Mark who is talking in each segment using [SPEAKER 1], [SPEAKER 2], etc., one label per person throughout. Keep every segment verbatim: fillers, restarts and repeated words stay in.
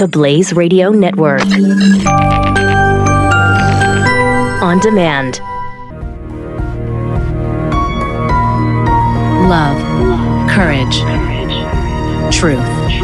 [SPEAKER 1] The Blaze Radio Network. On demand.
[SPEAKER 2] Love, courage, truth.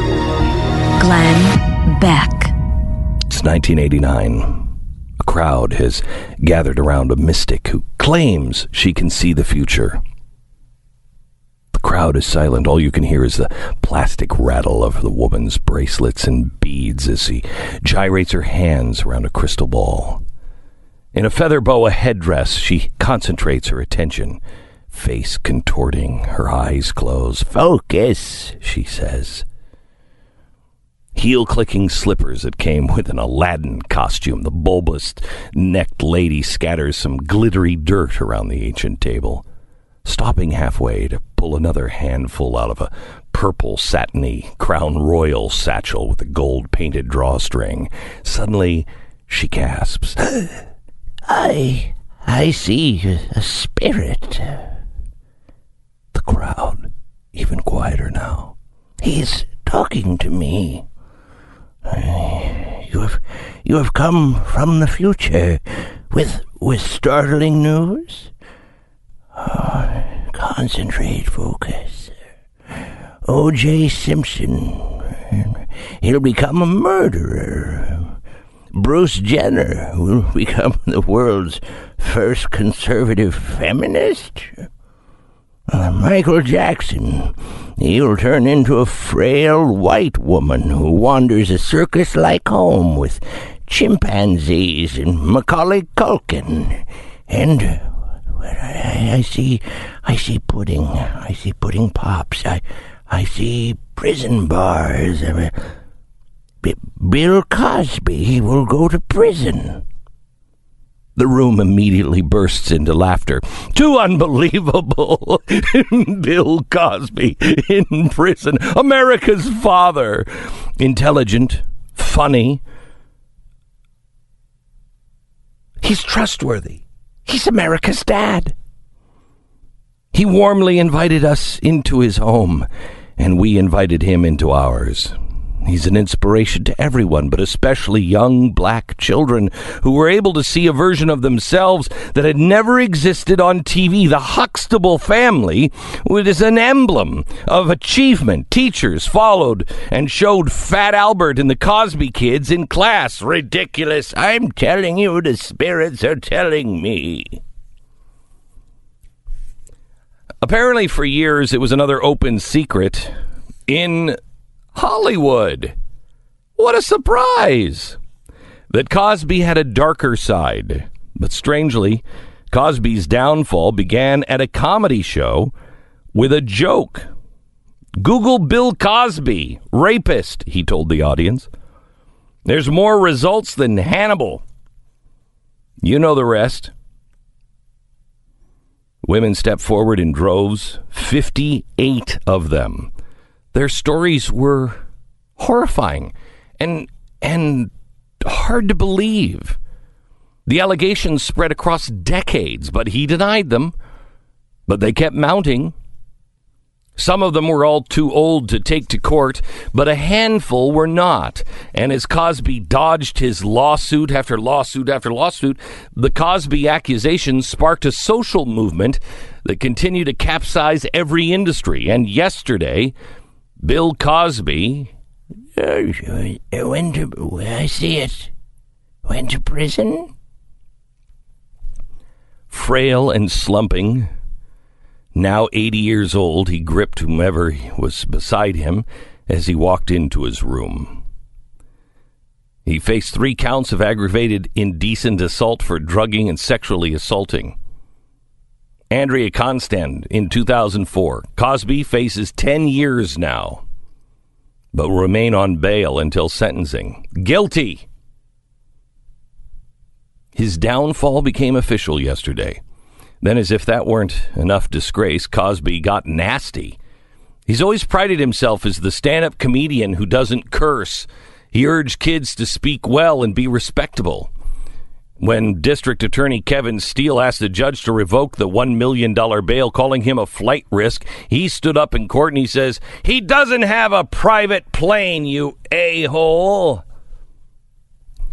[SPEAKER 2] Glenn Beck.
[SPEAKER 3] It's nineteen eighty-nine. A crowd has gathered around a mystic who claims she can see the future. The crowd is silent. All you can hear is the plastic rattle of the woman's bracelets and beads as she gyrates her hands around a crystal ball. In a feather boa headdress, she concentrates her attention, face contorting, her eyes closed. "Focus," she says. Heel-clicking slippers that came with an Aladdin costume. The bulbous-necked lady scatters some glittery dirt around the ancient table, stopping halfway to pull another handful out of a purple satiny Crown Royal satchel with a gold-painted drawstring. Suddenly, she gasps, I, I see a spirit." The crowd, even quieter now. "He's talking to me. You have, you have come from the future with, with startling news? Oh, concentrate, focus. O J Simpson, he'll become a murderer. Bruce Jenner will become the world's first conservative feminist. Uh, Michael Jackson, he'll turn into a frail white woman who wanders a circus-like home with chimpanzees and Macaulay Culkin. And uh, I, I see, I see pudding. I see pudding pops. I, I see prison bars. Uh, B- Bill Cosby will go to prison." The room immediately bursts into laughter. Too unbelievable. Bill Cosby in prison. America's father. Intelligent. Funny. He's trustworthy. He's America's dad. He warmly invited us into his home, and we invited him into ours. He's an inspiration to everyone, but especially young black children who were able to see a version of themselves that had never existed on T V. The Huxtable family is an emblem of achievement. Teachers followed and showed Fat Albert and the Cosby Kids in class. Ridiculous. I'm telling you, the spirits are telling me. Apparently for years it was another open secret in Hollywood. What a surprise that Cosby had a darker side. But strangely, Cosby's downfall began at a comedy show with a joke. Google Bill Cosby, rapist, he told the audience. There's more results than Hannibal. You know the rest. Women stepped forward in droves, fifty-eight of them. Their stories were horrifying and and hard to believe. The allegations spread across decades, but he denied them. But they kept mounting. Some of them were all too old to take to court, but a handful were not. And as Cosby dodged his lawsuit after lawsuit after lawsuit, the Cosby accusations sparked a social movement that continued to capsize every industry. And yesterday, Bill Cosby uh, went to, I see it, went to prison. Frail and slumping, now eighty years old, he gripped whomever was beside him as he walked into his room. He faced three counts of aggravated indecent assault for drugging and sexually assaulting. Andrea Constand in two thousand four. Cosby faces ten years now, but will remain on bail until sentencing. Guilty. His downfall became official yesterday. Then, as if that weren't enough disgrace, Cosby got nasty. He's always prided himself as the stand-up comedian who doesn't curse. He urged kids to speak well and be respectable. When District Attorney Kevin Steele asked the judge to revoke the one million dollars bail, calling him a flight risk, he stood up in court and he says, "He doesn't have a private plane, you a-hole."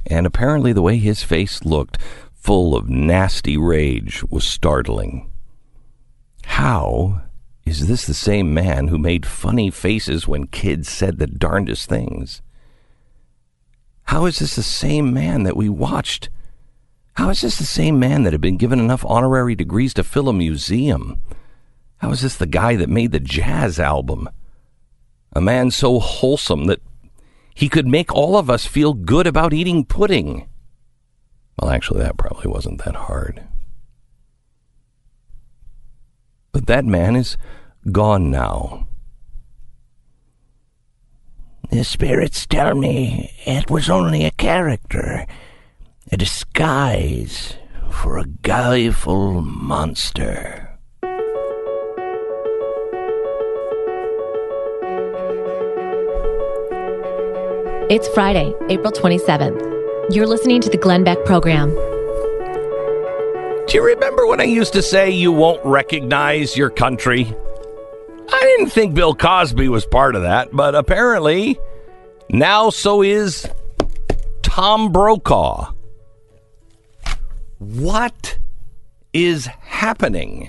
[SPEAKER 4] and apparently the way his face looked, full of nasty rage, was startling. How is this the same man who made funny faces when kids said the darndest things? How is this the same man that we watched? How is this the same man that had been given enough honorary degrees to fill a museum? How is this the guy that made the jazz album? A man so wholesome that he could make all of us feel good about eating pudding. Well, actually, that probably wasn't that hard. But that man is gone now.
[SPEAKER 3] The spirits tell me it was only a character, a disguise for a guileful monster.
[SPEAKER 5] It's Friday, April twenty-seventh. You're listening to the Glenn Beck Program.
[SPEAKER 4] Do you remember when I used to say you won't recognize your country? I didn't think Bill Cosby was part of that, but apparently now so is Tom Brokaw. What is happening?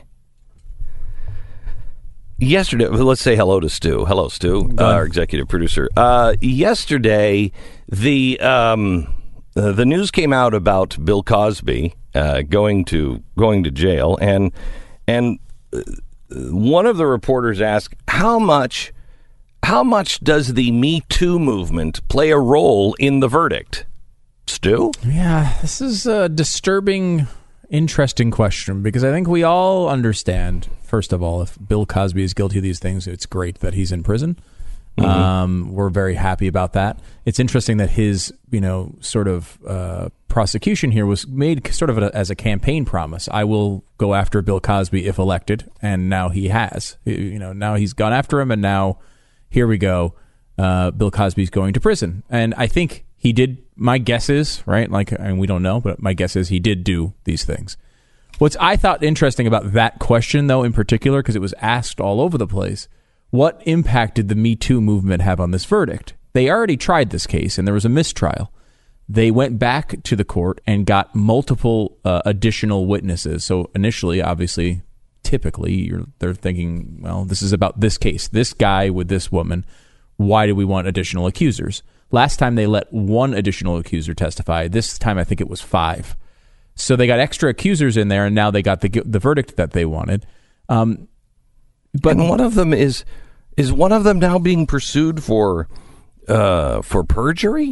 [SPEAKER 4] Yesterday, let's say hello to Stu. Hello, Stu, uh, our executive producer. Uh, yesterday, the um, uh, the news came out about Bill Cosby uh, going to going to jail, and and uh, one of the reporters asked, "How much, how much does the Me Too movement play a role in the verdict?" Stu?
[SPEAKER 6] Yeah, this is a disturbing, interesting question, because I think we all understand, first of all, if Bill Cosby is guilty of these things, it's great that he's in prison. Mm-hmm. Um, we're very happy about that. It's interesting that his, you know, sort of uh, prosecution here was made sort of a, as a campaign promise. I will go after Bill Cosby if elected, and now he has. You know, now he's gone after him, and now here we go. Uh, Bill Cosby's going to prison, and I think he did. My guess is, right, like, and we don't know, but my guess is he did do these things. What's I thought interesting about that question, though, in particular, because it was asked all over the place, what impact did the Me Too movement have on this verdict? They already tried this case, and there was a mistrial. They went back to the court and got multiple uh, additional witnesses. So initially, obviously, typically, you're, they're thinking, well, this is about this case, this guy with this woman. Why do we want additional accusers? Last time they let one additional accuser testify. This time I think it was five. So they got extra accusers in there, and now they got the the verdict that they wanted. Um,
[SPEAKER 4] but and one of them is is one of them now being pursued for uh, for perjury?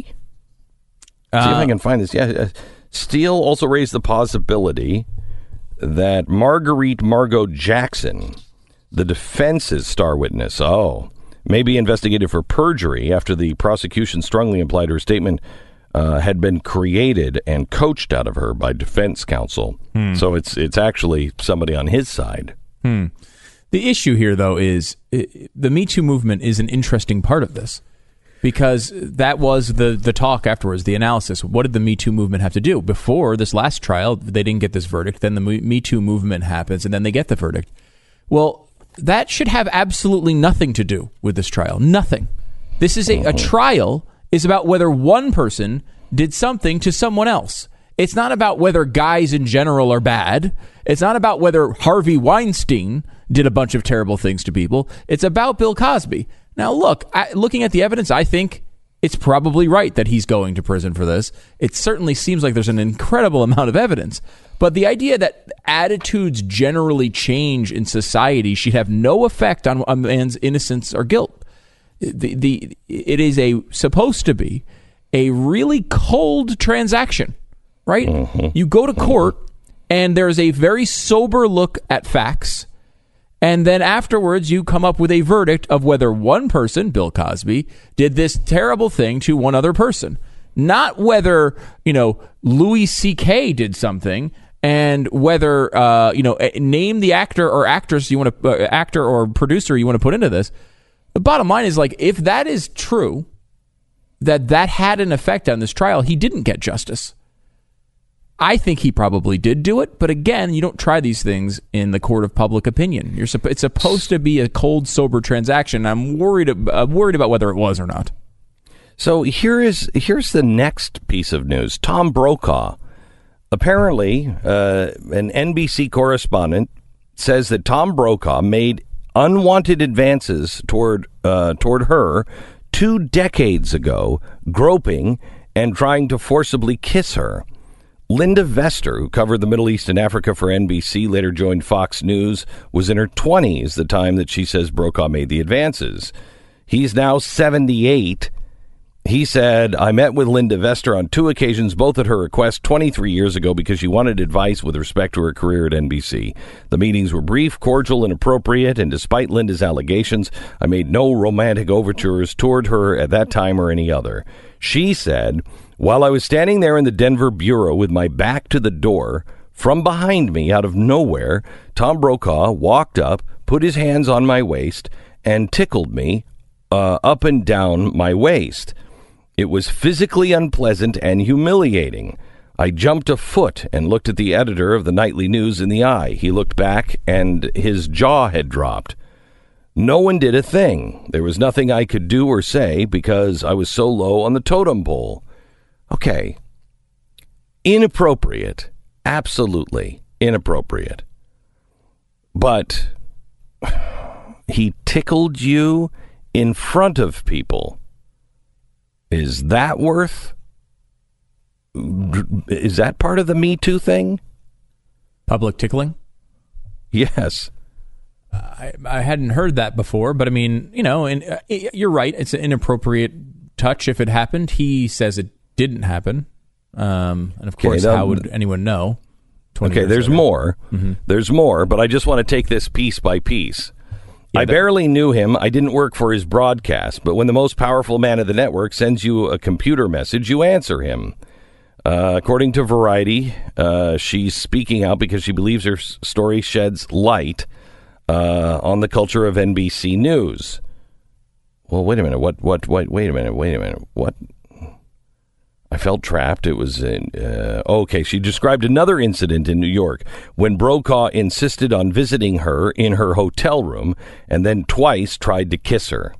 [SPEAKER 4] See if I can find this. Yeah, Steele also raised the possibility that Marguerite Margot Jackson, the defense's star witness, oh. may be investigated for perjury after the prosecution strongly implied her statement uh, had been created and coached out of her by defense counsel. Hmm. So it's it's actually somebody on his side.
[SPEAKER 6] Hmm. The issue here, though, is it, the Me Too movement is an interesting part of this, because that was the, the talk afterwards, the analysis. What did the Me Too movement have to do? Before this last trial, they didn't get this verdict. Then the Me Too movement happens, and then they get the verdict. Well, that should have absolutely nothing to do with this trial. Nothing. This is a, a trial is about whether one person did something to someone else. It's not about whether guys in general are bad. It's not about whether Harvey Weinstein did a bunch of terrible things to people. It's about Bill Cosby. Now, look, I, looking at the evidence, I think it's probably right that he's going to prison for this. It certainly seems like there's an incredible amount of evidence. But the idea that attitudes generally change in society should have no effect on a man's innocence or guilt. The, the, it is a supposed to be a really cold transaction, right? Mm-hmm. You go to court, and there's a very sober look at facts, and then afterwards you come up with a verdict of whether one person, Bill Cosby, did this terrible thing to one other person. Not whether, you know, Louis C K did something, and whether, uh, you know, name the actor or actress you want to, uh, actor or producer you want to put into this. The bottom line is, like, if that is true, that that had an effect on this trial, he didn't get justice. I think he probably did do it, but again, you don't try these things in the court of public opinion. You're supp- it's supposed to be a cold, sober transaction. I'm worried. I'm worried about whether it was or not.
[SPEAKER 4] So here is here's the next piece of news. Tom Brokaw, apparently uh, an N B C correspondent, says that Tom Brokaw made unwanted advances toward uh, toward her two decades ago, groping and trying to forcibly kiss her. Linda Vester, who covered the Middle East and Africa for N B C, later joined Fox News, was in her twenties the time that she says Brokaw made the advances. He's now seventy-eight. He said, I met with Linda Vester on two occasions, both at her request, twenty-three years ago because she wanted advice with respect to her career at N B C. The meetings were brief, cordial, and appropriate, and despite Linda's allegations, I made no romantic overtures toward her at that time or any other. She said, while I was standing there in the Denver bureau with my back to the door, from behind me, out of nowhere, Tom Brokaw walked up, put his hands on my waist, and tickled me uh, up and down my waist. It was physically unpleasant and humiliating. I jumped a foot and looked at the editor of the Nightly News in the eye. He looked back, and his jaw had dropped. No one did a thing. There was nothing I could do or say because I was so low on the totem pole. Okay. Inappropriate. Absolutely inappropriate. But he tickled you in front of people. Is that worth? Is that part of the Me Too thing?
[SPEAKER 6] Public tickling?
[SPEAKER 4] Yes.
[SPEAKER 6] I, I hadn't heard that before, but I mean, you know, and uh, you're right. It's an inappropriate touch if it happened. He says it didn't happen. Um, and of course, okay, how would anyone know?
[SPEAKER 4] Okay, there's later. more. Mm-hmm. There's more, but I just want to take this piece by piece. Yeah, I that- barely knew him. I didn't work for his broadcast, but when the most powerful man of the network sends you a computer message, you answer him. Uh, according to Variety, uh, she's speaking out because she believes her s- story sheds light uh, on the culture of N B C News. Well, wait a minute. What, what, what, wait a minute. Wait a minute. What? I felt trapped. It was in, uh, okay. She described another incident in New York when Brokaw insisted on visiting her in her hotel room and then twice tried to kiss her.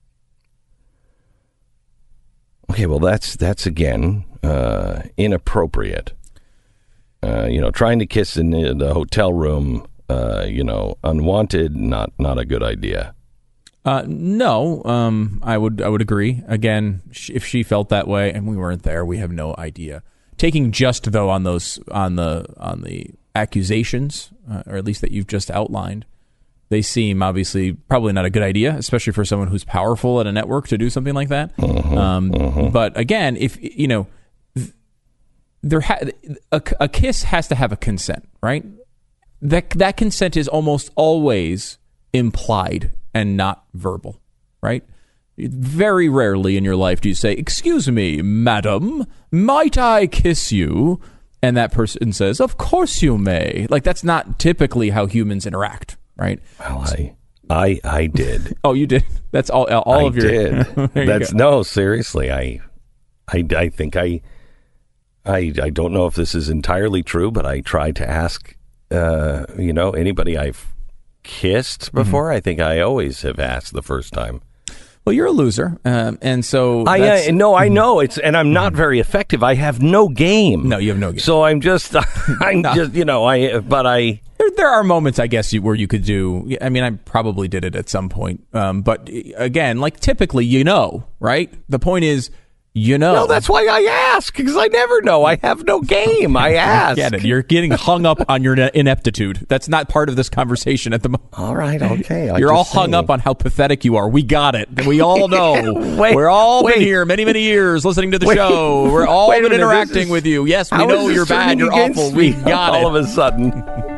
[SPEAKER 4] Okay, well, that's that's again uh, inappropriate. Uh, you know, trying to kiss in the, the hotel room, uh, you know, unwanted, not not a good idea.
[SPEAKER 6] Uh, no, um, I would I would agree. Again, sh- if she felt that way, and we weren't there, we have no idea. Taking just though on those on the on the accusations, uh, or at least that you've just outlined, they seem obviously probably not a good idea, especially for someone who's powerful at a network to do something like that. Uh-huh, um, uh-huh. But again, if you know, there ha- a, a kiss has to have a consent, right? That that consent is almost always implied and not verbal, right? Very rarely in your life do you say, "Excuse me, madam, might I kiss you?" And that person says, "Of course you may." Like, that's not typically how humans interact, right?
[SPEAKER 4] Well, I, I, I did.
[SPEAKER 6] Oh, you did. That's all. All
[SPEAKER 4] I
[SPEAKER 6] of your.
[SPEAKER 4] Did. That's you no, seriously. I, I, I think I, I, I don't know if this is entirely true, but I tried to ask, uh, you know, anybody I've kissed before. Mm-hmm. I think I always have asked the first time.
[SPEAKER 6] Well, you're a loser, um, and so
[SPEAKER 4] I uh, no, I know it's, and I'm not very effective. I have no game.
[SPEAKER 6] No, you have no game.
[SPEAKER 4] So I'm just, I'm no. just, you know, I, but I.
[SPEAKER 6] There, there are moments, I guess, where you could do. I mean, I probably did it at some point, um, but again, like typically, you know, right? The point is, you know.
[SPEAKER 4] No, that's why I ask, because I never know. I have no game. I ask.
[SPEAKER 6] Get it? You're getting hung up on your ineptitude. That's not part of this conversation at the moment.
[SPEAKER 4] All right, okay.
[SPEAKER 6] You're all hung say. up on how pathetic you are. We got it. We all know. wait, We're all wait. been here many, many years listening to the wait. show. We're all wait been minute, interacting is, with you. Yes, we know you're bad. You're awful. We got
[SPEAKER 4] all
[SPEAKER 6] it.
[SPEAKER 4] All of a sudden.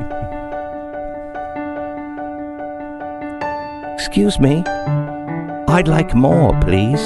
[SPEAKER 4] Excuse me. I'd like more, please.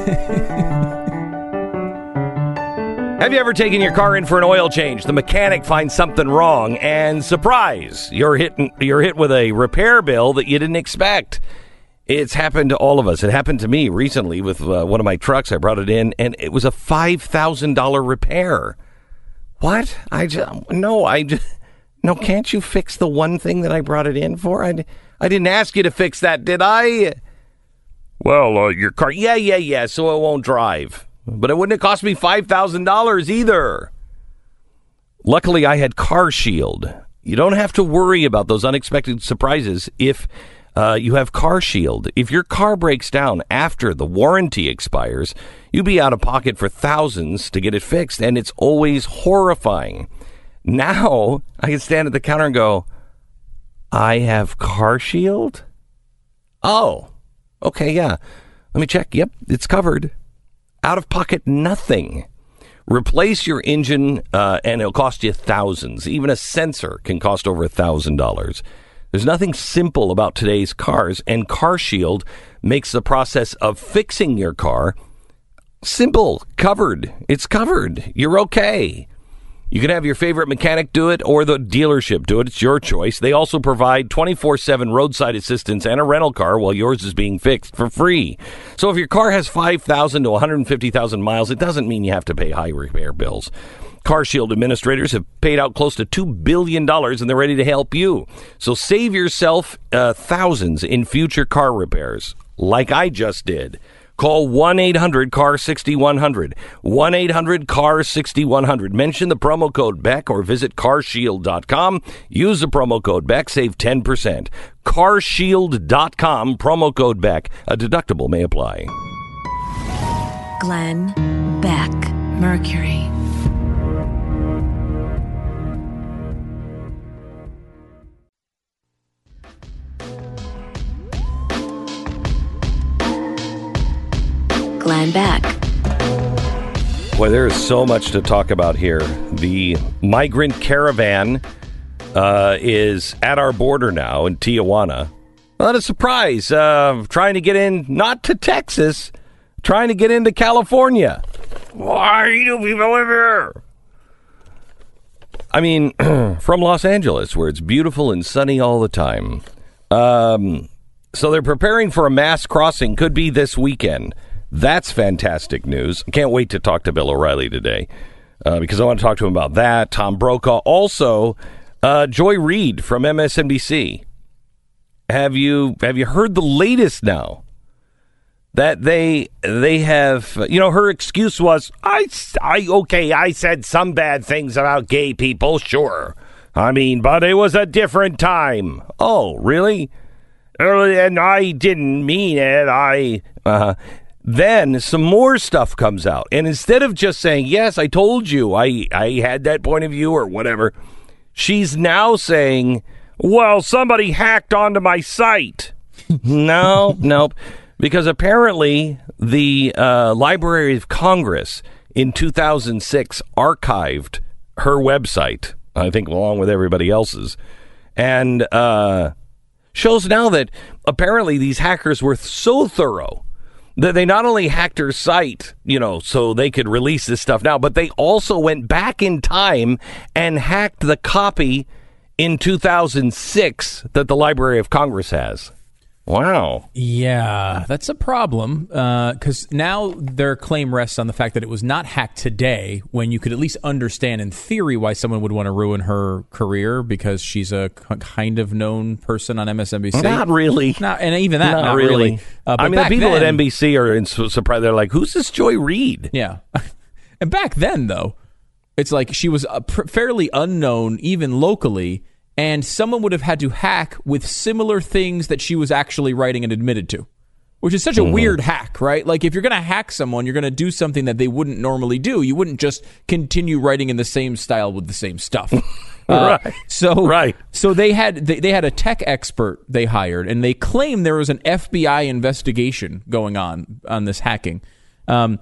[SPEAKER 4] Have you ever taken your car in for an oil change? The mechanic finds something wrong, and surprise, you're hit, you're hit with a repair bill that you didn't expect. It's happened to all of us. It happened to me recently with uh, one of my trucks. I brought it in, and it was a five thousand dollars repair. What? I just, no, I just, no, can't you fix the one thing that I brought it in for? I, I didn't ask you to fix that, did I? Well, uh, your car, yeah, yeah, yeah, so it won't drive. But it wouldn't have cost me five thousand dollars either. Luckily, I had Car Shield. You don't have to worry about those unexpected surprises if uh, you have Car Shield. If your car breaks down after the warranty expires, you'll be out of pocket for thousands to get it fixed, and it's always horrifying. Now, I can stand at the counter and go, I have Car Shield? Oh, okay, yeah. Let me check. Yep, it's covered. Out of pocket, nothing. Replace your engine, uh, and it'll cost you thousands. Even a sensor can cost over a thousand dollars. There's nothing simple about today's cars, and Car Shield makes the process of fixing your car simple, covered. It's covered. You're okay. You can have your favorite mechanic do it or the dealership do it. It's your choice. They also provide twenty-four seven roadside assistance and a rental car while yours is being fixed for free. So if your car has five thousand to one hundred fifty thousand miles, it doesn't mean you have to pay high repair bills. Car Shield administrators have paid out close to two billion dollars, and they're ready to help you. So save yourself uh, thousands in future car repairs, like I just did. Call one eight hundred C A R six one zero zero. one eight hundred C A R six one zero zero. Mention the promo code Beck or visit car shield dot com. Use the promo code Beck. Save ten percent. car shield dot com. Promo code Beck. A deductible may apply.
[SPEAKER 2] Glenn Beck, Mercury. Glenn Beck.
[SPEAKER 4] Boy, there is so much to talk about here. The migrant caravan uh, is at our border now in Tijuana. Not a surprise. Uh, trying to get in, not to Texas, trying to get into California. Why do people live here? I mean, from Los Angeles, where it's beautiful and sunny all the time. Um, so they're preparing for a mass crossing. Could be this weekend. That's fantastic news. I can't wait to talk to Bill O'Reilly today uh, because I want to talk to him about that. Tom Brokaw. Also, uh, Joy Reid from M S N B C. Have you have you heard the latest now? That they they have, you know, her excuse was, I, I, okay, I said some bad things about gay people, sure. I mean, but it was a different time. Oh, really? And I didn't mean it. I, uh, then some more stuff comes out. And instead of just saying, yes, I told you I, I had that point of view or whatever, she's now saying, well, somebody hacked onto my site. no, nope. Because apparently the uh, Library of Congress in two thousand six archived her website, I think along with everybody else's, and uh, shows now that apparently these hackers were so thorough that they not only hacked her site, you know, so they could release this stuff now, but they also went back in time and hacked the copy in two thousand six that the Library of Congress has. Wow.
[SPEAKER 6] Yeah, that's a problem because uh, now their claim rests on the fact that it was not hacked today, when you could at least understand in theory why someone would want to ruin her career because she's a k- kind of known person on M S N B C.
[SPEAKER 4] Not really.
[SPEAKER 6] Not, and even that,
[SPEAKER 4] not,
[SPEAKER 6] not
[SPEAKER 4] really.
[SPEAKER 6] really. Uh, but
[SPEAKER 4] I mean, the people
[SPEAKER 6] then,
[SPEAKER 4] at N B C are in, so surprised. They're like, who's this Joy Reid?
[SPEAKER 6] Yeah. And back then, though, it's like she was a pr- fairly unknown, even locally, and someone would have had to hack with similar things that she was actually writing and admitted to, which is such a mm-hmm. weird hack, right? Like, if you're going to hack someone, you're going to do something that they wouldn't normally do. You wouldn't just continue writing in the same style with the same stuff. uh,
[SPEAKER 4] right.
[SPEAKER 6] So,
[SPEAKER 4] right.
[SPEAKER 6] So they had they, they had a tech expert they hired, and they claimed there was an F B I investigation going on on this hacking. Um,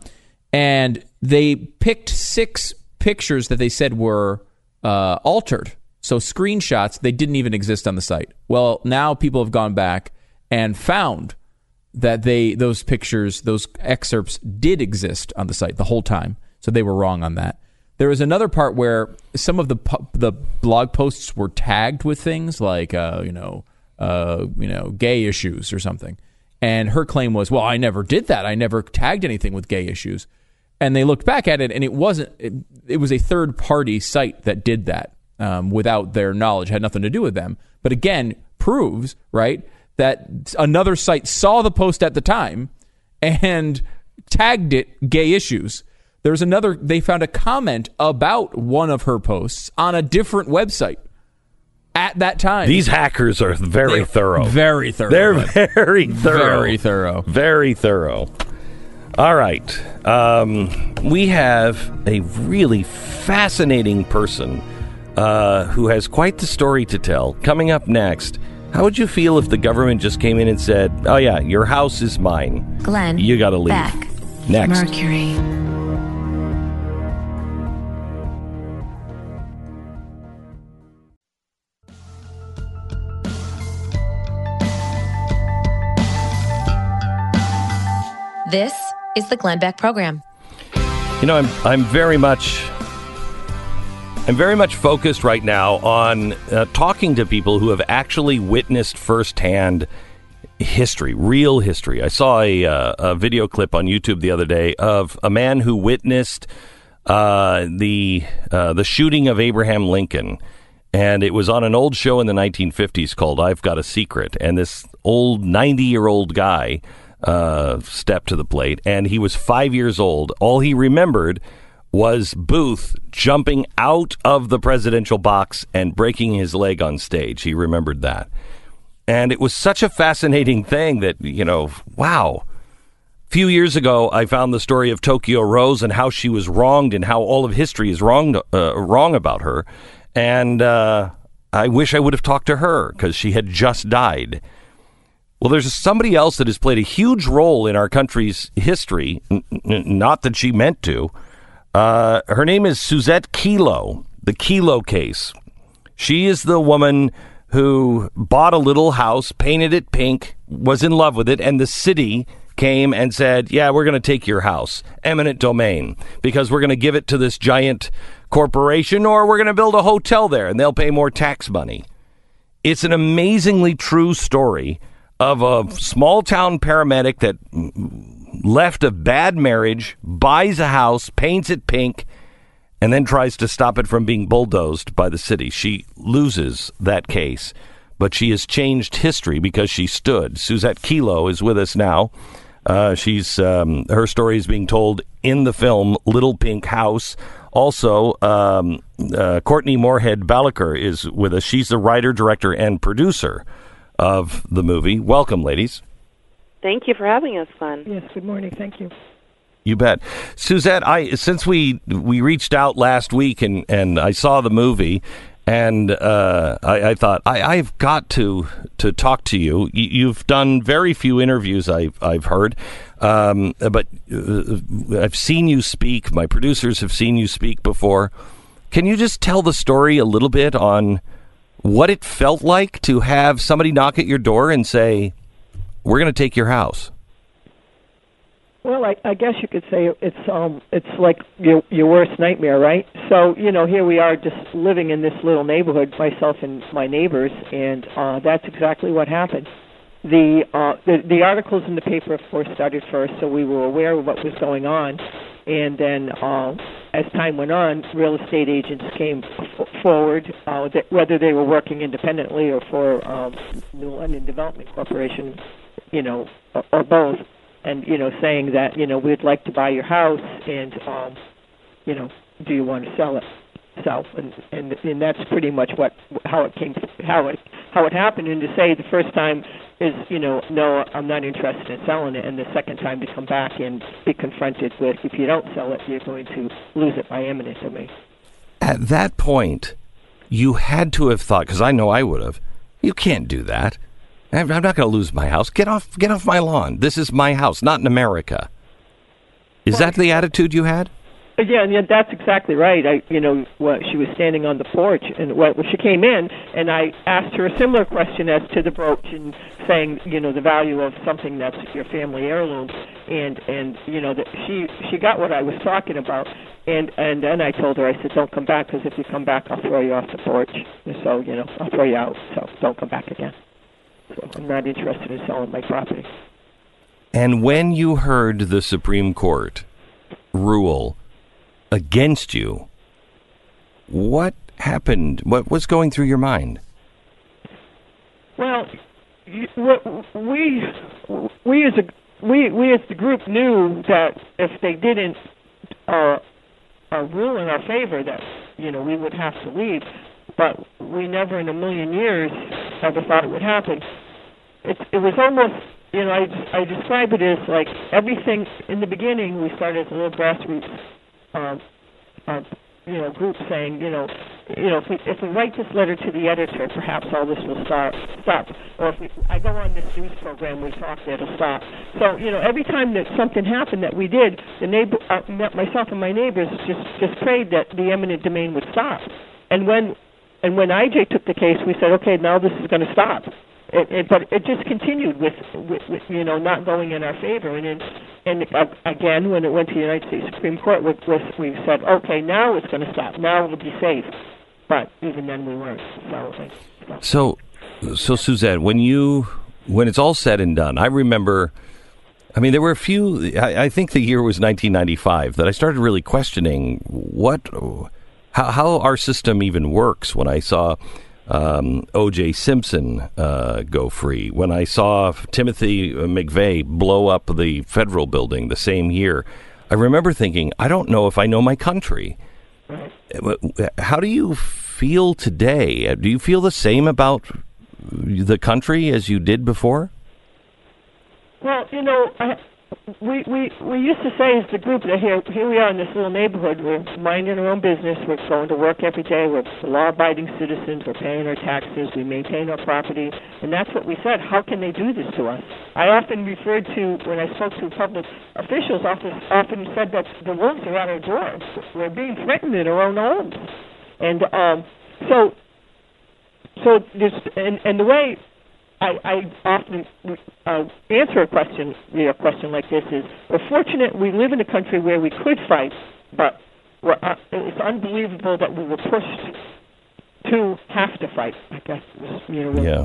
[SPEAKER 6] and they picked six pictures that they said were uh, altered. So screenshots, they didn't even exist on the site. Well, now people have gone back and found that they those pictures, those excerpts did exist on the site the whole time. So they were wrong on that. There was another part where some of the the blog posts were tagged with things like, uh, you know, uh, you know, gay issues or something. And her claim was, well, I never did that. I never tagged anything with gay issues. And they looked back at it, and it wasn't. It, it was a third party site that did that. Um, without their knowledge, had nothing to do with them. But again, proves, right, that another site saw the post at the time and tagged it gay issues. There's another, they found a comment about one of her posts on a different website at that time.
[SPEAKER 4] These hackers are very
[SPEAKER 6] They're
[SPEAKER 4] thorough.
[SPEAKER 6] Very thorough.
[SPEAKER 4] They're very thorough.
[SPEAKER 6] Very thorough.
[SPEAKER 4] Very thorough. All right. Um, we have a really fascinating person uh, who has quite the story to tell. Coming up next, how would you feel if the government just came in and said, oh, yeah, your house is mine.
[SPEAKER 2] Glenn.
[SPEAKER 4] You got to leave.
[SPEAKER 2] Beck.
[SPEAKER 4] Next.
[SPEAKER 2] Mercury.
[SPEAKER 5] This is the Glenn Beck Program.
[SPEAKER 4] You know, I'm I'm very much I'm very much focused right now on uh, talking to people who have actually witnessed firsthand history, real history. I saw a, uh, a video clip on YouTube the other day of a man who witnessed uh, the uh, the shooting of Abraham Lincoln, and it was on an old show in the nineteen fifties called I've Got a Secret, and this old ninety-year-old guy uh, stepped to the plate, and he was five years old. All he remembered was Booth jumping out of the presidential box and breaking his leg on stage. He remembered that. And it was such a fascinating thing that, you know, wow. A few years ago, I found the story of Tokyo Rose and how she was wronged and how all of history is wrong, uh, wrong about her. And uh, I wish I would have talked to her because she had just died. Well, there's somebody else that has played a huge role in our country's history, n- n- not that she meant to. Uh, her name is Susette Kelo, the Kelo case. She is the woman who bought a little house, painted it pink, was in love with it, and the city came and said, yeah, we're going to take your house, eminent domain, because we're going to give it to this giant corporation, or we're going to build a hotel there, and they'll pay more tax money. It's an amazingly true story of a small-town paramedic that left a bad marriage, buys a house, paints it pink, and then tries to stop it from being bulldozed by the city. She loses that case, but she has changed history because she stood. Susette Kelo is with us now. Uh, she's um, her story is being told in the film Little Pink House. Also, um, uh, Courtney Moorhead Balaker is with us. She's the writer, director, and producer of the movie. Welcome, ladies.
[SPEAKER 7] Thank you for having us, Glenn.
[SPEAKER 8] Yes, good morning. Thank you.
[SPEAKER 4] You bet. Susette, I since we we reached out last week and, and I saw the movie, and uh, I, I thought I, I've got to to talk to you. you. You've done very few interviews, I've I've heard, um, but uh, I've seen you speak. My producers have seen you speak before. Can you just tell the story a little bit on what it felt like to have somebody knock at your door and say, "We're going to take your house"?
[SPEAKER 8] Well, I, I guess you could say it's um it's like your your worst nightmare, right? So you know, here we are just living in this little neighborhood, myself and my neighbors, and uh, that's exactly what happened. The, uh, the the articles in the paper, of course, started first, so we were aware of what was going on, and then uh, as time went on, real estate agents came f- forward, uh, that whether they were working independently or for um, New London Development Corporation, you know, or, or both. And, you know, saying that, you know, we'd like to buy your house and, um, you know, do you want to sell it? So, and, and and that's pretty much what how it came, how it how it happened. And to say the first time is, you know, no, I'm not interested in selling it, and the second time to come back and be confronted with, if you don't sell it, you're going to lose it by eminent domain.
[SPEAKER 4] At that point, you had to have thought, because I know I would have, you can't do that. I'm not going to lose my house. Get off get off my lawn. This is my house, not in America. Is that the attitude you had?
[SPEAKER 8] Yeah, yeah, that's exactly right. I, you know, what, she was standing on the porch, and well, she came in, and I asked her a similar question as to the brooch, and saying, you know, the value of something that's your family heirloom, and and you know that she she got what I was talking about, and and then I told her, I said, don't come back, because if you come back, I'll throw you off the porch. And so, you know, I'll throw you out. So don't come back again. So I'm not interested in selling my property.
[SPEAKER 4] And when you heard the Supreme Court rule against you, what happened? What was going through your mind?
[SPEAKER 8] Well, we we as a we we as the group knew that if they didn't uh, uh, rule in our favor, that you know we would have to leave. But we never in a million years ever thought it would happen. It it was almost, you know, I I describe it as like everything in the beginning. We started as a little grassroots, um, uh, you know, group saying, you know, you know, if we if we write this letter to the editor, perhaps all this will start stop. Or if we, I go on this news program, we talk, it'll stop. So, you know, every time that something happened that we did, the neighbor, uh, myself and my neighbors just just prayed that the eminent domain would stop. And when and when I J took the case, we said, okay, now this is going to stop. It, it, but it just continued with, with, with, you know, not going in our favor. And in, and uh, again, when it went to the United States Supreme Court, we, we said, okay, now it's going to stop. Now it'll be safe. But even then, we weren't. So,
[SPEAKER 4] so, so Suzette, when you when it's all said and done, I remember. I mean, there were a few. I, I think the year was nineteen ninety-five that I started really questioning what, how, how our system even works. When I saw Um, O J Simpson uh, go free, when I saw Timothy McVeigh blow up the federal building the same year, I remember thinking, I don't know if I know my country. How do you feel today? Do you feel the same about the country as you did before?
[SPEAKER 8] Well, you know, I, we, we we used to say as the group that here here we are in this little neighborhood, we're minding our own business, we're going to work every day, we're law-abiding citizens, we're paying our taxes, we maintain our property, and that's what we said. How can they do this to us? I often referred to, when I spoke to public officials, often, often said that the wolves are at our door. We're being threatened in our own homes. And um, so, so this, and, and the way I, I often uh, answer a question, you know, a question like this is, we're fortunate we live in a country where we could fight, but we're, uh, it's unbelievable that we were pushed to have to fight, I guess. You know,
[SPEAKER 4] yeah.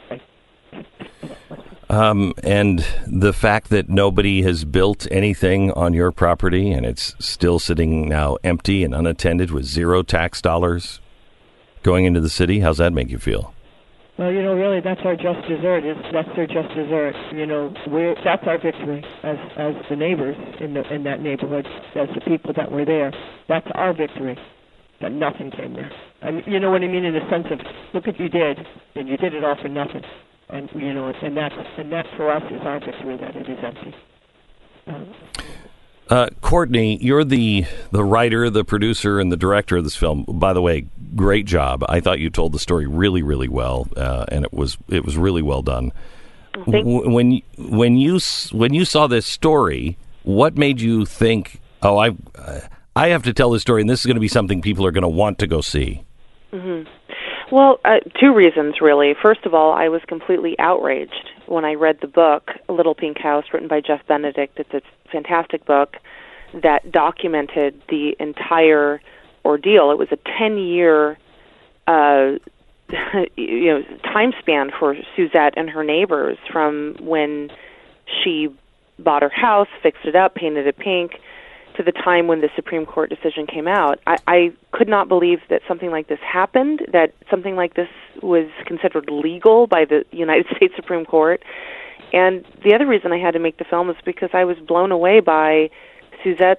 [SPEAKER 4] Um, and the fact that nobody has built anything on your property and it's still sitting now empty and unattended with zero tax dollars going into the city, how's that make you feel?
[SPEAKER 8] Well, you know, really, that's our just dessert. Is that's their just dessert. You know, we're that's our victory as as the neighbors in the in that neighborhood, as the people that were there. That's our victory. That nothing came there. I mean, you know what I mean, in the sense of, look what you did, and you did it all for nothing. And you know, and that's and that for us is our victory, that it is empty. Um,
[SPEAKER 4] Uh, Courtney, you're the the writer, the producer, and the director of this film. By the way, great job. I thought you told the story really, really well, uh, and it was it was really well done. W- when when you when you saw this story, what made you think, "Oh, I I have to tell this story, and this is going to be something people are going to want to go see"?
[SPEAKER 7] Mm-hmm. Well, uh, two reasons, really. First of all, I was completely outraged when I read the book, Little Pink House, written by Jeff Benedict. It's a fantastic book that documented the entire ordeal. It was a ten-year uh, you know, time span for Suzette and her neighbors, from when she bought her house, fixed it up, painted it pink, to the time when the Supreme Court decision came out. I, I could not believe that something like this happened, that something like this was considered legal by the United States Supreme Court. And the other reason I had to make the film is because I was blown away by Suzette's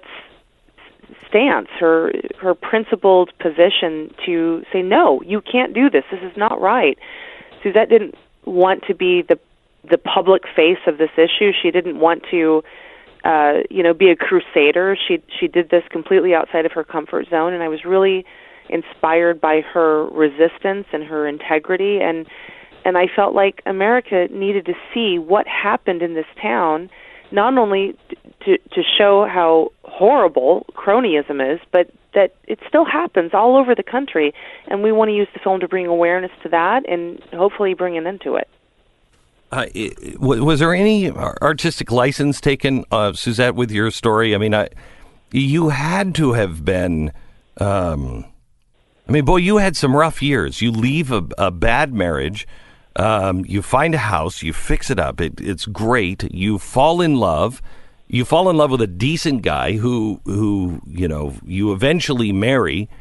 [SPEAKER 7] stance, her her principled position to say, no, you can't do this. This is not right. Suzette didn't want to be the the public face of this issue. She didn't want to Uh, you know, be a crusader. She she did this completely outside of her comfort zone, and I was really inspired by her resistance and her integrity, and and I felt like America needed to see what happened in this town, not only to to show how horrible cronyism is, but that it still happens all over the country, and we want to use the film to bring awareness to that and hopefully bring an end to it.
[SPEAKER 4] Uh, it, was there any artistic license taken, uh, Suzette, with your story? I mean, I, you had to have been, um, I mean, boy, you had some rough years. You leave a, a bad marriage, um, you find a house, you fix it up, it, it's great, you fall in love, you fall in love with a decent guy who, who, you know, you eventually marry,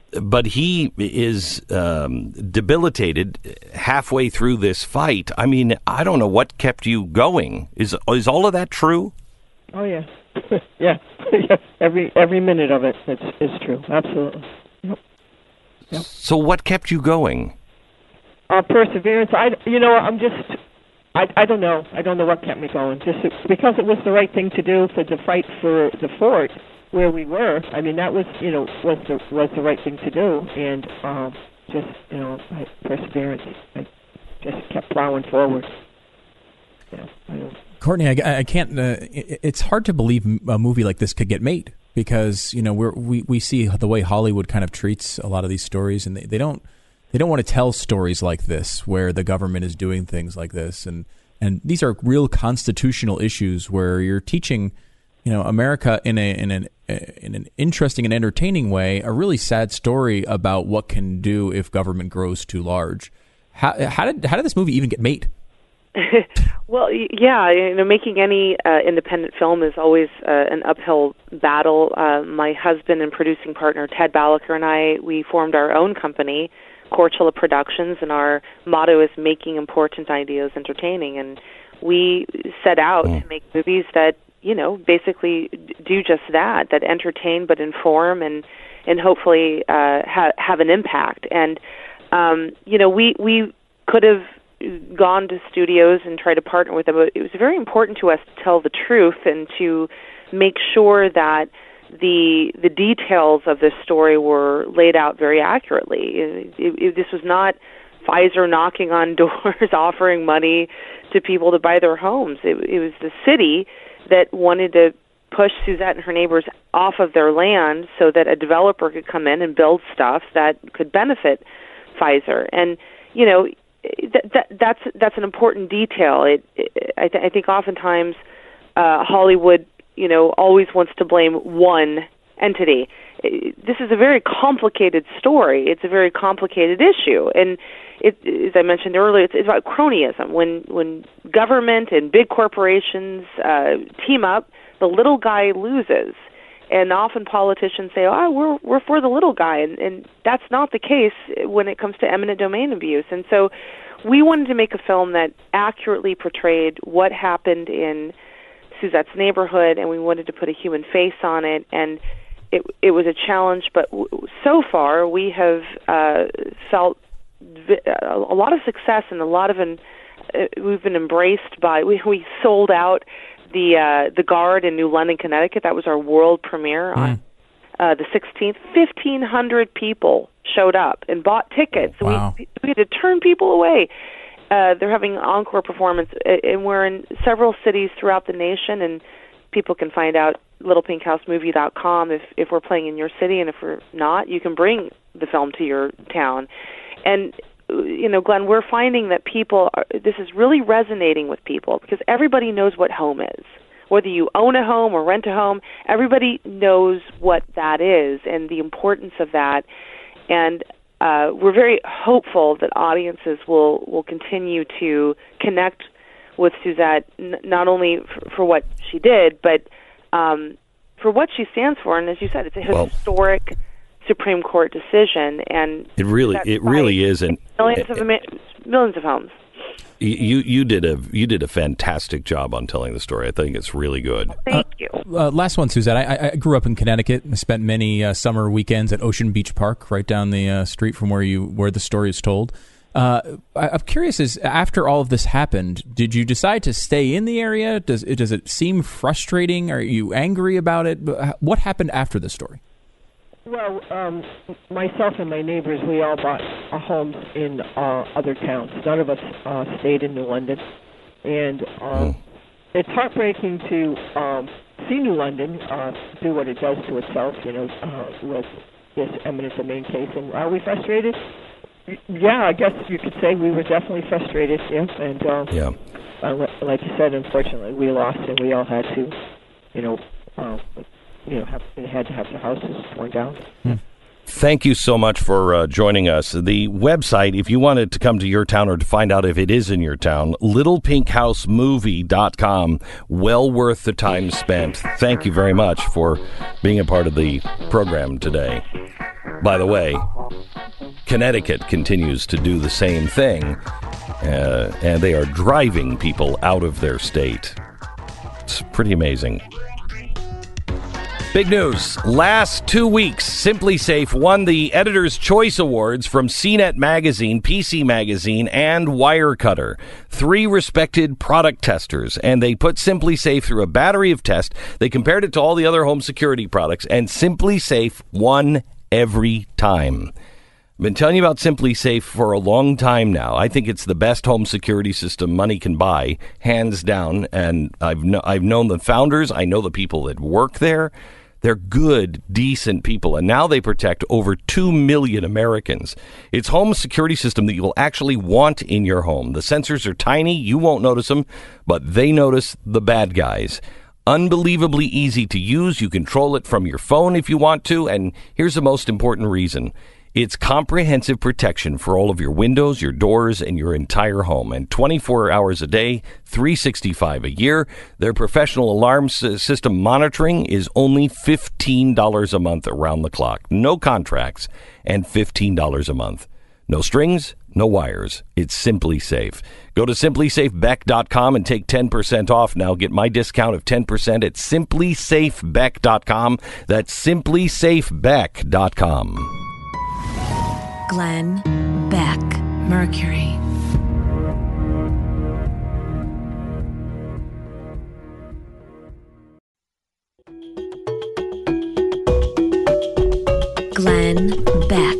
[SPEAKER 4] but he is um, debilitated halfway through this fight. I mean, I don't know what kept you going. Is is all of that true?
[SPEAKER 8] Oh yeah, yeah, yeah. Every every minute of it is is true. Absolutely. Yep. Yep.
[SPEAKER 4] So what kept you going?
[SPEAKER 8] Uh, perseverance. I you know I'm just I I don't know. I don't know what kept me going. Just because it was the right thing to do for the fight for the fort where we were. I mean, that was, you know, was the was the right thing to do, and um, just, you know, I, perseverance. I just kept plowing forward. Yeah, I don't.
[SPEAKER 6] Courtney, I, I can't. Uh, it's hard to believe a movie like this could get made because you know we're, we we see the way Hollywood kind of treats a lot of these stories, and they, they don't they don't want to tell stories like this where the government is doing things like this, and and these are real constitutional issues where you're teaching, you know, America in a in an in an interesting and entertaining way, a really sad story about what can do if government grows too large. How how did how did this movie even get made?
[SPEAKER 7] Well, yeah, you know, making any uh, independent film is always uh, an uphill battle. Uh, my husband and producing partner Ted Balaker and I, we formed our own company, Courtula Productions, and our motto is making important ideas entertaining. And we set out mm. to make movies that, you know, basically do just that, that entertain but inform and and hopefully uh, ha- have an impact. And, um, you know, we, we could have gone to studios and tried to partner with them, but it was very important to us to tell the truth and to make sure that the the details of this story were laid out very accurately. It, it, it, this was not Pfizer knocking on doors offering money to people to buy their homes. It, it was the city that wanted to push Suzette and her neighbors off of their land so that a developer could come in and build stuff that could benefit Pfizer. And, you know, that, that, that's that's an important detail. It, it, I, th- I think oftentimes uh, Hollywood, you know, always wants to blame one entity. It, this is a very complicated story. It's a very complicated issue. And it, as I mentioned earlier, it's, it's about cronyism. When when government and big corporations uh, team up, the little guy loses. And often politicians say, "Oh, we're we're for the little guy," and, and that's not the case when it comes to eminent domain abuse. And so, we wanted to make a film that accurately portrayed what happened in Suzette's neighborhood, and we wanted to put a human face on it. And it it was a challenge, but w- so far we have uh, felt vi- a lot of success and a lot of an, uh, we've been embraced by. We we sold out the uh, the Guard in New London, Connecticut. That was our world premiere on mm. uh, the sixteenth. Fifteen hundred people showed up and bought tickets.
[SPEAKER 6] Wow.
[SPEAKER 7] We we had to turn people away. Uh, they're having an encore performance, and we're in several cities throughout the nation. And people can find out little pink house movie dot com if if we're playing in your city, and if we're not, you can bring the film to your town. And you know, Glenn, we're finding that people are, this is really resonating with people because everybody knows what home is. Whether you own a home or rent a home, everybody knows what that is and the importance of that. And uh, we're very hopeful that audiences will, will continue to connect with Suzette, n- not only f- for what she did, but um, for what she stands for. And as you said, it's a well, historic Supreme Court decision, and
[SPEAKER 4] it really, it really is, and
[SPEAKER 7] millions of millions of homes.
[SPEAKER 4] You you did a you did a fantastic job on telling the story. I think it's really good.
[SPEAKER 7] Thank uh, you.
[SPEAKER 6] Uh, last one, Suzette. I, I grew up in Connecticut. I spent many uh, summer weekends at Ocean Beach Park, right down the uh, street from where you where the story is told. Uh, I, I'm curious: is after all of this happened, did you decide to stay in the area? Does it does it seem frustrating? Are you angry about it? What happened after the story?
[SPEAKER 8] Well, um, myself and my neighbors, we all bought uh, homes in uh, other towns. None of us uh, stayed in New London. And um, mm. it's heartbreaking to um, see New London uh, do what it does to itself, you know, uh, with this eminent domain case. And are we frustrated? Yeah, I guess you could say we were definitely frustrated, yeah. And um,
[SPEAKER 4] yeah.
[SPEAKER 8] uh, like you said, unfortunately, we lost and we all had to, you know, uh, you know, have, had to have the houses torn down.
[SPEAKER 6] Hmm.
[SPEAKER 4] Thank you so much for uh, joining us. The website, if you wanted to come to your town or to find out if it is in your town, little pink house movie dot com. Well worth the time spent. Thank you very much for being a part of the program today. By the way, Connecticut continues to do the same thing, uh, and they are driving people out of their state. It's pretty amazing. Big news. Last two weeks, Simply Safe won the Editor's Choice Awards from C net Magazine, P C Magazine, and Wirecutter. Three respected product testers, and they put Simply Safe through a battery of tests. They compared it to all the other home security products, and Simply Safe won every time. I've been telling you about Simply Safe for a long time now. I think it's the best home security system money can buy, hands down. And I've kn- I've known the founders. I know the people that work there. They're good, decent people, and now they protect over two million Americans. It's home security system that you'll actually want in your home. The sensors are tiny. You won't notice them, but they notice the bad guys. Unbelievably easy to use. You control it from your phone if you want to, and here's the most important reason. It's comprehensive protection for all of your windows, your doors, and your entire home. And twenty-four hours a day, three hundred sixty-five a year. Their professional alarm s- system monitoring is only fifteen dollars a month around the clock. No contracts and fifteen dollars a month. No strings, no wires. It's Simply Safe. Go to simply safe beck dot com and take ten percent off now. Get my discount of ten percent at simply safe beck dot com. That's simply safe beck dot com.
[SPEAKER 2] Glenn Beck, Mercury. Glenn Beck.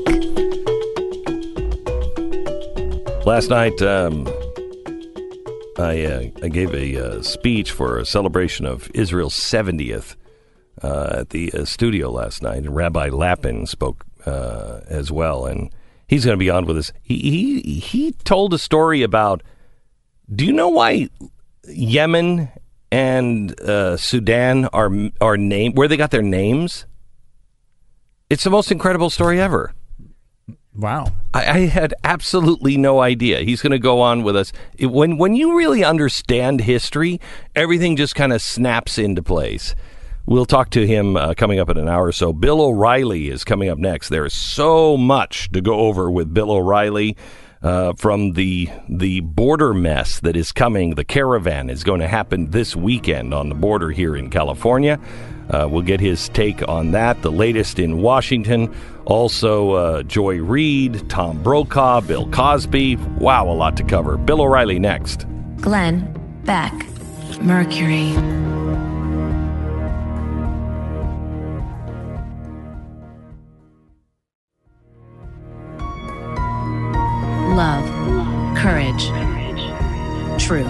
[SPEAKER 4] Last night, um, I, uh, I gave a uh, speech for a celebration of Israel's seventieth uh, at the uh, studio last night, and Rabbi Lapin spoke uh, as well, and he's going to be on with us. He, he he told a story about, do you know why Yemen and uh, Sudan are are named, where they got their names? It's the most incredible story ever.
[SPEAKER 6] Wow.
[SPEAKER 4] I, I had absolutely no idea. He's going to go on with us. It, when when you really understand history, everything just kind of snaps into place. We'll talk to him uh, coming up in an hour or so. Bill O'Reilly is coming up next. There is so much to go over with Bill O'Reilly uh, from the the border mess that is coming. The caravan is going to happen this weekend on the border here in California. Uh, we'll get his take on that. The latest in Washington. Also, uh, Joy Reid, Tom Brokaw, Bill Cosby. Wow, a lot to cover. Bill O'Reilly next.
[SPEAKER 2] Glenn Beck, Mercury. Love, courage, truth.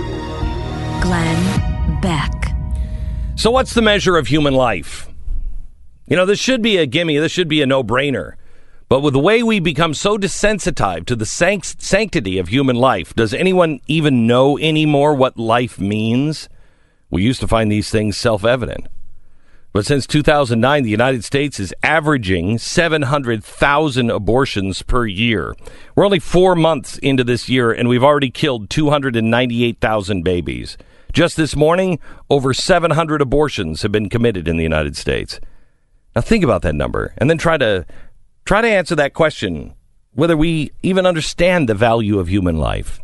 [SPEAKER 2] Glenn Beck.
[SPEAKER 4] So what's the measure of human life? You know, this should be a gimme. This should be a no-brainer. But with the way we become so desensitized to the sanct- sanctity of human life, does anyone even know anymore what life means? We used to find these things self-evident. But since two thousand nine, the United States is averaging seven hundred thousand abortions per year. We're only four months into this year, and we've already killed two hundred ninety-eight thousand babies. Just this morning, over seven hundred abortions have been committed in the United States. Now think about that number, and then try to try to answer that question, whether we even understand the value of human life.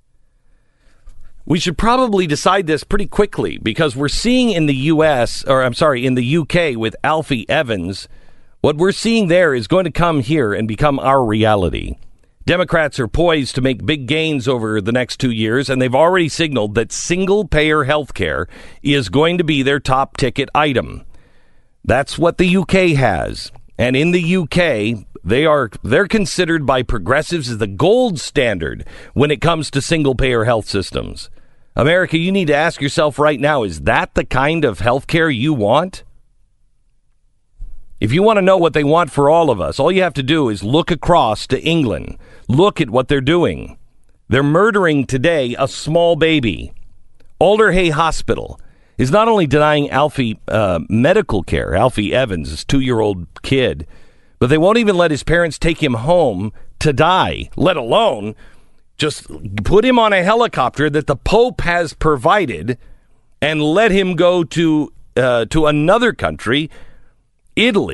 [SPEAKER 4] We should probably decide this pretty quickly, because we're seeing in the U S, or I'm sorry, in the U K with Alfie Evans, what we're seeing there is going to come here and become our reality. Democrats are poised to make big gains over the next two years, and they've already signaled that single-payer health care is going to be their top ticket item. That's what the U K has. And in the U K, they are they're considered by progressives as the gold standard when it comes to single-payer health systems. America, you need to ask yourself right now, is that the kind of health care you want? If you want to know what they want for all of us, all you have to do is look across to England. Look at what they're doing. They're murdering today a small baby. Alderhay Hospital is not only denying Alfie uh, medical care, Alfie Evans, his two-year-old kid, but they won't even let his parents take him home to die, let alone just put him on a helicopter that the Pope has provided and let him go to uh, to another country, Italy,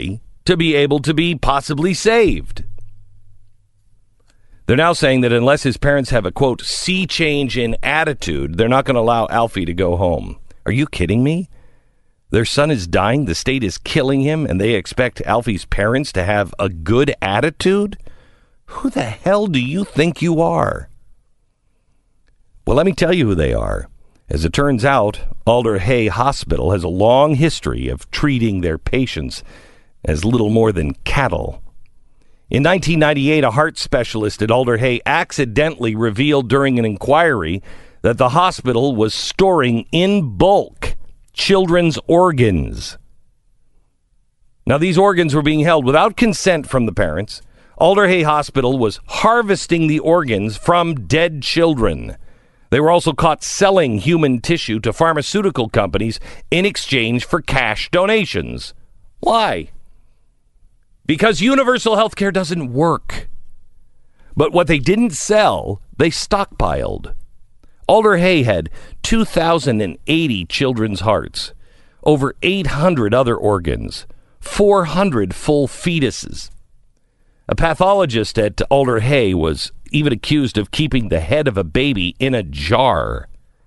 [SPEAKER 4] to be able to be possibly saved. They're now saying that unless his parents have a, quote, sea change in attitude, they're not going to allow Alfie to go home. Are you kidding me? Their son is dying, the state is killing him, and they expect Alfie's parents to have a good attitude? Who the hell do you think you are? Well, let me tell you who they are. As it turns out, Alder Hey Hospital has a long history of treating their patients as little more than cattle. In nineteen ninety-eight, a heart specialist at Alder Hey accidentally revealed during an inquiry that the hospital was storing in bulk children's organs. Now, these organs were being held without consent from the parents. Alder Hey Hospital was harvesting the organs from dead children. They were also caught selling human tissue to pharmaceutical companies in exchange for cash donations. Why? Because universal health care doesn't work. But what they didn't sell, they stockpiled. Alder Hey had two thousand eighty children's hearts, over eight hundred other organs, four hundred full fetuses. A pathologist at Alder Hey was even accused of keeping the head of a baby in a jar.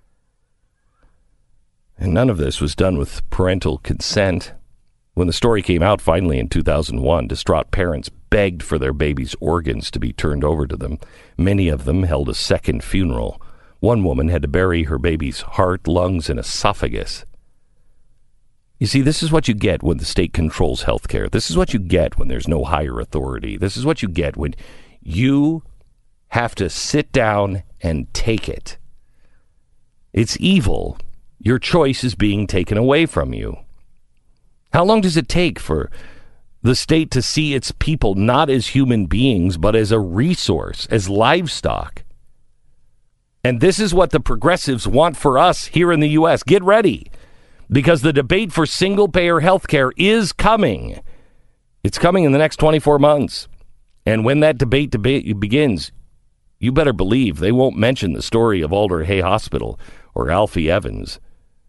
[SPEAKER 4] And none of this was done with parental consent. When the story came out finally in two thousand one, distraught parents begged for their baby's organs to be turned over to them. Many of them held a second funeral. One woman had to bury her baby's heart, lungs, and esophagus. You see, this is what you get when the state controls health care. This is what you get when there's no higher authority. This is what you get when you have to sit down and take it. It's evil. Your choice is being taken away from you. How long does it take for the state to see its people not as human beings, but as a resource, as livestock? And this is what the progressives want for us here in the U S. Get ready, because the debate for single-payer health care is coming. It's coming in the next twenty-four months. And when that debate, debate begins, you better believe they won't mention the story of Alder Hey Hospital or Alfie Evans.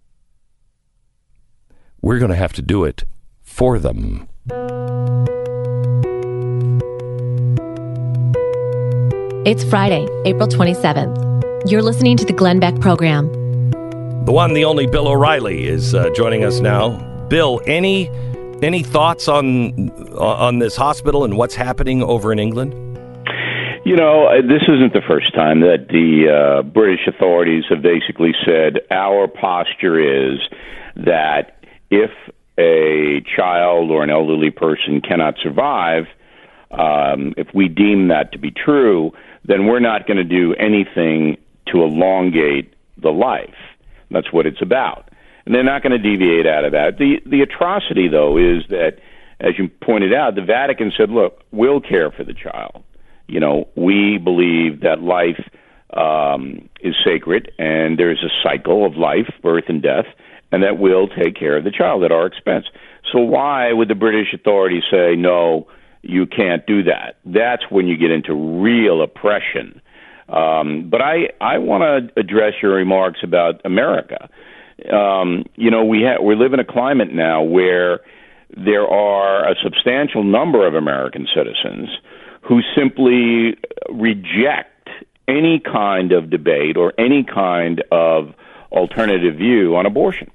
[SPEAKER 4] We're going to have to do it for them.
[SPEAKER 5] It's Friday, April twenty-seventh. You're listening to the Glenn Beck Program.
[SPEAKER 4] The one, the only Bill O'Reilly is uh, joining us now. Bill, any any thoughts on on this hospital and what's happening over in England?
[SPEAKER 9] You know, this isn't the first time that the uh, British authorities have basically said our posture is that if a child or an elderly person cannot survive, um, if we deem that to be true, then we're not going to do anything to elongate the life. That's what it's about. And they're not going to deviate out of that. The the atrocity, though, is that, as you pointed out, the Vatican said, look, we'll care for the child. You know, we believe that life um, is sacred, and there's a cycle of life, birth and death, and that we'll take care of the child at our expense. So why would the British authorities say, no, you can't do that? That's when you get into real oppression. Um, but I, I want to address your remarks about America. Um, you know, we ha- we live in a climate now where there are a substantial number of American citizens who simply reject any kind of debate or any kind of alternative view on abortion.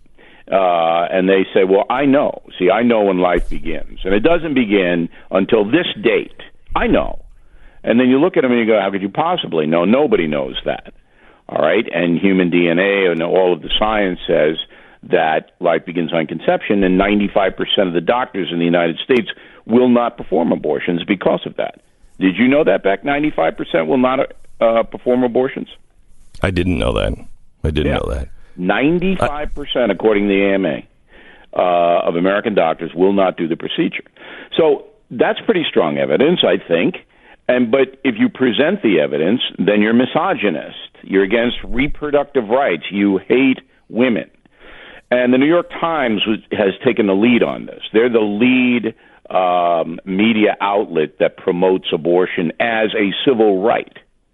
[SPEAKER 9] Uh, and they say, well, I know. See, I know when life begins. And it doesn't begin until this date. I know. And then you look at them and you go, how could you possibly know? Nobody knows that. All right? And human D N A and all of the science says that life begins on conception, and ninety-five percent of the doctors in the United States will not perform abortions because of that. Did you know that, Beck? ninety-five percent will not uh, perform abortions?
[SPEAKER 4] I didn't know that. I didn't
[SPEAKER 9] yeah.
[SPEAKER 4] know that.
[SPEAKER 9] ninety-five percent, according to the A M A, uh, of American doctors will not do the procedure. So that's pretty strong evidence, I think. And but if you present the evidence, then you're misogynist. You're against reproductive rights. You hate women. And the New York Times was, has taken the lead on this. They're the lead um, media outlet that promotes abortion as a civil right,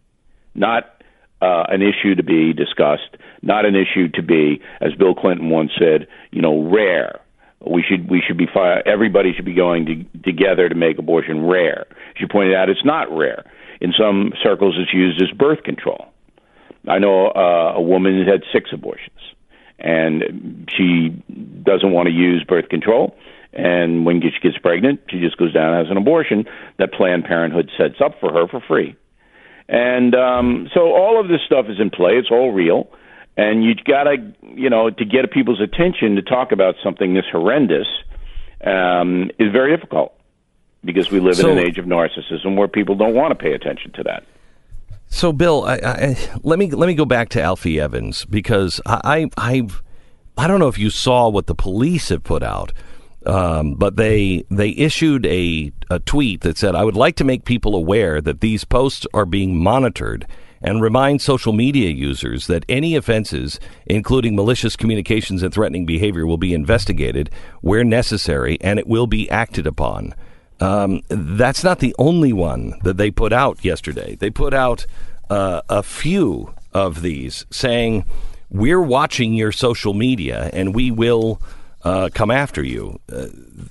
[SPEAKER 9] not uh, an issue to be discussed, not an issue to be, as Bill Clinton once said, you know, rare, We should we should be fi- everybody should be going to, together to make abortion rare. She pointed out it's not rare. In some circles, it's used as birth control. I know uh, a woman who had six abortions, and she doesn't want to use birth control. And when she gets pregnant, she just goes down and has an abortion that Planned Parenthood sets up for her for free. And um, so all of this stuff is in play. It's all real. And you got to, you know, to get people's attention to talk about something this horrendous um, is very difficult because we live
[SPEAKER 4] so,
[SPEAKER 9] in an age of narcissism where people don't want to pay attention to that.
[SPEAKER 4] So, Bill, I, I, let me let me go back to Alfie Evans because I I I don't know if you saw what the police have put out, um, but they they issued a a tweet that said, "I would like to make people aware that these posts are being monitored." And remind social media users that any offenses, including malicious communications and threatening behavior, will be investigated where necessary, and it will be acted upon. Um, that's not the only one that they put out yesterday. They put out uh, a few of these saying, we're watching your social media, and we will uh, come after you. Uh,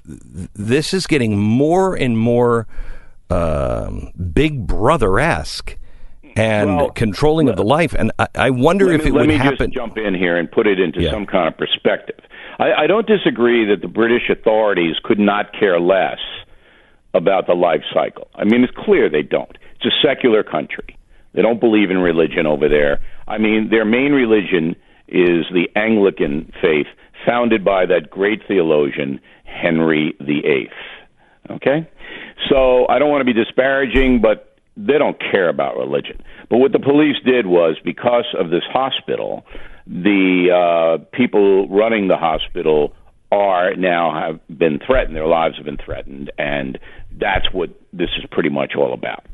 [SPEAKER 4] this is getting more and more uh, Big Brother-esque. And well, controlling of the life, and I, I wonder
[SPEAKER 9] if
[SPEAKER 4] me,
[SPEAKER 9] it
[SPEAKER 4] would
[SPEAKER 9] happen.
[SPEAKER 4] Let me
[SPEAKER 9] just jump in here and put it into
[SPEAKER 4] yeah.
[SPEAKER 9] some kind of perspective. I, I don't disagree that the British authorities could not care less about the life cycle. I mean, it's clear they don't. It's a secular country. They don't believe in religion over there. I mean, their main religion is the Anglican faith, founded by that great theologian, Henry the Eighth. Okay? So I don't want to be disparaging, but they don't care about religion. But what the police did was, because of this hospital, the uh, people running the hospital are now have been threatened. Their lives have been threatened, and that's what this is pretty much all about.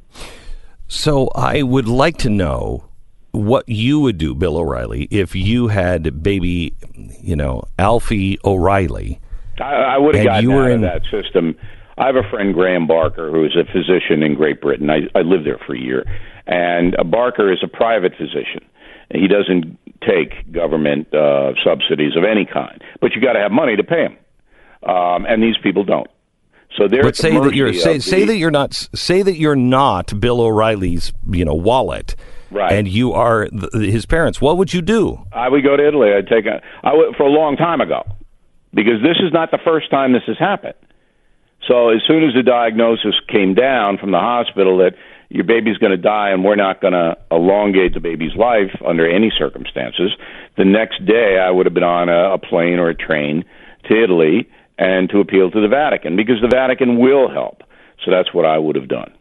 [SPEAKER 4] So I would like to know what you would do, Bill O'Reilly, if you had baby, you know, Alfie O'Reilly.
[SPEAKER 9] I, I would have gotten
[SPEAKER 4] you were
[SPEAKER 9] out
[SPEAKER 4] in
[SPEAKER 9] of that system. I have a friend, Graham Barker, who is a physician in Great Britain. I, I lived there for a year. And uh, Barker is a private physician. He doesn't take government uh, subsidies of any kind. But you got to have money to pay him. Um, and these people don't. So they're
[SPEAKER 4] but say that you're say, the, say that you're not say that you're not Bill O'Reilly's, you know, wallet.
[SPEAKER 9] Right.
[SPEAKER 4] And you are th- his parents. What would you do?
[SPEAKER 9] I would go to Italy. I'd take a I would, for a long time ago. Because this is not the first time this has happened. So as soon as the diagnosis came down from the hospital that your baby's going to die and we're not going to elongate the baby's life under any circumstances, the next day I would have been on a, a plane or a train to Italy and to appeal to the Vatican, because the Vatican will help. So that's what I would have done.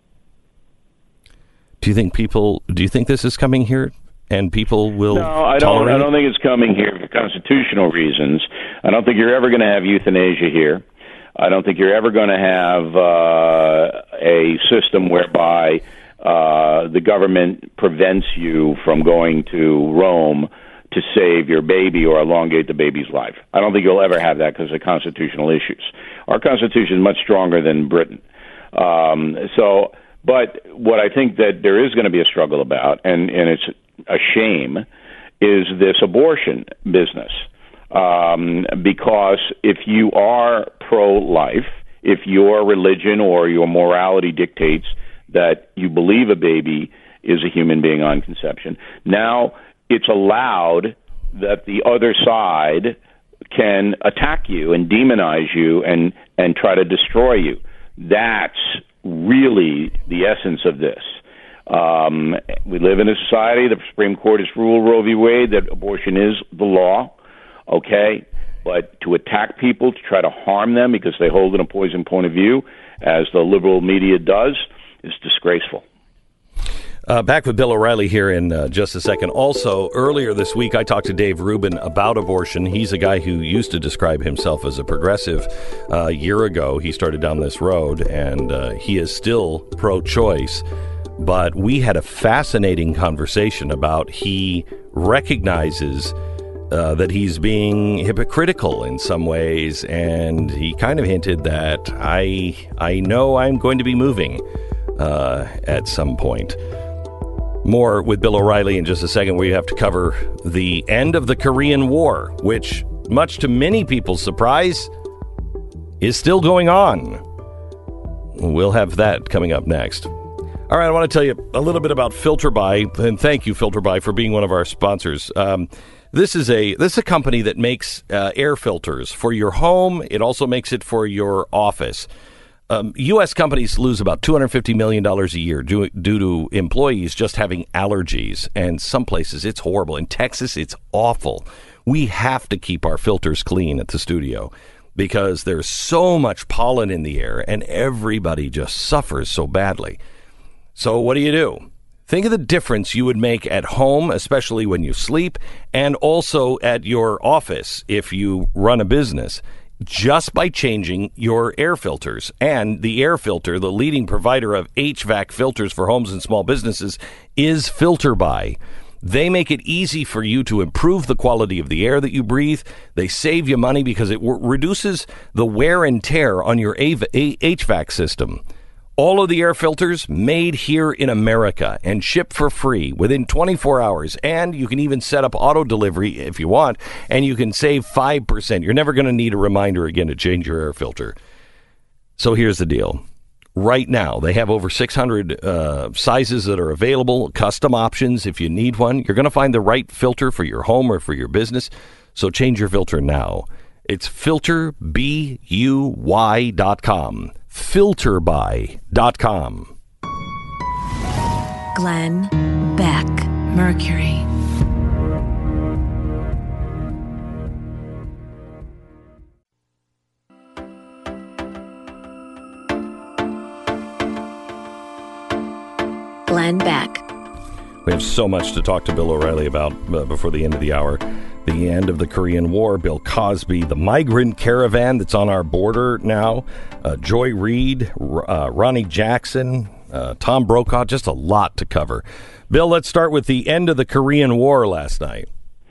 [SPEAKER 4] Do you think people, do you think this is coming here? And people will
[SPEAKER 9] No, I don't.
[SPEAKER 4] tolerate
[SPEAKER 9] I don't think it's coming here for constitutional reasons. I don't think you're ever going to have euthanasia here. I don't think you're ever going to have uh, a system whereby uh, the government prevents you from going to Rome to save your baby or elongate the baby's life. I don't think you'll ever have that because of constitutional issues. Our Constitution is much stronger than Britain. Um, so, but what I think that there is going to be a struggle about, and, and it's a shame, is this abortion business. Um, because if you are pro-life, if your religion or your morality dictates that you believe a baby is a human being on conception, now it's allowed that the other side can attack you and demonize you and, and try to destroy you. That's really the essence of this. Um, we live in a society, the Supreme Court has ruled Roe v. Wade that abortion is the law. Okay, but to attack people, to try to harm them because they hold an opposing point of view, as the liberal media does, is disgraceful.
[SPEAKER 4] Uh, back with Bill O'Reilly here in uh, just a second. Also, earlier this week, I talked to Dave Rubin about abortion. He's a guy who used to describe himself as a progressive. Uh, a year ago, he started down this road, and uh, he is still pro-choice. But we had a fascinating conversation about he recognizes Uh, that he's being hypocritical in some ways, and he kind of hinted that I I know I'm going to be moving uh, at some point. More with Bill O'Reilly in just a second. We have to cover the end of the Korean War, which much to many people's surprise, is still going on. We'll have that coming up next. All right, I want to tell you a little bit about FilterBuy, and thank you, FilterBuy, for being one of our sponsors. Um, this is a this is a company that makes uh, air filters for your home. It also makes it for your office. Um, U S companies lose about two hundred fifty million dollars a year due, due to employees just having allergies. And some places it's horrible. In Texas, it's awful. We have to keep our filters clean at the studio because there's so much pollen in the air and everybody just suffers so badly. So what do you do? Think of the difference you would make at home, especially when you sleep, and also at your office if you run a business, just by changing your air filters. And the air filter, the leading provider of H V A C filters for homes and small businesses, is FilterBuy. They make it easy for you to improve the quality of the air that you breathe. They save you money because it w- reduces the wear and tear on your A V- A- H V A C system. All of the air filters made here in America and shipped for free within twenty-four hours. And you can even set up auto delivery if you want, and you can save five percent. You're never going to need a reminder again to change your air filter. So here's the deal. Right now, they have over six hundred uh, sizes that are available, custom options if you need one. You're going to find the right filter for your home or for your business. So change your filter now. It's filter buy dot com. filterbuy dot com.
[SPEAKER 2] Glenn Beck, Mercury. Glenn Beck.
[SPEAKER 4] We have so much to talk to Bill O'Reilly about uh, before the end of the hour. The end of the Korean War, Bill Cosby, the migrant caravan that's on our border now, uh, Joy Reid, uh, Ronnie Jackson, uh, Tom Brokaw, just a lot to cover. Bill, let's start with the end of the Korean War last night.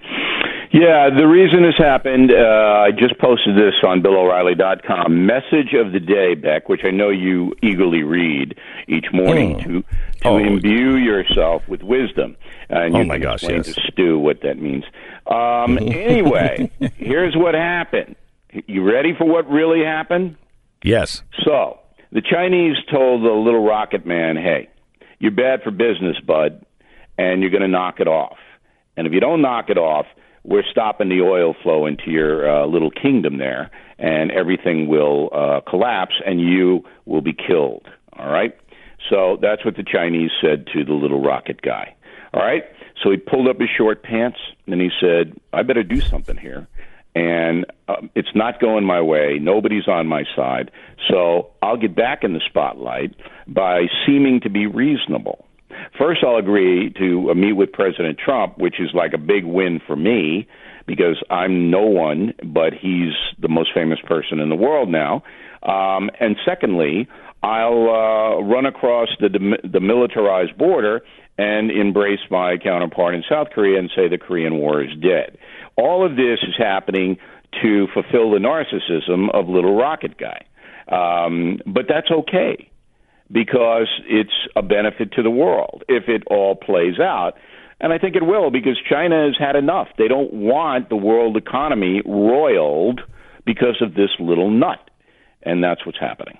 [SPEAKER 9] Yeah, the reason this happened, uh, I just posted this on Bill O'Reilly dot com. Message of the day, Beck, which I know you eagerly read each morning mm. to to oh. imbue yourself with wisdom. Uh, and
[SPEAKER 4] oh,
[SPEAKER 9] you
[SPEAKER 4] my
[SPEAKER 9] can
[SPEAKER 4] gosh,
[SPEAKER 9] explain
[SPEAKER 4] yes.
[SPEAKER 9] to Stu what that means. Um, anyway, here's what happened. You ready for what really happened?
[SPEAKER 4] Yes.
[SPEAKER 9] So, the Chinese told the little rocket man, hey, you're bad for business, bud, and you're going to knock it off. And if you don't knock it off, we're stopping the oil flow into your uh, little kingdom there, and everything will uh, collapse, and you will be killed, all right? So that's what the Chinese said to the little rocket guy, all right? So he pulled up his short pants, and he said, I better do something here, and uh, it's not going my way. Nobody's on my side, so I'll get back in the spotlight by seeming to be reasonable. First, I'll agree to uh, meet with President Trump, which is like a big win for me because I'm no one, but he's the most famous person in the world now. Um, and secondly, I'll uh, run across the, the militarized border and embrace my counterpart in South Korea and say the Korean War is dead. All of this is happening to fulfill the narcissism of Little Rocket Guy. Um, but that's okay, because it's a benefit to the world if it all plays out. And I think it will, because China has had enough. They don't want the world economy roiled because of this little nut. And that's what's happening.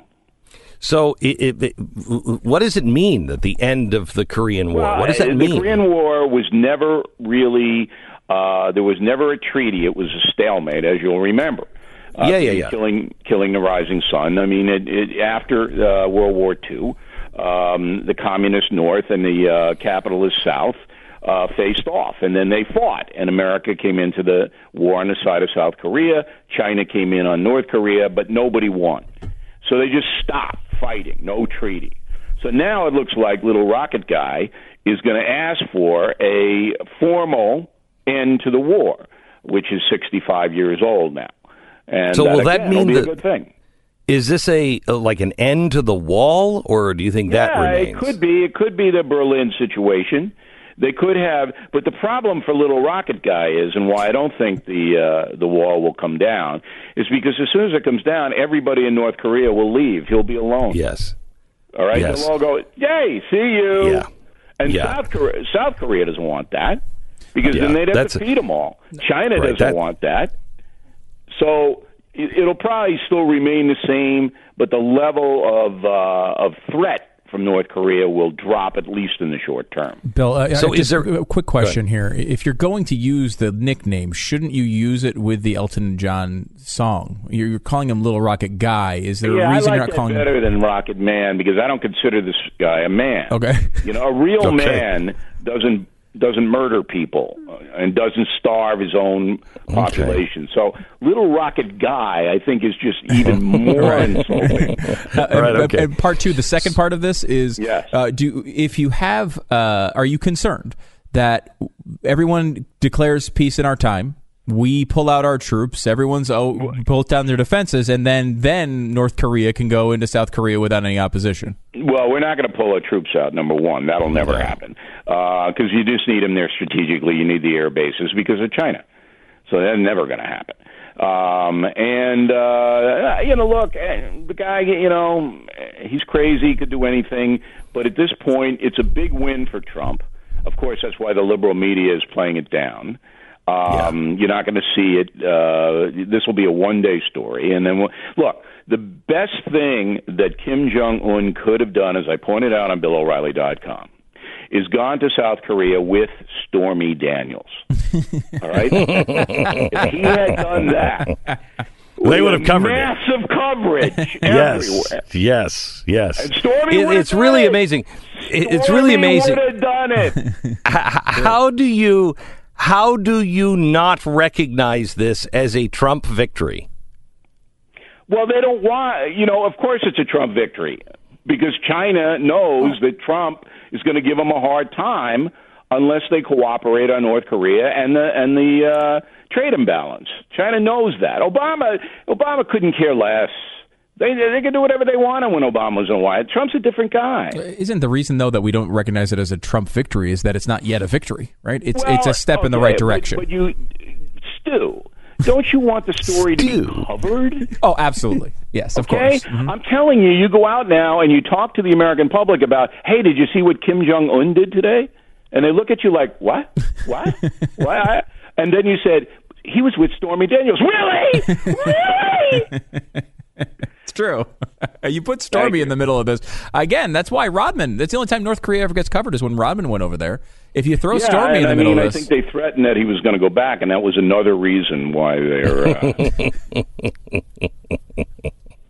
[SPEAKER 4] So it, it, it, what does it mean, that the end of the Korean War?
[SPEAKER 9] Well,
[SPEAKER 4] what does that
[SPEAKER 9] the
[SPEAKER 4] mean?
[SPEAKER 9] The Korean War was never really, uh, there was never a treaty. It was a stalemate, as you'll remember. Uh,
[SPEAKER 4] yeah, yeah, yeah.
[SPEAKER 9] Killing, killing the rising sun. I mean, it, it, after uh, World War Two, um, the communist North and the uh, capitalist South uh, faced off, and then they fought. And America came into the war on the side of South Korea. China came in on North Korea, but nobody won. So they just stopped fighting. No treaty. So now it looks like Little Rocket Guy is going to ask for a formal end to the war, which is sixty-five years old now. And
[SPEAKER 4] so will
[SPEAKER 9] that,
[SPEAKER 4] that
[SPEAKER 9] again,
[SPEAKER 4] mean
[SPEAKER 9] will be
[SPEAKER 4] that,
[SPEAKER 9] a good thing?
[SPEAKER 4] Is this a like an end to the wall, or do you think
[SPEAKER 9] yeah,
[SPEAKER 4] that remains?
[SPEAKER 9] it could be. It could be the Berlin situation. They could have, but the problem for Little Rocket Guy is, and why I don't think the uh, the wall will come down, is because as soon as it comes down, everybody in North Korea will leave. He'll be alone.
[SPEAKER 4] Yes.
[SPEAKER 9] All right.
[SPEAKER 4] Yes.
[SPEAKER 9] They'll all go, "Yay, see you."
[SPEAKER 4] Yeah.
[SPEAKER 9] And
[SPEAKER 4] yeah.
[SPEAKER 9] South Korea, South Korea doesn't want that, because
[SPEAKER 4] yeah,
[SPEAKER 9] then they'd have
[SPEAKER 4] that's
[SPEAKER 9] to feed them all. China
[SPEAKER 4] right,
[SPEAKER 9] doesn't
[SPEAKER 4] that,
[SPEAKER 9] want that. So it, it'll probably still remain the same, but the level of uh, of threat from North Korea will drop at least in the short term.
[SPEAKER 6] Bill, uh,
[SPEAKER 4] so
[SPEAKER 6] is
[SPEAKER 4] is there
[SPEAKER 6] a quick question here? If you're going to use the nickname, shouldn't you use it with the Elton John song? You're, you're calling him Little Rocket Guy. Is there
[SPEAKER 9] yeah,
[SPEAKER 6] a reason
[SPEAKER 9] I like
[SPEAKER 6] you're not
[SPEAKER 9] that
[SPEAKER 6] calling
[SPEAKER 9] better
[SPEAKER 6] him
[SPEAKER 9] than Rocket Man because I don't consider this guy a man.
[SPEAKER 6] Okay,
[SPEAKER 9] you know, a real
[SPEAKER 4] okay.
[SPEAKER 9] man doesn't doesn't murder people and doesn't starve his own population. Okay. So Little Rocket Guy, I think, is just even more
[SPEAKER 6] right.
[SPEAKER 9] insulting.
[SPEAKER 6] Uh,
[SPEAKER 4] All right,
[SPEAKER 6] and,
[SPEAKER 4] okay.
[SPEAKER 6] and part two, the second part of this is,
[SPEAKER 9] yes.
[SPEAKER 6] uh, do if you have, uh, are you concerned that everyone declares peace in our time? We pull out our troops. Everyone's oh, pulls down their defenses, and then then North Korea can go into South Korea without any opposition.
[SPEAKER 9] Well, we're not going to pull our troops out. Number one, that'll never yeah. happen because uh, you just need them there strategically. You need the air bases because of China, so that's never going to happen. Um, and uh, you know, look, the guy, you know, he's crazy. He could do anything, but at this point, it's a big win for Trump. Of course, that's why the liberal media is playing it down. Um, yeah. You're not going to see it. Uh, this will be a one-day story. And then, we'll, look, the best thing that Kim Jong-un could have done, as I pointed out on Bill O'Reilly dot com, is gone to South Korea with Stormy Daniels. All right? If he had done that,
[SPEAKER 4] they would have covered
[SPEAKER 9] massive
[SPEAKER 4] it.
[SPEAKER 9] coverage
[SPEAKER 4] yes,
[SPEAKER 9] everywhere.
[SPEAKER 4] Yes, yes.
[SPEAKER 9] And Stormy
[SPEAKER 4] it, it's really
[SPEAKER 9] it.
[SPEAKER 4] amazing. It, it's
[SPEAKER 9] Stormy
[SPEAKER 4] really amazing.
[SPEAKER 9] would have done it.
[SPEAKER 4] How do you... How do you not recognize this as a Trump victory?
[SPEAKER 9] Well, they don't want, you know, of course it's a Trump victory because China knows that Trump is going to give them a hard time unless they cooperate on North Korea and the and the uh, trade imbalance. China knows that. Obama Obama couldn't care less. They they can do whatever they wanted when Obama was in the White House. Trump's a different guy.
[SPEAKER 6] Isn't the reason, though, that we don't recognize it as a Trump victory is that it's not yet a victory, right? It's
[SPEAKER 9] well,
[SPEAKER 6] it's a step
[SPEAKER 9] okay,
[SPEAKER 6] in the right direction.
[SPEAKER 9] But, but you, Stu, don't you want the story to be covered?
[SPEAKER 6] Oh, absolutely. Yes, of
[SPEAKER 9] okay?
[SPEAKER 6] course. Mm-hmm.
[SPEAKER 9] I'm telling you, you go out now and you talk to the American public about, hey, did you see what Kim Jong-un did today? And they look at you like, what? What? What? And then you said, he was with Stormy Daniels. Really? Really?
[SPEAKER 6] It's true. You put Stormy in the middle of this. Again, that's why Rodman, that's the only time North Korea ever gets covered is when Rodman went over there. If you throw
[SPEAKER 9] yeah,
[SPEAKER 6] Stormy in the
[SPEAKER 9] I
[SPEAKER 6] middle
[SPEAKER 9] mean,
[SPEAKER 6] of this.
[SPEAKER 9] I think they threatened that he was going to go back, and that was another reason why they're... Uh...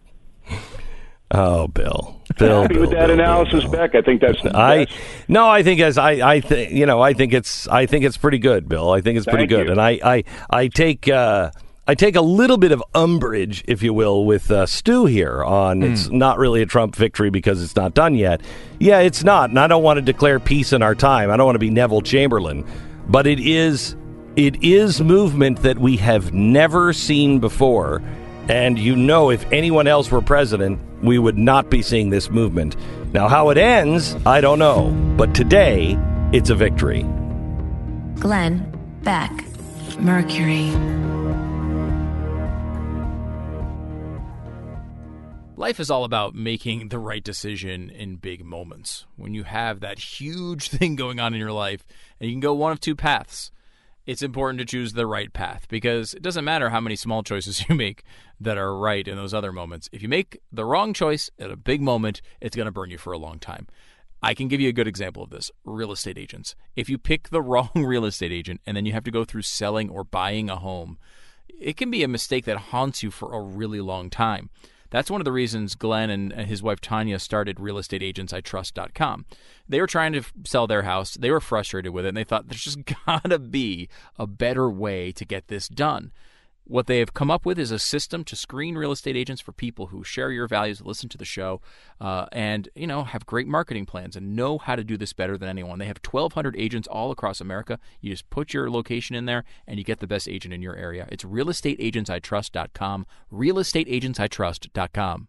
[SPEAKER 4] Oh, Bill. Bill,
[SPEAKER 9] happy
[SPEAKER 4] Bill,
[SPEAKER 9] with that
[SPEAKER 4] Bill,
[SPEAKER 9] analysis,
[SPEAKER 4] Bill,
[SPEAKER 9] Beck. I think that's the
[SPEAKER 4] I
[SPEAKER 9] best.
[SPEAKER 4] no, I think as I I think you know I think it's I think it's pretty good, Bill. I think it's pretty
[SPEAKER 9] Thank
[SPEAKER 4] good,
[SPEAKER 9] you.
[SPEAKER 4] and I I I take uh, I take a little bit of umbrage, if you will, with uh, Stu here on mm. it's not really a Trump victory because it's not done yet. Yeah, it's not, and I don't want to declare peace in our time. I don't want to be Neville Chamberlain, but it is it is movement that we have never seen before. And you know, if anyone else were president, we would not be seeing this movement. Now, how it ends, I don't know. But today, it's a victory.
[SPEAKER 2] Glenn Beck, Mercury.
[SPEAKER 6] Life is all about making the right decision in big moments. When you have that huge thing going on in your life, and you can go one of two paths. It's important to choose the right path because it doesn't matter how many small choices you make that are right in those other moments. If you make the wrong choice at a big moment, it's going to burn you for a long time. I can give you a good example of this. Real estate agents. If you pick the wrong real estate agent and then you have to go through selling or buying a home, it can be a mistake that haunts you for a really long time. That's one of the reasons Glenn and his wife Tanya started real estate agents I trust dot com. They were trying to sell their house. They were frustrated with it, and they thought there's just got to be a better way to get this done. What they have come up with is a system to screen real estate agents for people who share your values, listen to the show, uh, and you know have great marketing plans and know how to do this better than anyone. They have twelve hundred agents all across America. You just put your location in there, and you get the best agent in your area. It's real estate agents I trust dot com, real estate agents I trust dot com.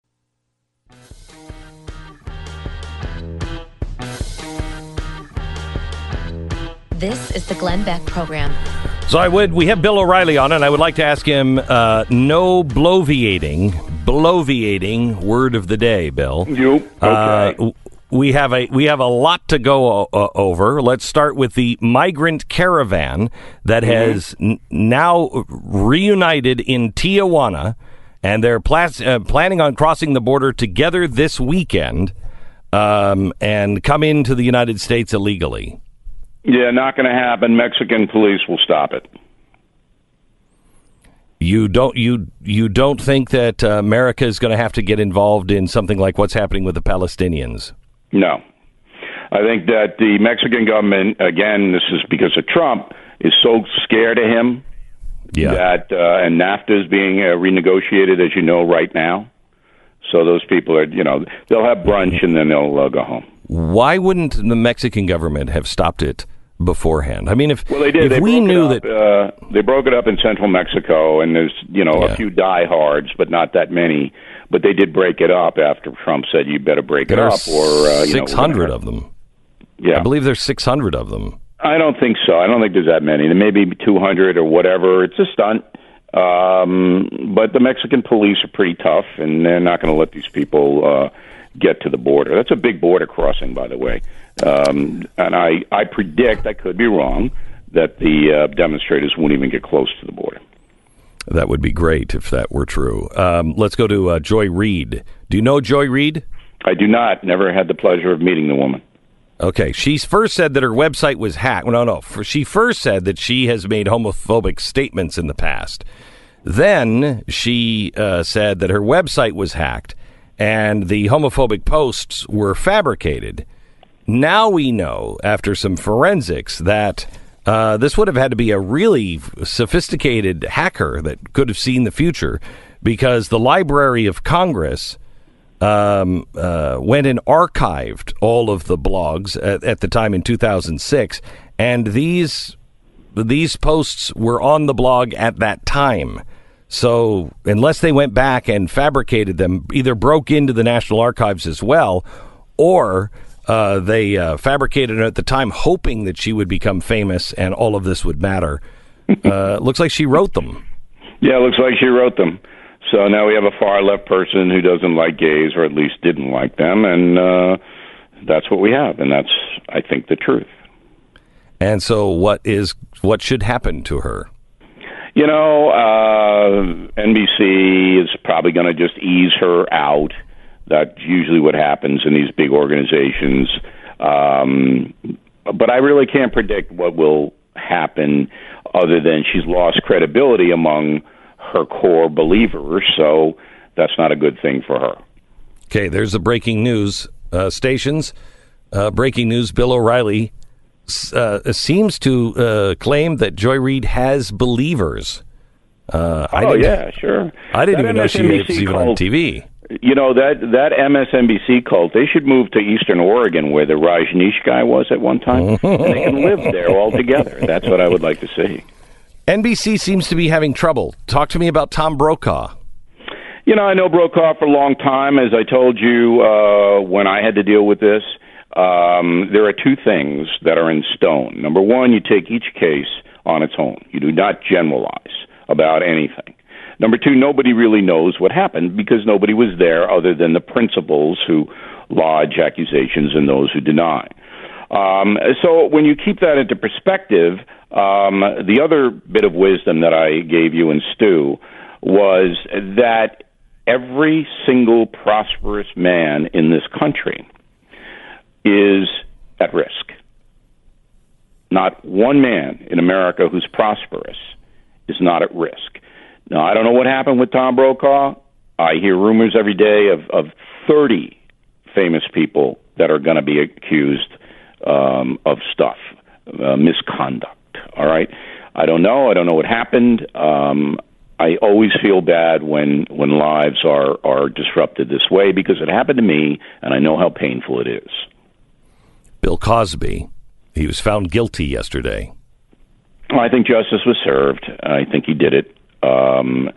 [SPEAKER 5] This is the Glenn Beck Program.
[SPEAKER 4] So I would, we have Bill O'Reilly on, and I would like to ask him, uh, no bloviating, bloviating word of the day, Bill.
[SPEAKER 9] You, okay.
[SPEAKER 4] Uh, we have a we have a lot to go uh, over. Let's start with the migrant caravan that has mm-hmm. n- now reunited in Tijuana, and they're pla- uh, planning on crossing the border together this weekend um, and come into the United States illegally.
[SPEAKER 9] Yeah, not going to happen. Mexican police will stop it.
[SPEAKER 4] You don't you you don't think that uh, America is going to have to get involved in something like what's happening with the Palestinians?
[SPEAKER 9] No. I think that the Mexican government, again, this is because of Trump, is so scared of him
[SPEAKER 4] yeah.
[SPEAKER 9] that, uh, and NAFTA is being uh, renegotiated, as you know, right now. So those people are, you know, they'll have brunch and then they'll uh, go home.
[SPEAKER 4] Why wouldn't the Mexican government have stopped it beforehand? I mean, if
[SPEAKER 9] well, they did.
[SPEAKER 4] If
[SPEAKER 9] they
[SPEAKER 4] we knew
[SPEAKER 9] up,
[SPEAKER 4] that
[SPEAKER 9] uh, they broke it up in central Mexico, and there's you know
[SPEAKER 4] yeah.
[SPEAKER 9] a few diehards, but not that many. But they did break it up after Trump said you better break
[SPEAKER 4] there
[SPEAKER 9] it
[SPEAKER 4] are
[SPEAKER 9] up, or uh, you
[SPEAKER 4] six hundred of them.
[SPEAKER 9] Yeah,
[SPEAKER 4] I believe there's six hundred of them.
[SPEAKER 9] I don't think so. I don't think there's that many. There may be two hundred or whatever. It's a stunt. Um, but the Mexican police are pretty tough, and they're not going to let these people uh, get to the border. That's a big border crossing, by the way. Um, and I, I predict, I could be wrong, that the uh, demonstrators won't even get close to the border.
[SPEAKER 4] That would be great if that were true. Um, let's go to uh, Joy Reid. Do you know Joy Reid?
[SPEAKER 9] I do not. Never had the pleasure of meeting the woman.
[SPEAKER 4] Okay. She first said that her website was hacked. No, no. She first said that she has made homophobic statements in the past. Then she uh, said that her website was hacked and the homophobic posts were fabricated. Now we know, after some forensics, that uh, this would have had to be a really sophisticated hacker that could have seen the future, because the Library of Congress um, uh, went and archived all of the blogs at, at the time in two thousand six, and these these posts were on the blog at that time. So unless they went back and fabricated them, either broke into the National Archives as well, or uh, they uh, fabricated it at the time, hoping that she would become famous and all of this would matter. Uh, looks like she wrote them.
[SPEAKER 9] Yeah, it looks like she wrote them. So now we have a far left person who doesn't like gays, or at least didn't like them, and uh, that's what we have, and that's, I think, the truth.
[SPEAKER 4] And so what is what should happen to her?
[SPEAKER 9] You know, uh, N B C is probably going to just ease her out. That's usually what happens in these big organizations. Um, but I really can't predict what will happen, other than she's lost credibility among her core believers, so that's not a good thing for her.
[SPEAKER 4] Okay, there's the breaking news uh, stations. Uh, breaking news, Bill O'Reilly uh, seems to uh, claim that Joy Reid has believers. Uh, I
[SPEAKER 9] oh,
[SPEAKER 4] didn't,
[SPEAKER 9] yeah, sure.
[SPEAKER 4] I didn't
[SPEAKER 9] that
[SPEAKER 4] even know she was even
[SPEAKER 9] cult,
[SPEAKER 4] on T V.
[SPEAKER 9] You know, that, that M S N B C cult, they should move to Eastern Oregon, where the Rajneesh guy was at one time, and they can live there all together. That's what I would like to see.
[SPEAKER 4] N B C seems to be having trouble. Talk to me about Tom Brokaw.
[SPEAKER 9] You know, I know Brokaw for a long time. As I told you uh, when I had to deal with this, um, there are two things that are in stone. Number one, you take each case on its own. You do not generalize about anything. Number two, nobody really knows what happened, because nobody was there other than the principals who lodge accusations and those who deny. Um, so when you keep that into perspective, um, the other bit of wisdom that I gave you and Stu was that every single prosperous man in this country is at risk. Not one man in America who's prosperous is not at risk. Now, I don't know what happened with Tom Brokaw. I hear rumors every day of, of thirty famous people that are going to be accused um, of stuff, uh, misconduct. All right? I don't know. I don't know what happened. Um, I always feel bad when, when lives are, are disrupted this way, because it happened to me, and I know how painful it is.
[SPEAKER 4] Bill Cosby, he was found guilty yesterday.
[SPEAKER 9] I think justice was served. I think he did it. Um,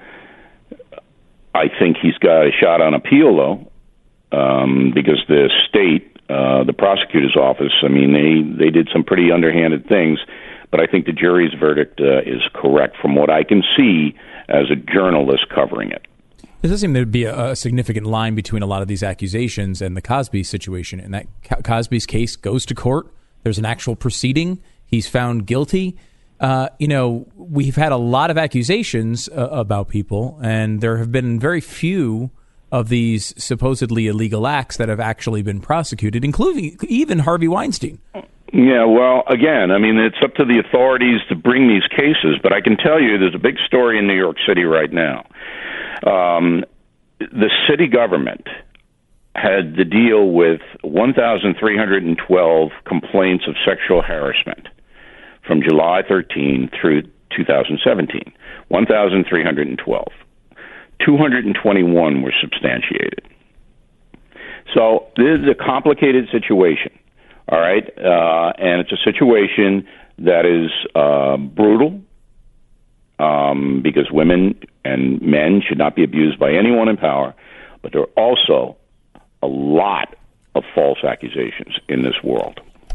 [SPEAKER 9] I think he's got a shot on appeal, though, um, because the state, uh, the prosecutor's office, I mean, they, they did some pretty underhanded things, but I think the jury's verdict uh, is correct from what I can see as a journalist covering it.
[SPEAKER 6] There does seem to be a, a significant line between a lot of these accusations and the Cosby situation. And that Co- Cosby's case goes to court. There's an actual proceeding. He's found guilty. Uh, you know, we've had a lot of accusations uh, about people, and there have been very few of these supposedly illegal acts that have actually been prosecuted, including even Harvey Weinstein.
[SPEAKER 9] Yeah, well, again, I mean, it's up to the authorities to bring these cases, but I can tell you there's a big story in New York City right now. Um, the city government had to deal with one thousand three hundred twelve complaints of sexual harassment from July thirteenth through two thousand seventeen. one thousand three hundred twelve. two hundred twenty-one were substantiated. So this is a complicated situation, all right? Uh, and it's a situation that is uh, brutal, um, because women and men should not be abused by anyone in power, but there are also a lot of false accusations in this world.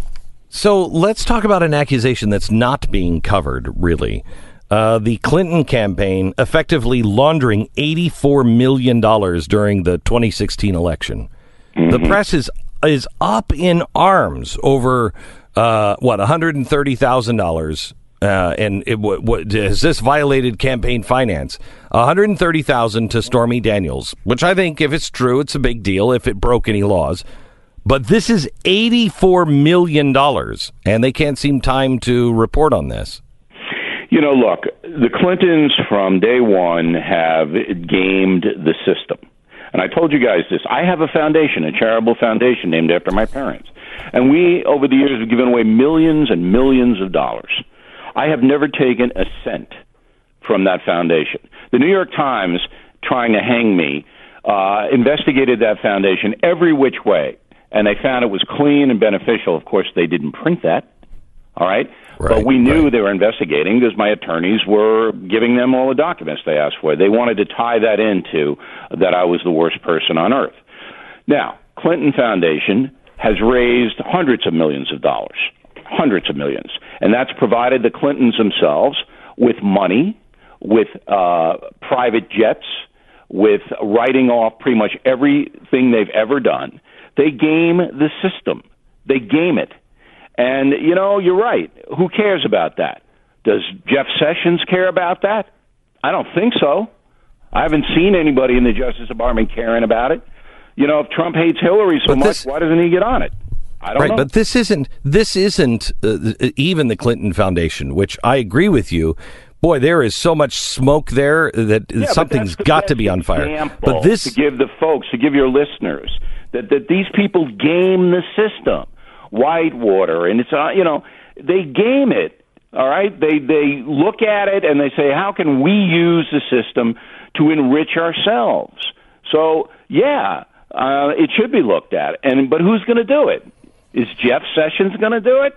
[SPEAKER 4] So let's talk about an accusation that's not being covered, really. Uh, the Clinton campaign effectively laundering eighty-four million dollars during the twenty sixteen election. Mm-hmm. The press is is up in arms over, uh, what, one hundred thirty thousand dollars. Uh, and it, what, what, has this violated campaign finance? one hundred thirty thousand dollars to Stormy Daniels, which I think, if it's true, it's a big deal if it broke any laws. But this is eighty-four million dollars, and they can't seem time to report on this.
[SPEAKER 9] You know, look, the Clintons from day one have gamed the system. And I told you guys this. I have a foundation, a charitable foundation named after my parents. And we, over the years, have given away millions and millions of dollars. I have never taken a cent from that foundation. The New York Times, trying to hang me, uh, investigated that foundation every which way, and they found it was clean and beneficial. Of course, they didn't print that, all right?
[SPEAKER 4] Right,
[SPEAKER 9] but we knew
[SPEAKER 4] right.
[SPEAKER 9] they were investigating because my attorneys were giving them all the documents they asked for. They wanted to tie that into that I was the worst person on earth. Now, Clinton Foundation has raised hundreds of millions of dollars, hundreds of millions, and that's provided the Clintons themselves with money, with uh, private jets, with writing off pretty much everything they've ever done. They game the system. They game it. And, you know, you're right. Who cares about that? Does Jeff Sessions care about that? I don't think so. I haven't seen anybody in the Justice Department caring about it. You know, if Trump hates Hillary so
[SPEAKER 4] But
[SPEAKER 9] much,
[SPEAKER 4] this-
[SPEAKER 9] why doesn't he get on it? I don't
[SPEAKER 4] Right,
[SPEAKER 9] know.
[SPEAKER 4] but this isn't this isn't uh, even the Clinton Foundation, which I agree with you. Boy, there is so much smoke there that
[SPEAKER 9] Yeah, but
[SPEAKER 4] something's
[SPEAKER 9] that's the
[SPEAKER 4] got to
[SPEAKER 9] best
[SPEAKER 4] be on fire.
[SPEAKER 9] example
[SPEAKER 4] But this,
[SPEAKER 9] to give the folks, to give your listeners, that that these people game the system. Whitewater, and it's uh, you know they game it. All right, they they look at it and they say, how can we use the system to enrich ourselves? So yeah, uh, it should be looked at. And but who's going to do it? Is Jeff Sessions going to do it?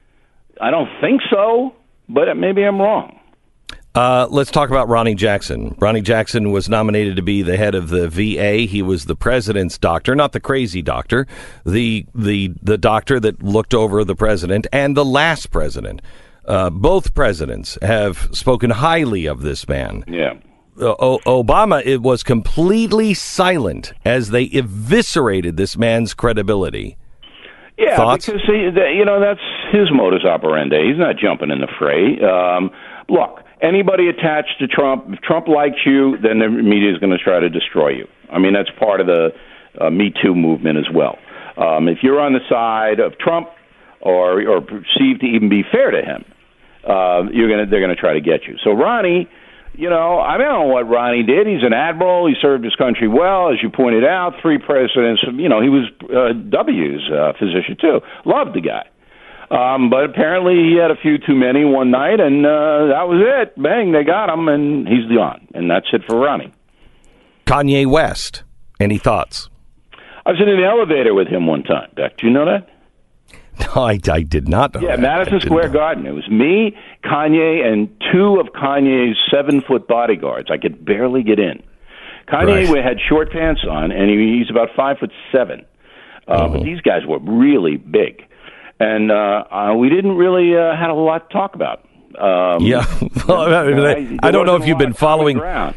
[SPEAKER 9] I don't think so, but maybe I'm wrong.
[SPEAKER 4] Uh, let's talk about Ronnie Jackson. Ronnie Jackson was nominated to be the head of the V A. He was the president's doctor, not the crazy doctor, the the the doctor that looked over the president and the last president. Uh, both presidents have spoken highly of this man.
[SPEAKER 9] Yeah.
[SPEAKER 4] Uh, o- Obama it was completely silent as they eviscerated this man's credibility.
[SPEAKER 9] Yeah,
[SPEAKER 4] Thoughts?
[SPEAKER 9] because he, the, you know that's his modus operandi. He's not jumping in the fray. Um, look. Anybody attached to Trump, if Trump likes you, then the media is going to try to destroy you. I mean, that's part of the uh, Me Too movement as well. Um, if you're on the side of Trump or or perceived to even be fair to him, uh, you're gonna they're going to try to get you. So Ronnie, you know, I don't know what Ronnie did. He's an admiral. He served his country well, as you pointed out. Three presidents. You know, he was uh, W's uh, physician too. Loved the guy. Um, but apparently he had a few too many one night, and uh, that was it. Bang, they got him, and he's gone. And that's it for Ronnie.
[SPEAKER 4] Kanye West, any thoughts?
[SPEAKER 9] I was in an elevator with him one time, Beck. Do you know that?
[SPEAKER 4] No, I, I did not know
[SPEAKER 9] Yeah,
[SPEAKER 4] that.
[SPEAKER 9] Madison
[SPEAKER 4] I did
[SPEAKER 9] Square
[SPEAKER 4] not.
[SPEAKER 9] Garden. It was me, Kanye, and two of Kanye's seven-foot bodyguards. I could barely get in. Kanye
[SPEAKER 4] Right.
[SPEAKER 9] had short pants on, and he, he's about five foot seven. Uh,
[SPEAKER 4] Mm-hmm.
[SPEAKER 9] But these guys were really big. And uh, uh, we didn't really uh, had a lot to talk about. Um,
[SPEAKER 4] Yeah, well, I,
[SPEAKER 9] I,
[SPEAKER 4] I don't know if you've been following.
[SPEAKER 9] Ground.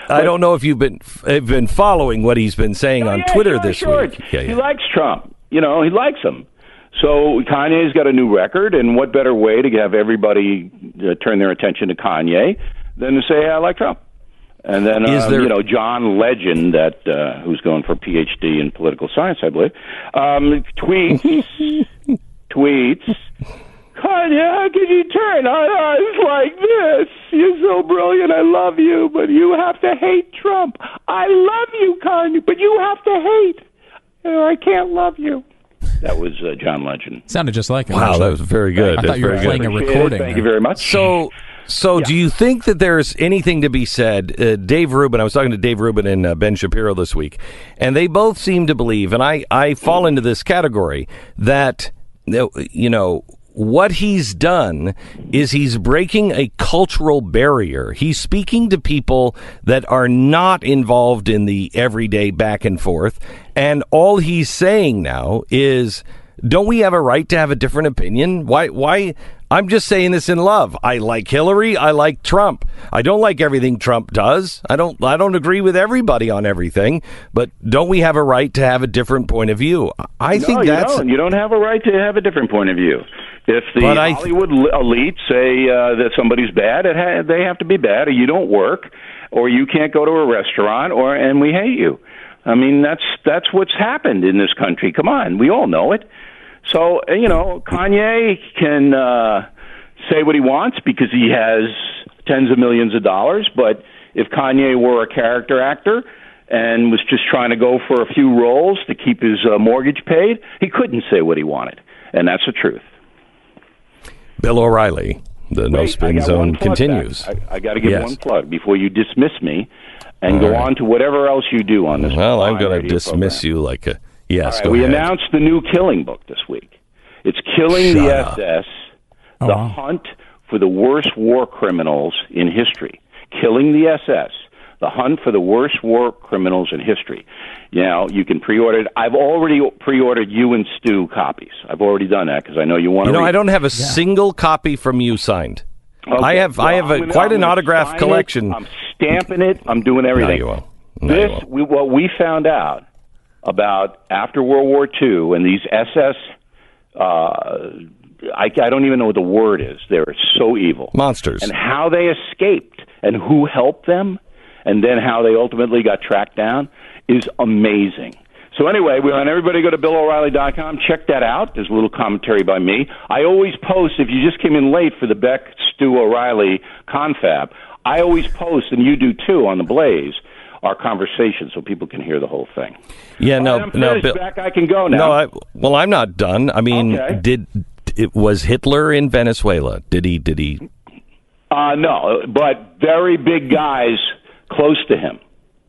[SPEAKER 4] I don't know if you've been have been following what he's been saying
[SPEAKER 9] oh,
[SPEAKER 4] on
[SPEAKER 9] yeah,
[SPEAKER 4] Twitter
[SPEAKER 9] sure,
[SPEAKER 4] this
[SPEAKER 9] sure.
[SPEAKER 4] week. Yeah, yeah.
[SPEAKER 9] He likes Trump. You know, he likes him. So Kanye's got a new record, and what better way to have everybody uh, turn their attention to Kanye than to say, hey, I like Trump? And then, um, there... you know, John Legend, that uh, who's going for a P H D in political science, I believe, um, tweets, tweets, Kanye, how could you turn on us like this? You're so brilliant, I love you, but you have to hate Trump. I love you, Kanye, but you have to hate, or I can't love you. That was uh, John Legend.
[SPEAKER 6] Sounded just like him.
[SPEAKER 4] Wow,
[SPEAKER 6] actually.
[SPEAKER 4] that was very good.
[SPEAKER 6] I thought you were playing
[SPEAKER 4] good.
[SPEAKER 6] a recording.
[SPEAKER 9] Thank you very much.
[SPEAKER 4] So, so
[SPEAKER 9] yeah.
[SPEAKER 4] do you think that there's anything to be said? Uh, Dave Rubin, I was talking to Dave Rubin and uh, Ben Shapiro this week, and they both seem to believe, and I, I fall into this category, that, you know, what he's done is he's breaking a cultural barrier. He's speaking to people that are not involved in the everyday back and forth. And all he's saying now is, don't we have a right to have a different opinion? Why, why? I'm just saying this in love. I like Hillary. I like Trump. I don't like everything Trump does. I don't, I don't agree with everybody on everything, but don't we have a right to have a different point of view? I
[SPEAKER 9] no,
[SPEAKER 4] think
[SPEAKER 9] you
[SPEAKER 4] that's,
[SPEAKER 9] don't. You don't have a right to have a different point of view. If the
[SPEAKER 4] But I th-
[SPEAKER 9] Hollywood elite say uh, that somebody's bad, it ha- they have to be bad, or you don't work, or you can't go to a restaurant, or and we hate you. I mean, that's that's what's happened in this country. Come on, we all know it. So, you know, Kanye can uh, say what he wants because he has tens of millions of dollars, but if Kanye were a character actor and was just trying to go for a few roles to keep his uh, mortgage paid, he couldn't say what he wanted, and that's the truth.
[SPEAKER 4] Bill O'Reilly, the No
[SPEAKER 9] Wait,
[SPEAKER 4] Spin Zone continues.
[SPEAKER 9] I, I got to give
[SPEAKER 4] Yes.
[SPEAKER 9] one plug before you dismiss me and
[SPEAKER 4] All
[SPEAKER 9] go
[SPEAKER 4] right.
[SPEAKER 9] on to whatever else you do on this.
[SPEAKER 4] Well, I'm
[SPEAKER 9] fine
[SPEAKER 4] going to
[SPEAKER 9] radio
[SPEAKER 4] dismiss
[SPEAKER 9] program.
[SPEAKER 4] you like a yes.
[SPEAKER 9] All right,
[SPEAKER 4] Go
[SPEAKER 9] we
[SPEAKER 4] ahead.
[SPEAKER 9] announced the new Killing book this week. It's Killing
[SPEAKER 4] Shut
[SPEAKER 9] the
[SPEAKER 4] up.
[SPEAKER 9] S S,
[SPEAKER 6] Oh,
[SPEAKER 9] the
[SPEAKER 6] wow.
[SPEAKER 9] hunt for the worst war criminals in history. Killing the S S, the hunt for the worst war criminals in history. You know, you can pre-order it. I've already pre-ordered you and Stu copies. I've already done that because I know you want to
[SPEAKER 4] You know,
[SPEAKER 9] read
[SPEAKER 4] I don't have a single copy from you signed.
[SPEAKER 9] Okay.
[SPEAKER 4] I have, I
[SPEAKER 9] Well,
[SPEAKER 4] have a,
[SPEAKER 9] I'm gonna-
[SPEAKER 4] quite
[SPEAKER 9] I'm
[SPEAKER 4] an
[SPEAKER 9] gonna
[SPEAKER 4] autograph
[SPEAKER 9] sign
[SPEAKER 4] collection.
[SPEAKER 9] It, I'm stamping it. I'm doing everything.
[SPEAKER 4] No, you won't. No, you
[SPEAKER 9] this,
[SPEAKER 4] won't.
[SPEAKER 9] we, what we found out about after World War Two and these S S, uh, I, I don't even know what the word is. They're so evil.
[SPEAKER 4] Monsters.
[SPEAKER 9] And how they escaped and who helped them, and then how they ultimately got tracked down is amazing. So anyway, we want everybody to go to Bill O'Reilly dot com. Check that out. There's a little commentary by me. I always post, if you just came in late for the Beck Stu O'Reilly confab, I always post, and you do too, on the Blaze, our conversation so people can hear the whole thing.
[SPEAKER 4] Yeah,
[SPEAKER 9] All
[SPEAKER 4] no,
[SPEAKER 9] right, I'm
[SPEAKER 4] no,
[SPEAKER 9] finished,
[SPEAKER 4] Bill.
[SPEAKER 9] Beck. I can go now.
[SPEAKER 4] No, I, well, I'm not done. I mean,
[SPEAKER 9] Okay.
[SPEAKER 4] did it was Hitler in Venezuela? Did he? Did he?
[SPEAKER 9] Uh, no, but very big guys close to him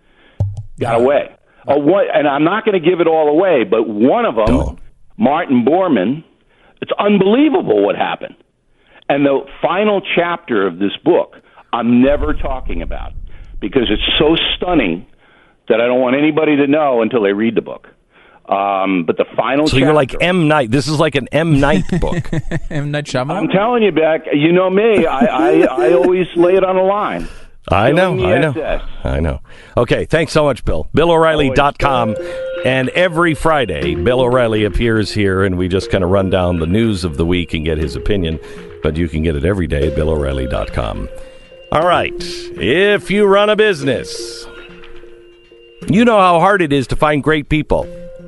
[SPEAKER 9] got away. Oh, what, and I'm not going to give it all away, but one of them,
[SPEAKER 4] Don't.
[SPEAKER 9] Martin Bormann, it's unbelievable what happened. And the final chapter of this book, I'm never talking about because it's so stunning that I don't want anybody to know until they read the book. Um, but the final
[SPEAKER 4] So
[SPEAKER 9] chapter,
[SPEAKER 4] you're like M. Night. This is like an M. Night book.
[SPEAKER 6] M. Night Shyamalan?
[SPEAKER 9] I'm telling you, Beck, you know me, I, I, I always lay it on the line.
[SPEAKER 4] I know,
[SPEAKER 9] Killing the
[SPEAKER 4] I know,
[SPEAKER 9] S S.
[SPEAKER 4] I know. Okay, thanks so much, Bill. Bill O'Reilly dot com. And every Friday, Bill O'Reilly appears here, and we just kind of run down the news of the week and get his opinion. But you can get it every day at Bill O'Reilly dot com. All right, if you run a business, you know how hard it is to find great people.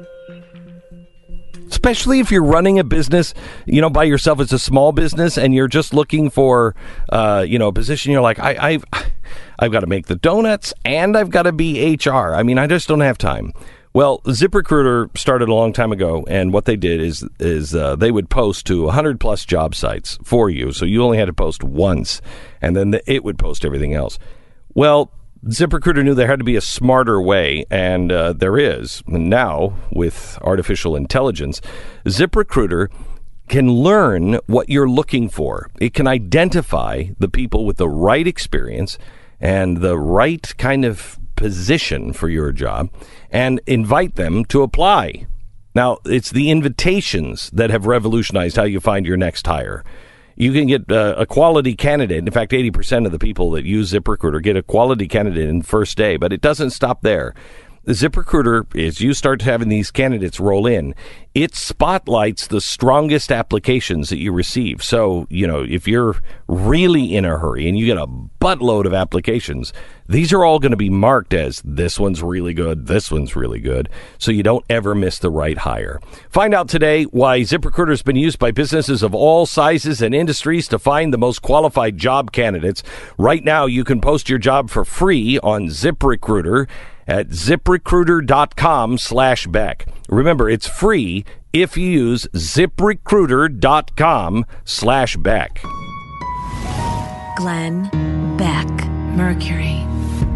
[SPEAKER 4] Especially if you're running a business, you know, by yourself. It's a small business, and you're just looking for, uh, you know, a position. You're like, I, I've, I've got to make the donuts, and I've got to be H R. I mean, I just don't have time. Well, ZipRecruiter started a long time ago, and what they did is, is uh, they would post to one hundred plus job sites for you, so you only had to post once, and then the, it would post everything else. Well, ZipRecruiter knew there had to be a smarter way, and uh, there is. Now, with artificial intelligence, ZipRecruiter can learn what you're looking for. It can identify the people with the right experience and the right kind of position for your job and invite them to apply. Now, it's the invitations that have revolutionized how you find your next hire. You can get uh, a quality candidate. In fact, eighty percent of the people that use ZipRecruiter get a quality candidate in the first day, but it doesn't stop there. The ZipRecruiter, as you start having these candidates roll in, it spotlights the strongest applications that you receive. So, you know, if you're really in a hurry and you get a buttload of applications, these are all going to be marked as this one's really good, this one's really good, so you don't ever miss the right hire. Find out today why ZipRecruiter has been used by businesses of all sizes and industries to find the most qualified job candidates. Right now, you can post your job for free on ZipRecruiter at ZipRecruiter.com slash Beck. Remember, it's free if you use ZipRecruiter.com slash Beck.
[SPEAKER 2] Glenn Beck, Mercury.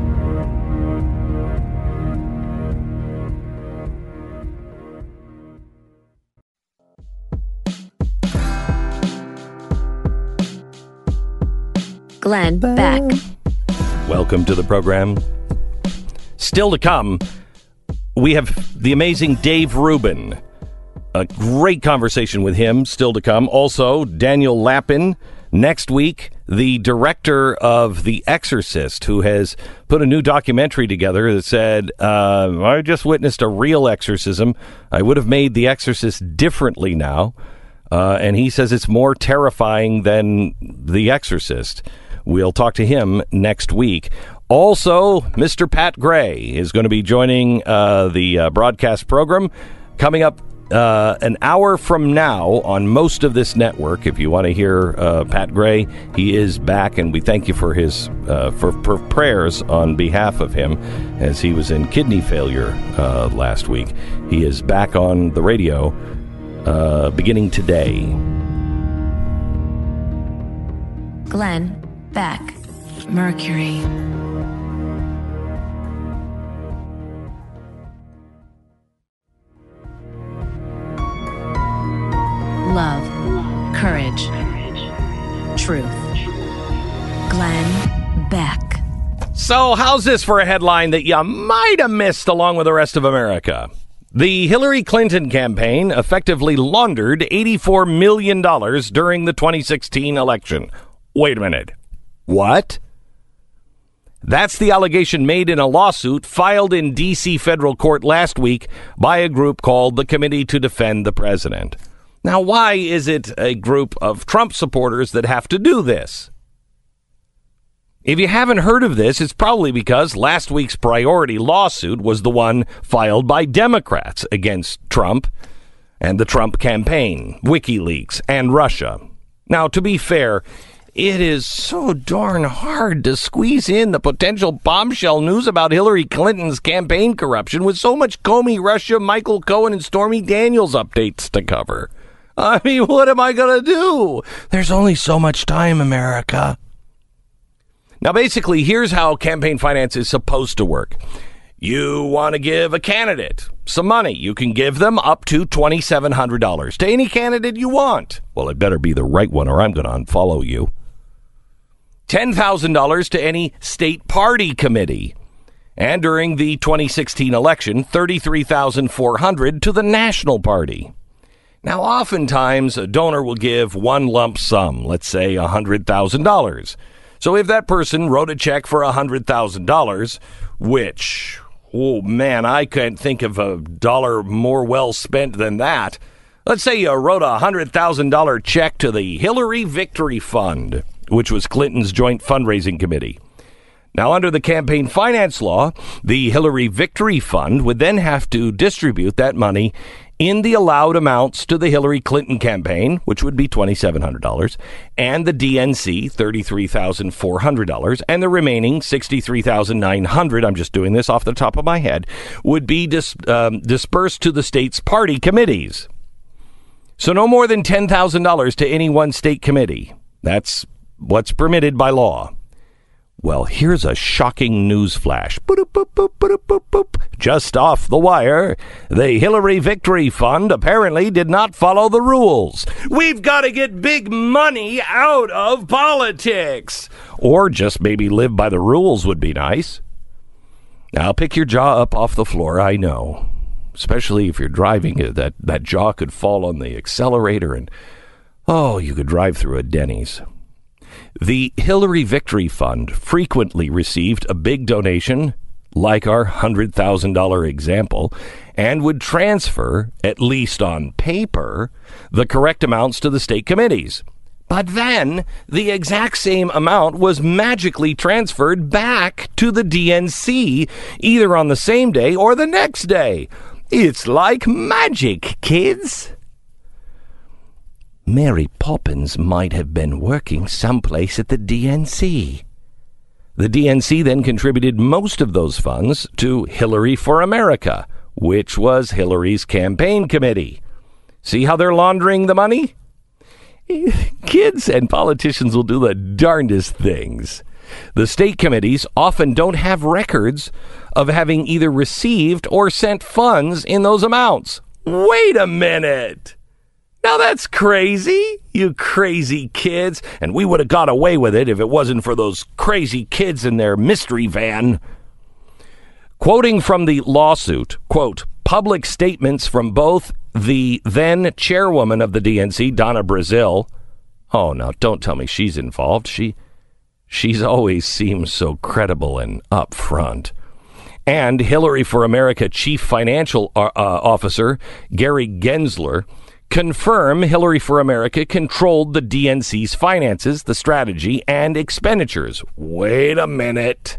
[SPEAKER 5] Glenn Beck.
[SPEAKER 4] Welcome to the program. Still to come, we have the amazing Dave Rubin. A great conversation with him still to come. Also, Daniel Lapin. Next week, the director of The Exorcist, who has put a new documentary together that said, uh, I just witnessed a real exorcism. I would have made The Exorcist differently now. Uh, and he says it's more terrifying than The Exorcist. We'll talk to him next week. Also, Mister Pat Gray is going to be joining uh, the uh, broadcast program coming up uh, an hour from now on most of this network. If you want to hear uh, Pat Gray, he is back, and we thank you for his uh, for, for prayers on behalf of him as he was in kidney failure uh, last week. He is back on the radio uh, beginning today.
[SPEAKER 2] Glenn Beck, Mercury. Love, courage, truth. Glenn Beck.
[SPEAKER 4] So how's this for a headline that you might have missed along with the rest of America? The Hillary Clinton campaign effectively laundered eighty-four million dollars during the twenty sixteen election. Wait a minute. What? That's the allegation made in a lawsuit filed in D C federal court last week by a group called the Committee to Defend the President. Now, why is it a group of Trump supporters that have to do this? If you haven't heard of this, it's probably because last week's priority lawsuit was the one filed by Democrats against Trump and the Trump campaign, WikiLeaks, and Russia. Now, to be fair, it is so darn hard to squeeze in the potential bombshell news about Hillary Clinton's campaign corruption with so much Comey, Russia, Michael Cohen, and Stormy Daniels updates to cover. I mean, what am I going to do? There's only so much time, America. Now, basically, here's how campaign finance is supposed to work. You want to give a candidate some money. You can give them up to twenty-seven hundred dollars to any candidate you want. Well, it better be the right one or I'm going to unfollow you. ten thousand dollars to any state party committee. And during the twenty sixteen election, thirty-three thousand four hundred dollars to the national party. Now, oftentimes, a donor will give one lump sum, let's say one hundred thousand dollars. So if that person wrote a check for one hundred thousand dollars, which, oh man, I can't think of a dollar more well spent than that. Let's say you wrote a one hundred thousand dollars check to the Hillary Victory Fund, which was Clinton's joint fundraising committee. Now, under the campaign finance law, the Hillary Victory Fund would then have to distribute that money in the allowed amounts to the Hillary Clinton campaign, which would be twenty-seven hundred dollars, and the D N C, thirty-three thousand four hundred dollars, and the remaining sixty-three thousand nine hundred dollars, I'm just doing this off the top of my head, would be dis- um, dispersed to the state's party committees. So no more than ten thousand dollars to any one state committee. That's what's permitted by law. Well, here's a shocking news flash. Boop, boop, boop, boop, boop, boop. Just off the wire, the Hillary Victory Fund apparently did not follow the rules. We've got to get big money out of politics. Or just maybe live by the rules would be nice. Now, pick your jaw up off the floor, I know. Especially if you're driving, that, that jaw could fall on the accelerator and... Oh, you could drive through a Denny's. The Hillary Victory Fund frequently received a big donation, like our one hundred thousand dollars example, and would transfer, at least on paper, the correct amounts to the state committees. But then the exact same amount was magically transferred back to the D N C, either on the same day or the next day. It's like magic, kids. Mary Poppins might have been working someplace at the D N C. The D N C then contributed most of those funds to Hillary for America, which was Hillary's campaign committee. See how they're laundering the money? Kids and politicians will do the darndest things. The state committees often don't have records of having either received or sent funds in those amounts. Wait a minute. Now that's crazy, you crazy kids. And we would have got away with it if it wasn't for those crazy kids in their mystery van. Quoting from the lawsuit, quote, public statements from both the then chairwoman of the D N C, Donna Brazile. Oh, no, don't tell me she's involved. She, she's always seemed so credible and upfront. And Hillary for America Chief Financial uh, Officer, Gary Gensler, confirm Hillary for America controlled the D N C's finances, the strategy, and expenditures. Wait a minute.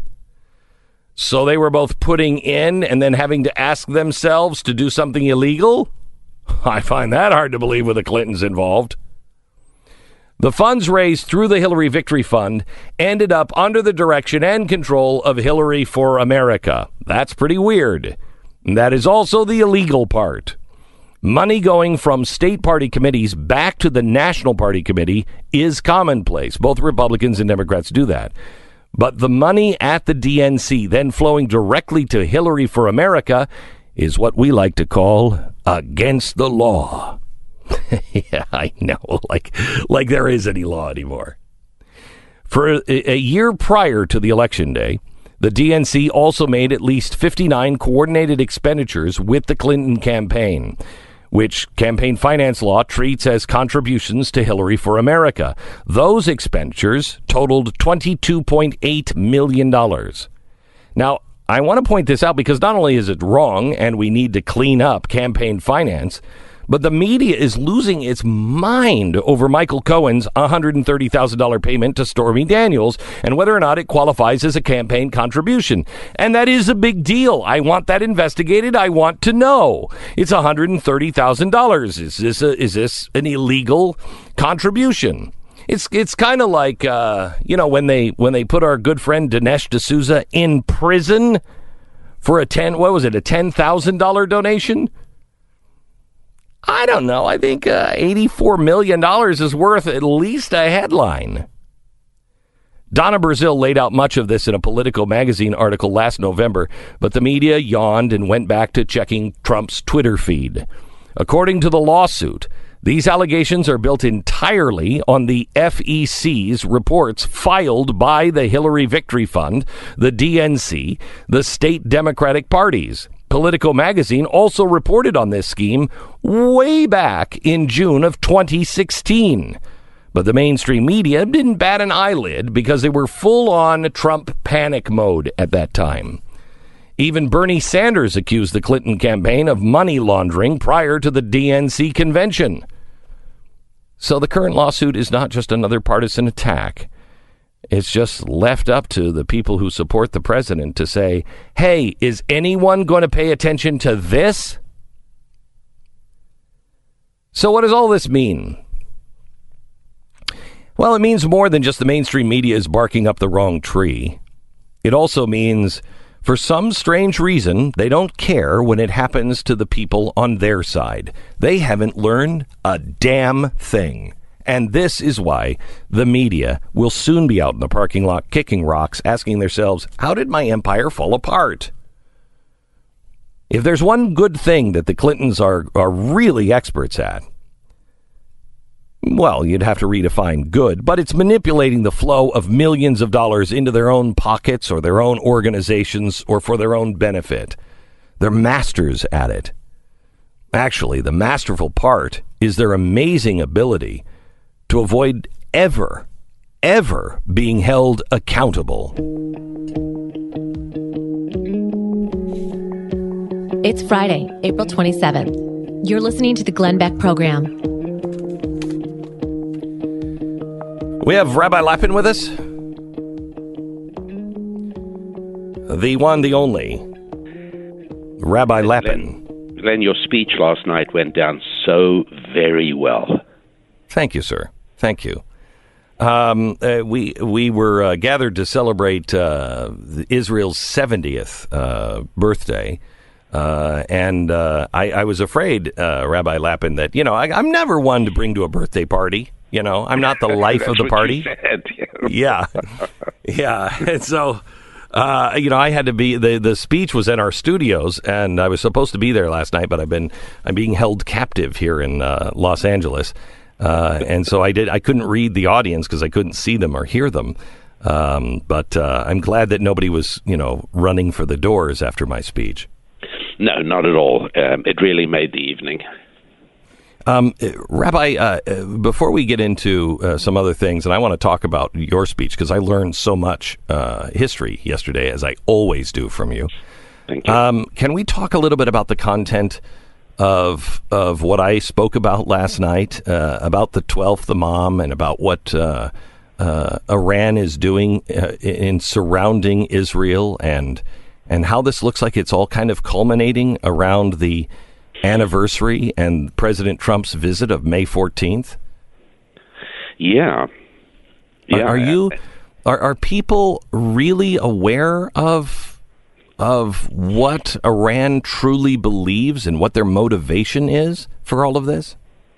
[SPEAKER 4] So they were both putting in and then having to ask themselves to do something illegal? I find that hard to believe with the Clintons involved. The funds raised through the Hillary Victory Fund ended up under the direction and control of Hillary for America. That's pretty weird. That is also the illegal part. Money going from state party committees back to the National Party Committee is commonplace. Both Republicans and Democrats do that. But the money at the D N C then flowing directly to Hillary for America is what we like to call against the law. Yeah, I know, like, like there is any law anymore. For a, a year prior to the election day, the D N C also made at least fifty-nine coordinated expenditures with the Clinton campaign, which campaign finance law treats as contributions to Hillary for America. Those expenditures totaled twenty-two point eight million dollars. Now, I want to point this out because not only is it wrong and we need to clean up campaign finance, but the media is losing its mind over Michael Cohen's one hundred thirty thousand dollars payment to Stormy Daniels and whether or not it qualifies as a campaign contribution. And that is a big deal. I want that investigated. I want to know. It's one hundred thirty thousand dollars. Is this a, is this an illegal contribution? It's it's kind of like uh, you know when they when they put our good friend Dinesh D'Souza in prison for a ten what was it a ten thousand dollars donation? I don't know. I think uh, eighty-four million dollars is worth at least a headline. Donna Brazile laid out much of this in a Politico magazine article last November, but the media yawned and went back to checking Trump's Twitter feed. According to the lawsuit, these allegations are built entirely on the F E C's reports filed by the Hillary Victory Fund, the D N C, the state Democratic parties. Politico magazine also reported on this scheme way back in June of twenty sixteen. But the mainstream media didn't bat an eyelid because they were full-on Trump panic mode at that time. Even Bernie Sanders accused the Clinton campaign of money laundering prior to the D N C convention. So the current lawsuit is not just another partisan attack. It's just left up to the people who support the president to say, hey, is anyone going to pay attention to this? So what does all this mean? Well, it means more than just the mainstream media is barking up the wrong tree. It also means, for some strange reason, they don't care when it happens to the people on their side. They haven't learned a damn thing. And this is why the media will soon be out in the parking lot kicking rocks, asking themselves, how did my empire fall apart? If there's one good thing that the Clintons are, are really experts at, well, you'd have to redefine good, but it's manipulating the flow of millions of dollars into their own pockets or their own organizations or for their own benefit. They're masters at it. Actually, the masterful part is their amazing ability to avoid ever, ever being held accountable.
[SPEAKER 5] It's Friday, April twenty-seventh. You're listening to the Glenn Beck Program.
[SPEAKER 4] We have Rabbi Lapin with us. The one, the only. Rabbi Lapin.
[SPEAKER 10] Glenn, Glenn, your speech last night went down so very well.
[SPEAKER 4] Thank you, sir. Thank you. Um, uh, we we were uh, gathered to celebrate uh, Israel's seventieth uh, birthday. Uh, and uh, I, I was afraid, uh, Rabbi Lapin, that, you know, I, I'm never one to bring to a birthday party. You know, I'm not the life of the party. Yeah. Yeah. And so, uh, you know, I had to be, the, the speech was in our studios, and I was supposed to be there last night, but I've been, I'm being held captive here in uh, Los Angeles. Uh, and so I did, I couldn't read the audience because I couldn't see them or hear them. Um, but uh, I'm glad that nobody was, you know, running for the doors after my speech.
[SPEAKER 10] No, not at all. Um, it really made the evening.
[SPEAKER 4] Um, Rabbi, uh, before we get into uh, some other things, and I want to talk about your speech because I learned so much uh, history yesterday, as I always do from you.
[SPEAKER 10] Thank you.
[SPEAKER 4] Um, can we talk a little bit about the content of of what I spoke about last night, uh, about the twelfth Imam, and about what uh, uh, Iran is doing uh, in surrounding Israel, and and how this looks like it's all kind of culminating around the anniversary and President Trump's visit of May fourteenth?
[SPEAKER 10] Yeah.
[SPEAKER 4] yeah. Are, are you are, are people really aware of of what Iran truly believes and what their motivation is for all of this?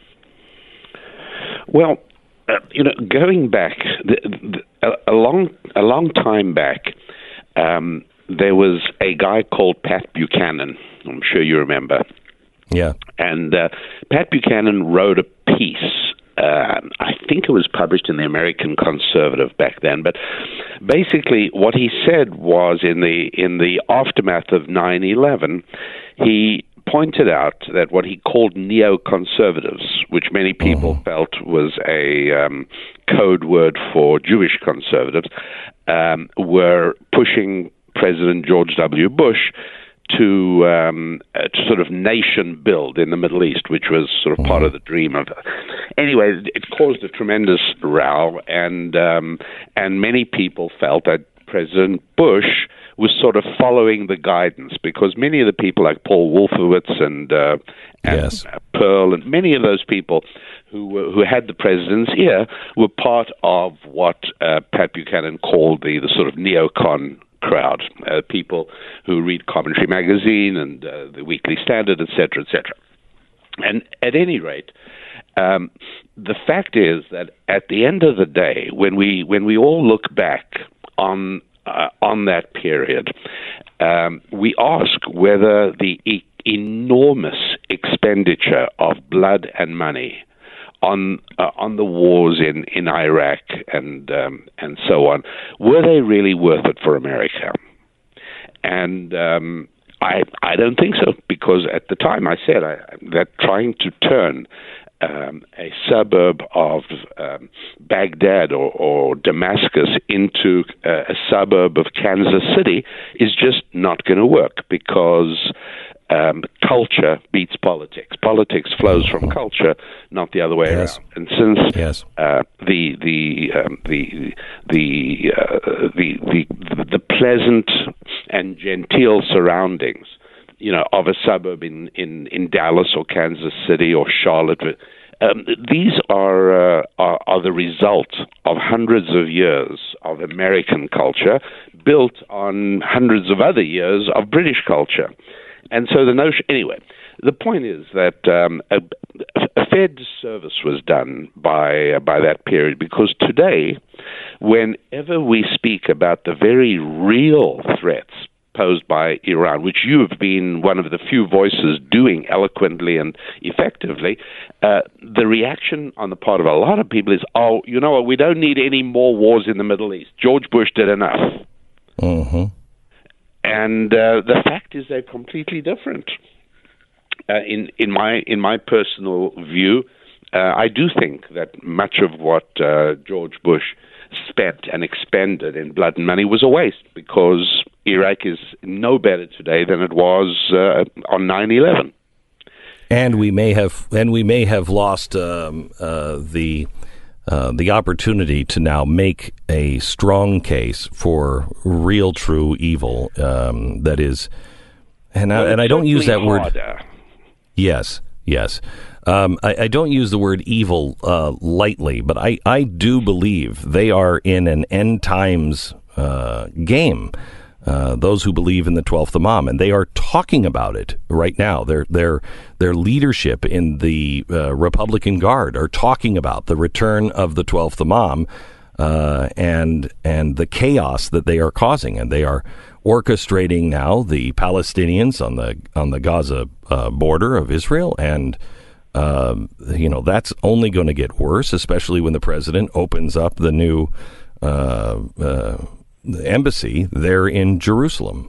[SPEAKER 10] Well, uh, you know, going back the, the, a, a long a long time back, um, there was a guy called Pat Buchanan. I'm sure you remember.
[SPEAKER 4] Yeah.
[SPEAKER 10] And uh, Pat Buchanan wrote a piece. Uh, I think it was published in the American Conservative back then. But basically, what he said was in the in the aftermath of nine eleven, he pointed out that what he called neoconservatives, which many people mm-hmm. felt was a um, code word for Jewish conservatives, um, were pushing President George W. Bush to, um, uh, to sort of nation build in the Middle East, which was sort of part of the dream of. Anyway, it caused a tremendous row, and um, and many people felt that President Bush was sort of following the guidance, because many of the people like Paul Wolfowitz and, uh, and
[SPEAKER 4] yes.
[SPEAKER 10] Pearl and many of those people who were, who had the president's ear were part of what uh, Pat Buchanan called the, the sort of neocon crowd, uh, people who read Commentary Magazine and uh, the Weekly Standard, et cetera, et cetera. And at any rate, um, the fact is that at the end of the day, when we when we all look back on uh, on that period, um, we ask whether the e- enormous expenditure of blood and money on uh, on the wars in, in Iraq and um, and so on, were they really worth it for America? And um, I I don't think so, because at the time I said I, that trying to turn um, a suburb of um, Baghdad or, or Damascus into uh, a suburb of Kansas City is just not going to work, because Um, culture beats politics. Politics flows from culture, not the other way
[SPEAKER 4] yes.
[SPEAKER 10] around. And since
[SPEAKER 4] yes.
[SPEAKER 10] uh, the the um, the the, uh, the the the pleasant and genteel surroundings, you know, of a suburb in, in, in Dallas or Kansas City or Charlotte, um, these are, uh, are are the result of hundreds of years of American culture built on hundreds of other years of British culture. And so the notion, anyway, the point is that um, a, a fair disservice was done by uh, by that period, because today, whenever we speak about the very real threats posed by Iran, which you have been one of the few voices doing eloquently and effectively, uh, the reaction on the part of a lot of people is, oh, you know what, we don't need any more wars in the Middle East. George Bush did enough.
[SPEAKER 4] Mm-hmm.
[SPEAKER 10] And uh, the fact is, they're completely different. Uh, in in my in my personal view, uh, I do think that much of what uh, George Bush spent and expended in blood and money was a waste, because Iraq is no better today than it was uh, on nine eleven.
[SPEAKER 4] And we may have, and we may have lost um, uh, the uh, the opportunity to now make a strong case for real, true evil. Um, that is, and
[SPEAKER 10] well,
[SPEAKER 4] I, and I don't use that
[SPEAKER 10] harder.
[SPEAKER 4] word. Yes, yes. Um, I, I don't use the word evil uh, lightly, but I, I do believe they are in an end times uh, game. Uh, those who believe in the twelfth Imam, and they are talking about it right now. Their their their leadership in the uh, Republican Guard are talking about the return of the twelfth Imam uh, and and the chaos that they are causing, and they are orchestrating now the Palestinians on the on the Gaza uh, border of Israel, and uh, you know that's only going to get worse, especially when the president opens up the new. Uh, uh, The embassy there in Jerusalem.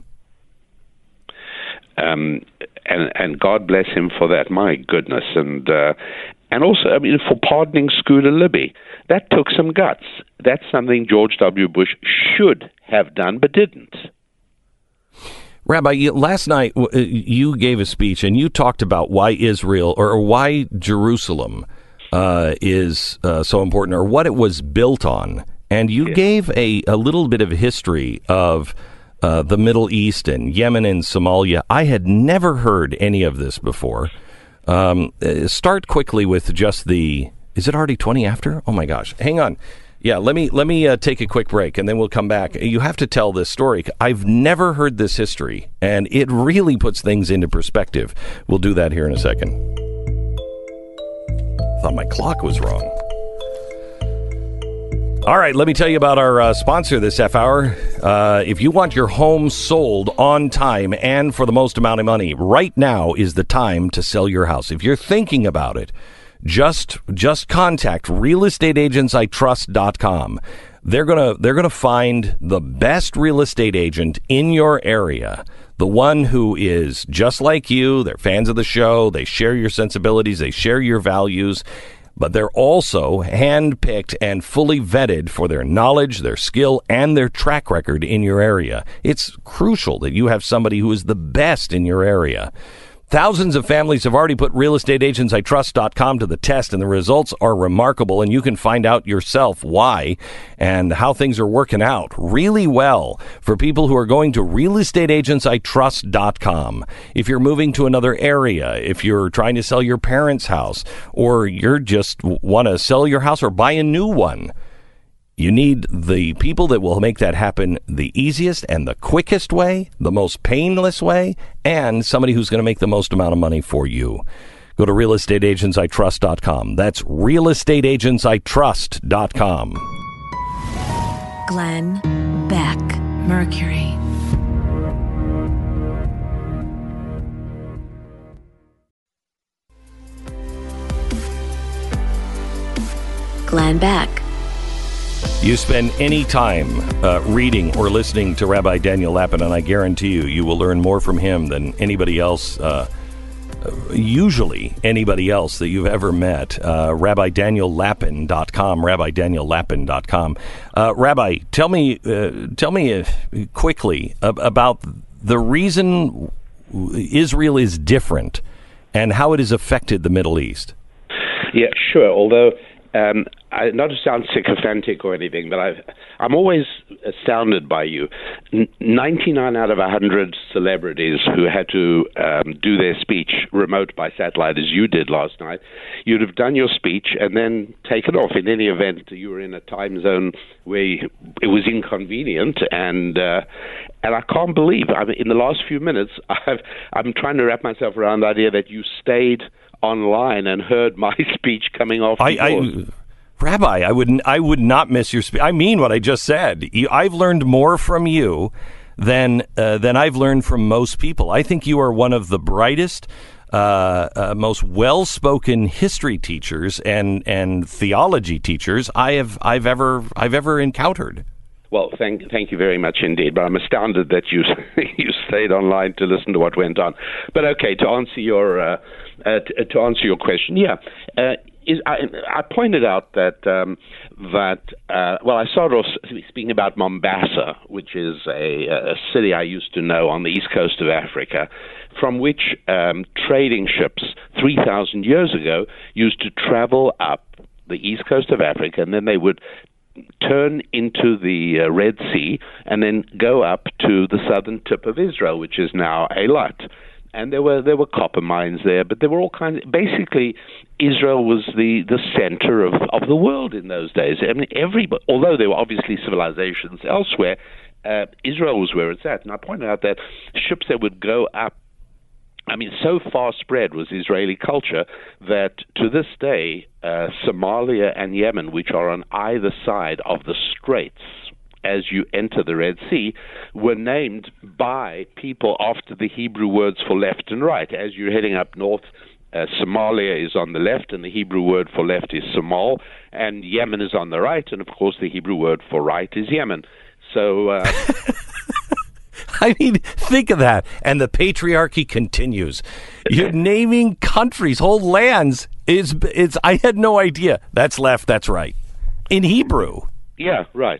[SPEAKER 10] Um, and, and God bless him for that. My goodness. And uh, and also, I mean, for pardoning Scooter Libby. That took some guts. That's something George W. Bush should have done, but didn't.
[SPEAKER 4] Rabbi, last night you gave a speech and you talked about why Israel or why Jerusalem uh, is uh, so important, or what it was built on. And you
[SPEAKER 10] yes.
[SPEAKER 4] gave a, a little bit of history of uh, the Middle East and Yemen and Somalia. I had never heard any of this before. Um, start quickly with just the, is it already twenty after? Oh my gosh. Hang on. Yeah, let me let me uh, take a quick break and then we'll come back. You have to tell this story. I've never heard this history, and it really puts things into perspective. We'll do that here in a second. Thought my clock was wrong. All right, let me tell you about our uh, sponsor this half hour. Uh, if you want your home sold on time and for the most amount of money, right now is the time to sell your house. If you're thinking about it, just just contact real estate agents I trust dot com. They're gonna they're gonna find the best real estate agent in your area, the one who is just like you. They're fans of the show. They share your sensibilities. They share your values. But they're also hand-picked and fully vetted for their knowledge, their skill, and their track record in your area. It's crucial that you have somebody who is the best in your area. Thousands of families have already put real estate agents I trust dot com to the test, and the results are remarkable, and you can find out yourself why and how things are working out really well for people who are going to real estate agents I trust dot com. If you're moving to another area, if you're trying to sell your parents' house, or you're just want to sell your house or buy a new one, you need the people that will make that happen the easiest and the quickest way, the most painless way, and somebody who's going to make the most amount of money for you. Go to real estate agents I trust dot com. That's real estate agents I trust dot com.
[SPEAKER 2] Glenn Beck, Mercury. Glenn Beck.
[SPEAKER 4] You spend any time uh, reading or listening to Rabbi Daniel Lapin, and I guarantee you, you will learn more from him than anybody else, uh, usually anybody else that you've ever met. Uh, Rabbi Daniel Lapin dot com, Rabbi Daniel Lapin dot com. Uh, Rabbi, tell me, uh, tell me uh, quickly ab- about the reason Israel is different and how it has affected the Middle East.
[SPEAKER 10] Yeah, sure. Although, um, I, not to sound sycophantic or anything, but I've, I'm always astounded by you. N- ninety-nine out of one hundred celebrities who had to um, do their speech remote by satellite, as you did last night, you'd have done your speech and then taken off. In any event, you were in a time zone where you, it was inconvenient, and uh, and I can't believe, I mean, in the last few minutes, I've, I'm trying to wrap myself around the idea that you stayed online and heard my speech coming off.
[SPEAKER 4] I, I, Rabbi, I would I would not miss your speech. I mean what I just said. You, I've learned more from you than uh, than I've learned from most people. I think you are one of the brightest, uh, uh, most well-spoken history teachers and and theology teachers I have I've ever I've ever encountered.
[SPEAKER 10] Well, thank thank you very much indeed. But I'm astounded that you you stayed online to listen to what went on. But okay, to answer your uh, uh, to, to answer your question, yeah. Uh, is I, I pointed out that um, that uh, well, I started off speaking about Mombasa, which is a, a city I used to know on the east coast of Africa, from which um, trading ships three thousand years ago used to travel up the east coast of Africa, and then they would turn into the uh, Red Sea and then go up to the southern tip of Israel, which is now Eilat. And there were there were copper mines there, but there were all kinds. Of, basically, Israel was the, the center of, of the world in those days. I mean, everybody, although there were obviously civilizations elsewhere, uh, Israel was where it's at. And I pointed out that ships that would go up, I mean, so far spread was Israeli culture that to this day, uh, Somalia and Yemen, which are on either side of the straits, as you enter the Red Sea, were named by people after the Hebrew words for left and right. As you're heading up north, uh, Somalia is on the left, and the Hebrew word for left is Somal, and Yemen is on the right, and of course the Hebrew word for right is Yemen. So... Uh,
[SPEAKER 4] I mean, think of that. And the patriarchy continues. You're naming countries, whole lands. Is it's. I had no idea. That's left, that's right. In Hebrew.
[SPEAKER 10] Yeah, right.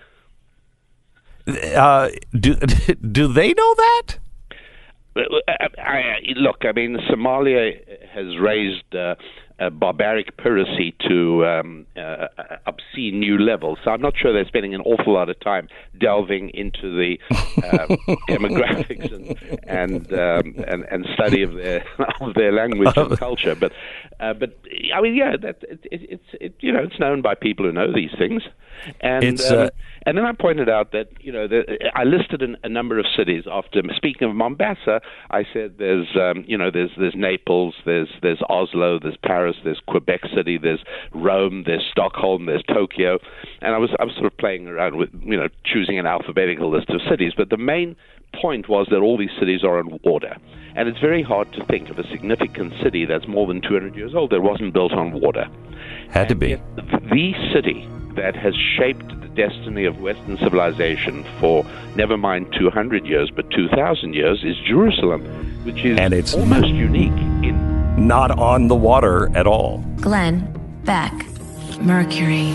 [SPEAKER 4] Uh, do do they know that?
[SPEAKER 10] I, I, look, I mean, Somalia has raised uh, uh, barbaric piracy to um, uh, obscene new levels. So I'm not sure they're spending an awful lot of time delving into the uh, demographics and and, um, and and study of their of their language and culture. But uh, but I mean, yeah, that it, it, it's it, you know it's known by people who know these things. And
[SPEAKER 4] it's,
[SPEAKER 10] um,
[SPEAKER 4] uh,
[SPEAKER 10] and then I pointed out that you know the, I listed an, a number of cities. After speaking of Mombasa, I said there's um, you know there's there's Naples, there's there's Oslo, there's Paris, there's Quebec City, there's Rome, there's Stockholm, there's Tokyo, and I was I was sort of playing around with you know choosing an alphabetical list of cities. But the main point was that all these cities are on water, and it's very hard to think of a significant city that's more than two hundred years old that wasn't built on water.
[SPEAKER 4] Had to be.
[SPEAKER 10] The city that has shaped the destiny of Western civilization for never mind two hundred years, but two thousand years is Jerusalem, which is
[SPEAKER 4] and it's
[SPEAKER 10] almost unique in
[SPEAKER 4] not on the water at all.
[SPEAKER 2] Glenn Beck, Mercury.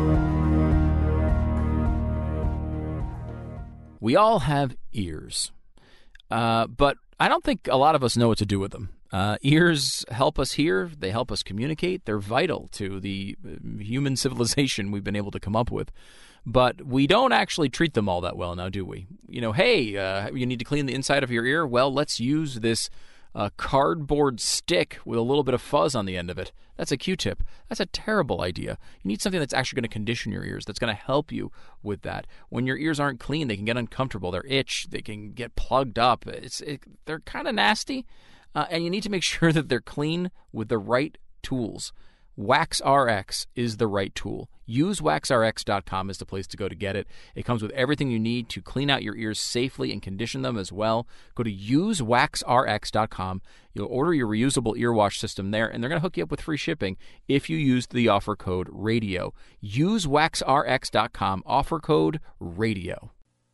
[SPEAKER 6] We all have ears, uh, but I don't think a lot of us know what to do with them. Uh, ears help us hear. They help us communicate. They're vital to the human civilization we've been able to come up with. But we don't actually treat them all that well now, do we? You know, hey, uh, you need to clean the inside of your ear? Well, let's use this uh, cardboard stick with a little bit of fuzz on the end of it. That's a Q-tip. That's a terrible idea. You need something that's actually going to condition your ears, that's going to help you with that. When your ears aren't clean, they can get uncomfortable. They're itch. They can get plugged up. It's it, They're kind of nasty. Uh, and you need to make sure that they're clean with the right tools. WaxRx is the right tool. Use wax R X dot com is the place to go to get it. It comes with everything you need to clean out your ears safely and condition them as well. Go to use wax R X dot com. You'll order your reusable ear wash system there, and they're going to hook you up with free shipping if you use the offer code RADIO. Use wax R X dot com, offer code RADIO.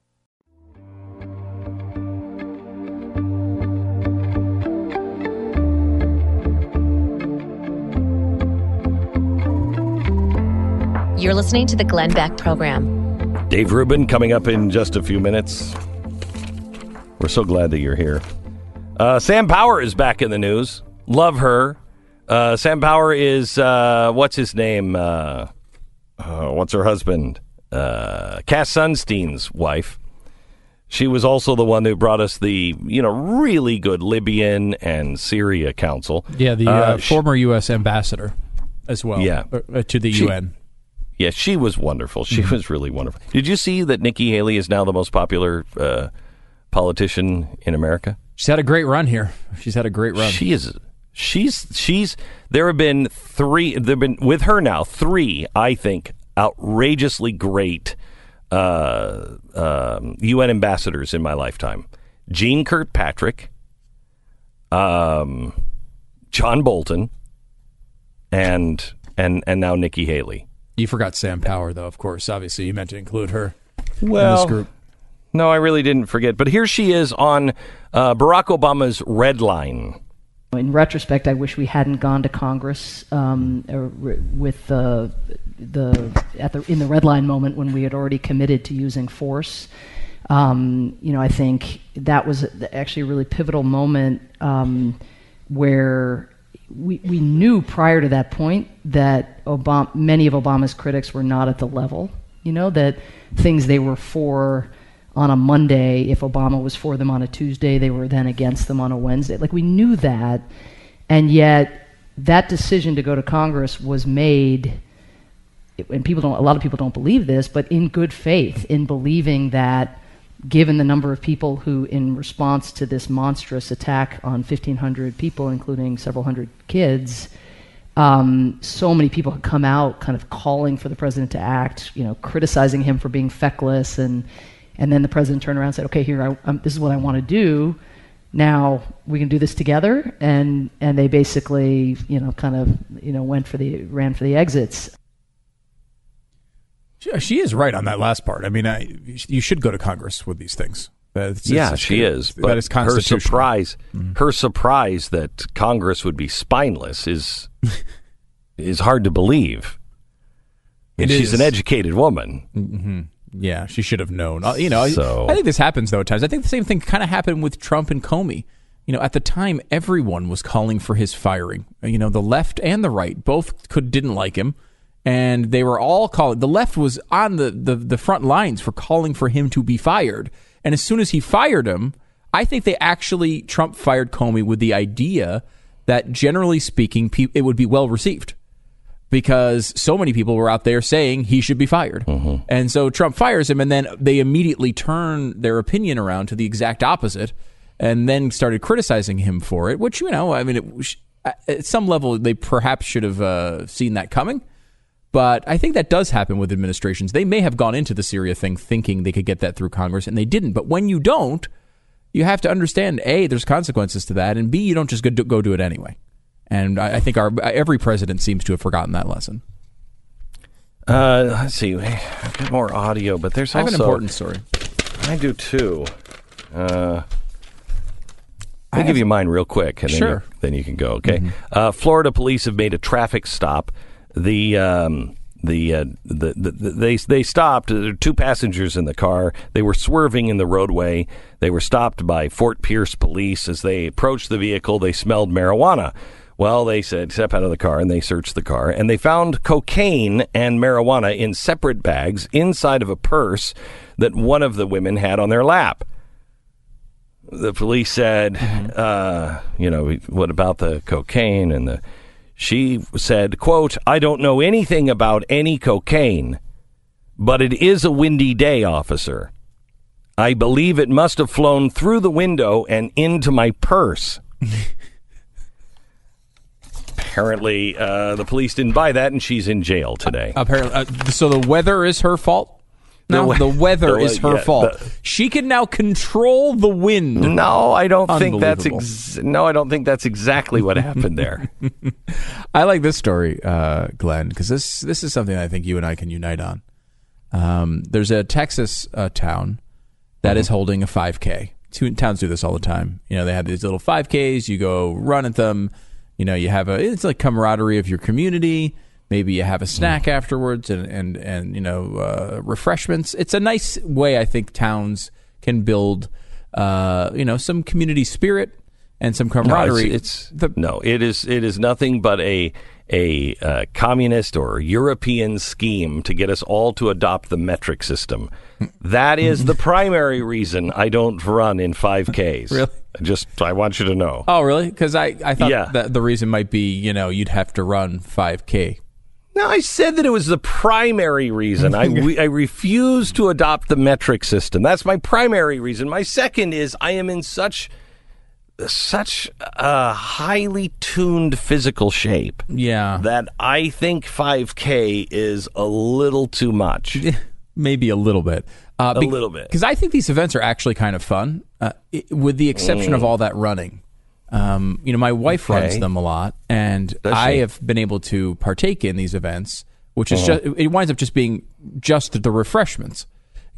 [SPEAKER 5] You're listening to the Glenn Beck Program.
[SPEAKER 4] Dave Rubin coming up in just a few minutes. We're so glad that you're here. Uh, Sam Power is back in the news. Love her. Uh, Sam Power is, uh, what's his name? Uh, uh, what's her husband? Uh, Cass Sunstein's wife. She was also the one who brought us the, you know, really good Libyan and Syria Council.
[SPEAKER 6] Yeah, the uh,
[SPEAKER 4] uh,
[SPEAKER 6] former U S ambassador as well.
[SPEAKER 4] Yeah.
[SPEAKER 6] Uh, to the
[SPEAKER 4] she,
[SPEAKER 6] U N.
[SPEAKER 4] Yeah, she was wonderful. She mm-hmm. was really wonderful. Did you see that Nikki Haley is now the most popular uh, politician in America?
[SPEAKER 6] She's had a great run here. She's had a great run.
[SPEAKER 4] She is. She's. She's. There have been three. There have been with her now three. I think outrageously great uh, um, U N ambassadors in my lifetime: Jean Kirkpatrick, um, John Bolton, and and and now Nikki Haley.
[SPEAKER 6] You forgot Sam Power, though, of course. Obviously, you meant to include her
[SPEAKER 4] well,
[SPEAKER 6] in this group.
[SPEAKER 4] No, I really didn't forget. But here she is on uh, Barack Obama's Red Line.
[SPEAKER 11] In retrospect, I wish we hadn't gone to Congress um, with the the at the in the red line moment when we had already committed to using force. Um, you know, I think that was actually a really pivotal moment um, where we we knew prior to that point that Obama, many of Obama's critics were not at the level. You know, that things they were for on a Monday, if Obama was for them on a Tuesday, they were then against them on a Wednesday. Like, we knew that, and yet that decision to go to Congress was made, and people don't, a lot of people don't believe this, but in good faith, in believing that given the number of people who, in response to this monstrous attack on fifteen hundred people, including several hundred kids, um, so many people had come out kind of calling for the president to act, you know, criticizing him for being feckless, and And then the president turned around and said, okay, here, I, um, this is what I want to do. Now we can do this together. And and they basically, you know, kind of, you know, went for the, ran for the exits.
[SPEAKER 6] She, she is right on that last part. I mean, I, you should go to Congress with these things. It's,
[SPEAKER 4] yeah,
[SPEAKER 6] it's,
[SPEAKER 4] she is.
[SPEAKER 6] That
[SPEAKER 4] But
[SPEAKER 6] is constitutional.
[SPEAKER 4] Her surprise,
[SPEAKER 6] mm-hmm.
[SPEAKER 4] her surprise that Congress would be spineless is is hard to believe. And
[SPEAKER 6] It
[SPEAKER 4] she's
[SPEAKER 6] is.
[SPEAKER 4] an educated woman.
[SPEAKER 6] Mm-hmm. Yeah, she should have known. Uh, you know,
[SPEAKER 4] So-
[SPEAKER 6] I, I think this happens, though, at times. I think the same thing kind of happened with Trump and Comey. You know, at the time, everyone was calling for his firing. You know, the left and the right both could didn't like him, and they were all calling. The left was on the, the, the front lines for calling for him to be fired. And as soon as he fired him, I think they actually, Trump fired Comey with the idea that, generally speaking, pe- it would be well received. Because so many people were out there saying he should be fired.
[SPEAKER 4] Mm-hmm.
[SPEAKER 6] And so Trump fires him, and then they immediately turn their opinion around to the exact opposite and then started criticizing him for it, which, you know, I mean, it was, at some level, they perhaps should have uh, seen that coming. But I think that does happen with administrations. They may have gone into the Syria thing thinking they could get that through Congress, and they didn't. But when you don't, you have to understand, A, there's consequences to that, and B, you don't just go do, go do it anyway. And I, I think our every president seems to have forgotten that lesson.
[SPEAKER 4] Uh, let's see. I've got more audio, but there's
[SPEAKER 6] I have
[SPEAKER 4] also...
[SPEAKER 6] an important story.
[SPEAKER 4] I do, too. Uh, I'll give you mine real quick, and then,
[SPEAKER 6] Sure.
[SPEAKER 4] you, then you can go, okay?
[SPEAKER 6] Mm-hmm.
[SPEAKER 4] Uh, Florida police have made a traffic stop. The... Um, The, uh, the, the the they they stopped. There were two passengers in the car. They were swerving in the roadway. They were stopped by Fort Pierce police. As they approached the vehicle, they smelled marijuana. Well, they said, step out of the car, and they searched the car, and they found cocaine and marijuana in separate bags inside of a purse that one of the women had on their lap. The police said, mm-hmm. uh, you know, what about the cocaine and the... She said, quote, I don't know anything about any cocaine, but it is a windy day, officer. I believe it must have flown through the window and into my purse. Apparently, uh, the police didn't buy that, and she's in jail today.
[SPEAKER 6] Uh, apparently, uh, so the weather is her fault? No,
[SPEAKER 4] the,
[SPEAKER 6] the weather
[SPEAKER 4] the,
[SPEAKER 6] is her
[SPEAKER 4] yeah,
[SPEAKER 6] fault.
[SPEAKER 4] The,
[SPEAKER 6] she can now control the wind.
[SPEAKER 4] No, I don't think that's ex- no, I don't think that's exactly what happened there.
[SPEAKER 6] I like this story, uh, Glenn, because this this is something I think you and I can unite on. Um, there's a Texas uh, town that mm-hmm. is holding a five K. Two towns do this all the time. You know, they have these little five Ks. You go run at them. You know, you have a it's like camaraderie of your community. Maybe you have a snack mm. afterwards and, and, and you know, uh, refreshments. It's a nice way, I think, towns can build, uh, you know, some community spirit and some camaraderie.
[SPEAKER 4] No, it's, it's the, no, it is it is nothing but a a uh, communist or European scheme to get us all to adopt the metric system. That is the primary reason I don't run in five Ks.
[SPEAKER 6] Really?
[SPEAKER 4] Just, I want you to know.
[SPEAKER 6] Oh, really? Because I, I thought
[SPEAKER 4] yeah.
[SPEAKER 6] that the reason might be, you know, you'd have to run five K.
[SPEAKER 4] No, I said that it was the primary reason. I, re- I refuse to adopt the metric system. That's my primary reason. My second is I am in such such a highly tuned physical shape.
[SPEAKER 6] Yeah.
[SPEAKER 4] That I think five K is a little too much.
[SPEAKER 6] Maybe a little bit. Uh,
[SPEAKER 4] a
[SPEAKER 6] be-
[SPEAKER 4] little bit.
[SPEAKER 6] Because I think these events are actually kind of fun, uh, it, with the exception mm. of all that running. Um, you know, my wife
[SPEAKER 4] okay.
[SPEAKER 6] runs them a lot, and
[SPEAKER 4] Does
[SPEAKER 6] I
[SPEAKER 4] she?
[SPEAKER 6] have been able to partake in these events, which is
[SPEAKER 4] uh-huh.
[SPEAKER 6] just, it winds up just being just the refreshments.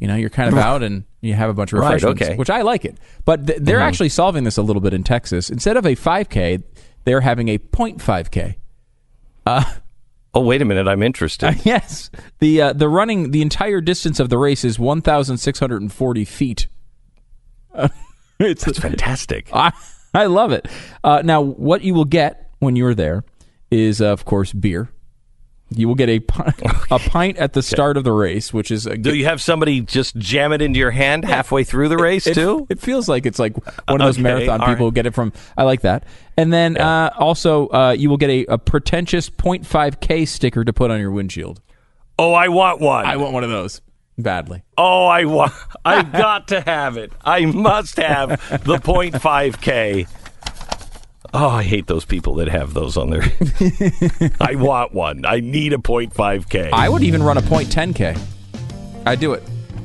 [SPEAKER 6] You know, you're kind of out and you have a bunch of
[SPEAKER 4] Right,
[SPEAKER 6] refreshments,
[SPEAKER 4] okay.
[SPEAKER 6] which I like it. But th- they're
[SPEAKER 4] Mhm.
[SPEAKER 6] actually solving this a little bit in Texas. Instead of a five K, they're having a point five K. Uh,
[SPEAKER 4] oh, wait a minute. I'm interested.
[SPEAKER 6] Uh, yes. The uh, the running, the entire distance of the race is one thousand six hundred forty feet. Uh, it's
[SPEAKER 4] That's fantastic.
[SPEAKER 6] I, I love it. Uh, now, what you will get when you're there is, uh, of course, beer. You will get a, pi- a pint at the start of the race, which is... A,
[SPEAKER 4] Do you have somebody just jam it into your hand halfway through the race,
[SPEAKER 6] it,
[SPEAKER 4] too?
[SPEAKER 6] It feels like it's like one of those
[SPEAKER 4] Okay,
[SPEAKER 6] marathon
[SPEAKER 4] all
[SPEAKER 6] people
[SPEAKER 4] right.
[SPEAKER 6] who get it from... I like that. And then
[SPEAKER 4] Yeah.
[SPEAKER 6] uh, also, uh, you will get a, a pretentious point five K sticker to put on your windshield.
[SPEAKER 4] Oh, I want one.
[SPEAKER 6] I want one of those badly.
[SPEAKER 4] Oh, I want. I got to have it. I must have the point five K. Oh, I hate those people that have those on their... I want one. I need a point five K.
[SPEAKER 6] I would even run a point ten K. I'd do it.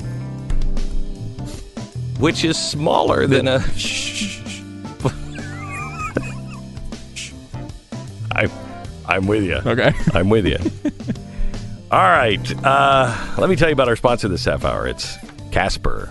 [SPEAKER 4] Which is smaller than a... I, I'm with you.
[SPEAKER 6] Okay.
[SPEAKER 4] I'm with you. All right. Uh, let me tell you about our sponsor this half hour. It's Casper.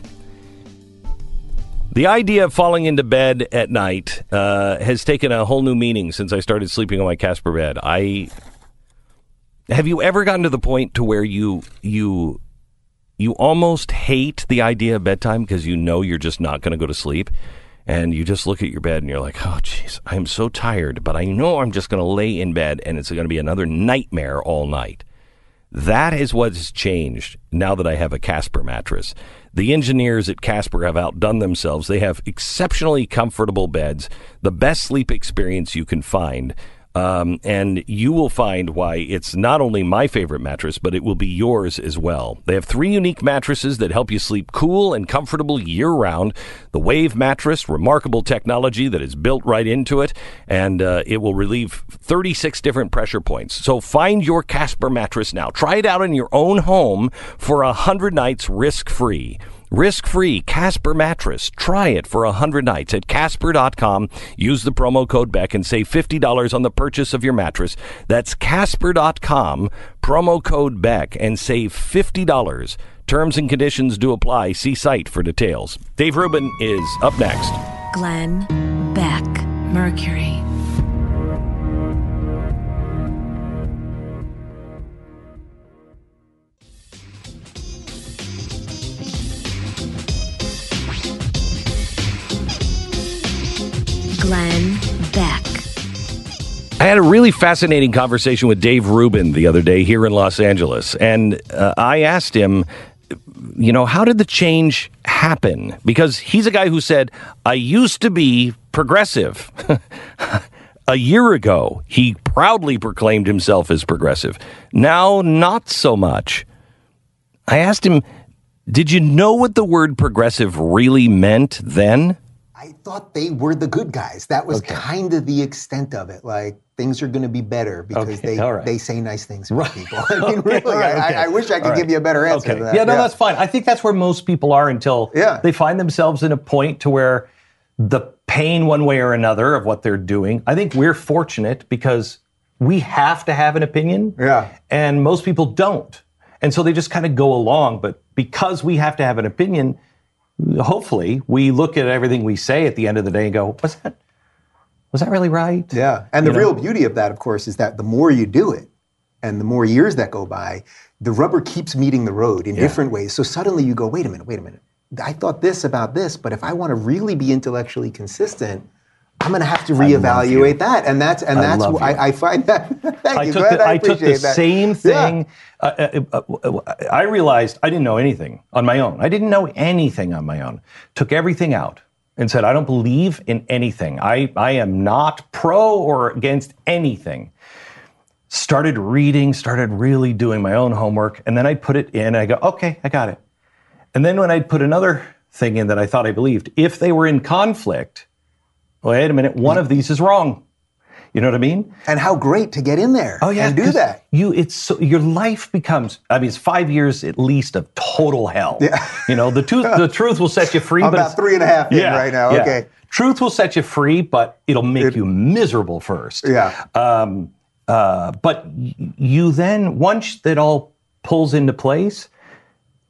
[SPEAKER 4] The idea of falling into bed at night uh, has taken a whole new meaning since I started sleeping on my Casper bed. I have you ever gotten to the point to where you you you almost hate the idea of bedtime because you know you're just not going to go to sleep, and you just look at your bed and you're like, oh, jeez, I'm so tired, but I know I'm just going to lay in bed and it's going to be another nightmare all night. That is what's changed now that I have a Casper mattress. The engineers at Casper have outdone themselves. They have exceptionally comfortable beds, the best sleep experience you can find. Um, and you will find why it's not only my favorite mattress, but it will be yours as well. They have three unique mattresses that help you sleep cool and comfortable year-round. The Wave mattress, remarkable technology that is built right into it, and uh, it will relieve thirty-six different pressure points. So find your Casper mattress now. Try it out in your own home for one hundred nights risk-free. Risk-free Casper mattress. Try it for one hundred nights at Casper dot com. Use the promo code Beck and save fifty dollars on the purchase of your mattress. That's Casper dot com, promo code Beck, and save fifty dollars. Terms and conditions do apply. See site for details. Dave Rubin is up next.
[SPEAKER 2] Glenn Beck, Mercury. Glenn Beck.
[SPEAKER 4] I had a really fascinating conversation with Dave Rubin the other day here in Los Angeles, and uh, I asked him, you know, how did the change happen? Because he's a guy who said, I used to be progressive. A year ago, he proudly proclaimed himself as progressive. Now, not so much. I asked him, did you know what the word progressive really meant then?
[SPEAKER 12] I thought they were the good guys. That was okay. kind of the extent of it. Like, things are going to be better because
[SPEAKER 13] okay,
[SPEAKER 12] they,
[SPEAKER 13] right.
[SPEAKER 12] they say nice things about
[SPEAKER 13] right.
[SPEAKER 12] people. I mean,
[SPEAKER 13] okay,
[SPEAKER 12] really,
[SPEAKER 13] right, okay.
[SPEAKER 12] I, I wish I could
[SPEAKER 13] right.
[SPEAKER 12] give you a better answer
[SPEAKER 13] okay.
[SPEAKER 12] to that.
[SPEAKER 13] Yeah, no,
[SPEAKER 12] yeah.
[SPEAKER 13] that's fine. I think that's where most people are until
[SPEAKER 12] yeah.
[SPEAKER 13] they find themselves in a point to where the pain one way or another of what they're doing. I think we're fortunate because we have to have an opinion.
[SPEAKER 12] Yeah.
[SPEAKER 13] And most people don't. And so they just kind of go along. But because we have to have an opinion, hopefully we look at everything we say at the end of the day and go, was that, was that really right?
[SPEAKER 12] Yeah. And the
[SPEAKER 13] you
[SPEAKER 12] real
[SPEAKER 13] know?
[SPEAKER 12] beauty of that, of course, is that the more you do it and the more years that go by, the rubber keeps meeting the road in
[SPEAKER 13] yeah.
[SPEAKER 12] different ways. So suddenly you go, wait a minute, wait a minute. I thought this about this, but if I want to really be intellectually consistent, I'm going to have to reevaluate that. And that's, and that's, I, I, I find that, thank
[SPEAKER 13] I
[SPEAKER 12] you,
[SPEAKER 13] took
[SPEAKER 12] Glenn,
[SPEAKER 13] the,
[SPEAKER 12] I
[SPEAKER 13] I took the
[SPEAKER 12] that.
[SPEAKER 13] same thing.
[SPEAKER 12] Yeah.
[SPEAKER 13] Uh, uh, uh, I realized I didn't know anything on my own. I didn't know anything on my own. Took everything out and said, I don't believe in anything. I, I am not pro or against anything. Started reading, started really doing my own homework. And then I put it in and I go, okay, I got it. And then when I'd put another thing in that I thought I believed, if they were in conflict, wait a minute, one of these is wrong. You know what I mean?
[SPEAKER 12] And how great to get in there
[SPEAKER 13] oh, yeah,
[SPEAKER 12] and do that.
[SPEAKER 13] You, it's so, your life becomes, I mean, it's five years at least of total hell.
[SPEAKER 12] Yeah.
[SPEAKER 13] You know, the, truth, the truth will set you free.
[SPEAKER 12] I'm
[SPEAKER 13] but
[SPEAKER 12] about three and a half in
[SPEAKER 13] yeah,
[SPEAKER 12] right now.
[SPEAKER 13] Yeah.
[SPEAKER 12] Okay.
[SPEAKER 13] Truth will set you free, but it'll make it, you miserable first.
[SPEAKER 12] Yeah.
[SPEAKER 13] Um, uh, but y- you then, once that all pulls into place,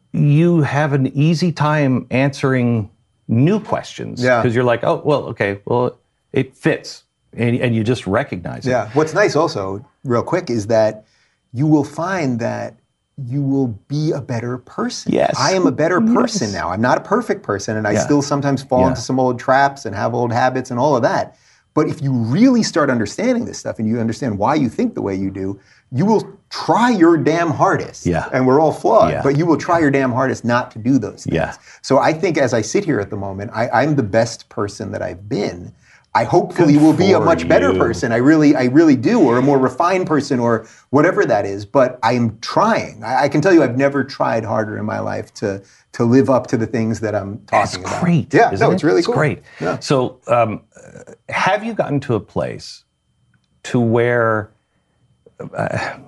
[SPEAKER 13] you have an easy time answering new questions.
[SPEAKER 12] Yeah.
[SPEAKER 13] Because you're like, oh, well, okay, well, it fits. And, and you just recognize it.
[SPEAKER 12] Yeah. What's nice also, real quick, is that you will find that you will be a better person.
[SPEAKER 13] Yes.
[SPEAKER 12] I am a better person
[SPEAKER 13] Yes.
[SPEAKER 12] now. I'm not a perfect person, and I
[SPEAKER 13] Yeah.
[SPEAKER 12] still sometimes fall
[SPEAKER 13] Yeah.
[SPEAKER 12] into some old traps and have old habits and all of that. But if you really start understanding this stuff and you understand why you think the way you do, you will try your damn hardest.
[SPEAKER 13] Yeah.
[SPEAKER 12] And we're all flawed,
[SPEAKER 13] Yeah.
[SPEAKER 12] but you will try your damn hardest not to do those things.
[SPEAKER 13] Yeah.
[SPEAKER 12] So I think as I sit here at the moment, I, I'm the best person that I've been. I hopefully
[SPEAKER 13] Good
[SPEAKER 12] will be a
[SPEAKER 13] for
[SPEAKER 12] much better
[SPEAKER 13] you.
[SPEAKER 12] person. I really, I really do, or a more refined person, or whatever that is. But I'm trying. I, I can tell you, I've never tried harder in my life to to live up to the things that I'm talking
[SPEAKER 13] That's
[SPEAKER 12] about.
[SPEAKER 13] great.
[SPEAKER 12] Yeah,
[SPEAKER 13] isn't
[SPEAKER 12] no,
[SPEAKER 13] it?
[SPEAKER 12] it's really
[SPEAKER 13] It's
[SPEAKER 12] cool.
[SPEAKER 13] great.
[SPEAKER 12] Yeah.
[SPEAKER 13] So, um, have you gotten to a place to where uh,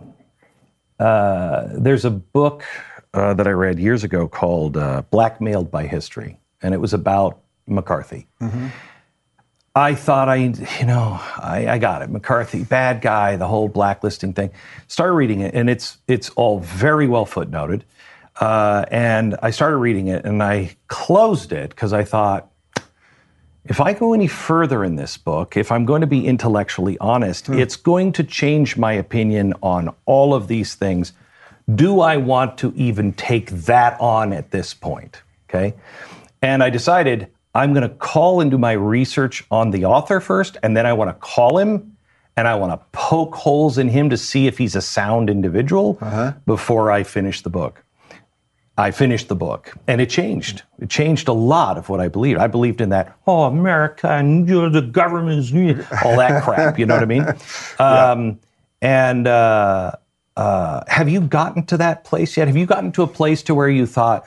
[SPEAKER 13] uh, there's a book uh, that I read years ago called uh, Blackmailed by History, and it was about McCarthy.
[SPEAKER 12] Mm-hmm.
[SPEAKER 13] I thought I, you know, I, I got it. McCarthy, bad guy, the whole blacklisting thing. Started reading it, and it's it's all very well footnoted. Uh, and I started reading it, and I closed it because I thought, if I go any further in this book, if I'm going to be intellectually honest,
[SPEAKER 12] Hmm.
[SPEAKER 13] it's going to change my opinion on all of these things. Do I want to even take that on at this point? Okay. And I decided I'm going to call into my research on the author first, and then I want to call him and I want to poke holes in him to see if he's a sound individual
[SPEAKER 12] Uh-huh.
[SPEAKER 13] before I finish the book. I finished the book, and it changed. It changed a lot of what I believed. I believed in that, oh, America, and you know, the government is, all that crap, you know what I mean? Um, and uh, uh, have you gotten to that place yet? Have you gotten to a place to where you thought,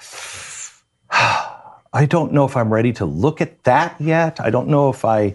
[SPEAKER 13] I don't know if I'm ready to look at that yet. I don't know if I,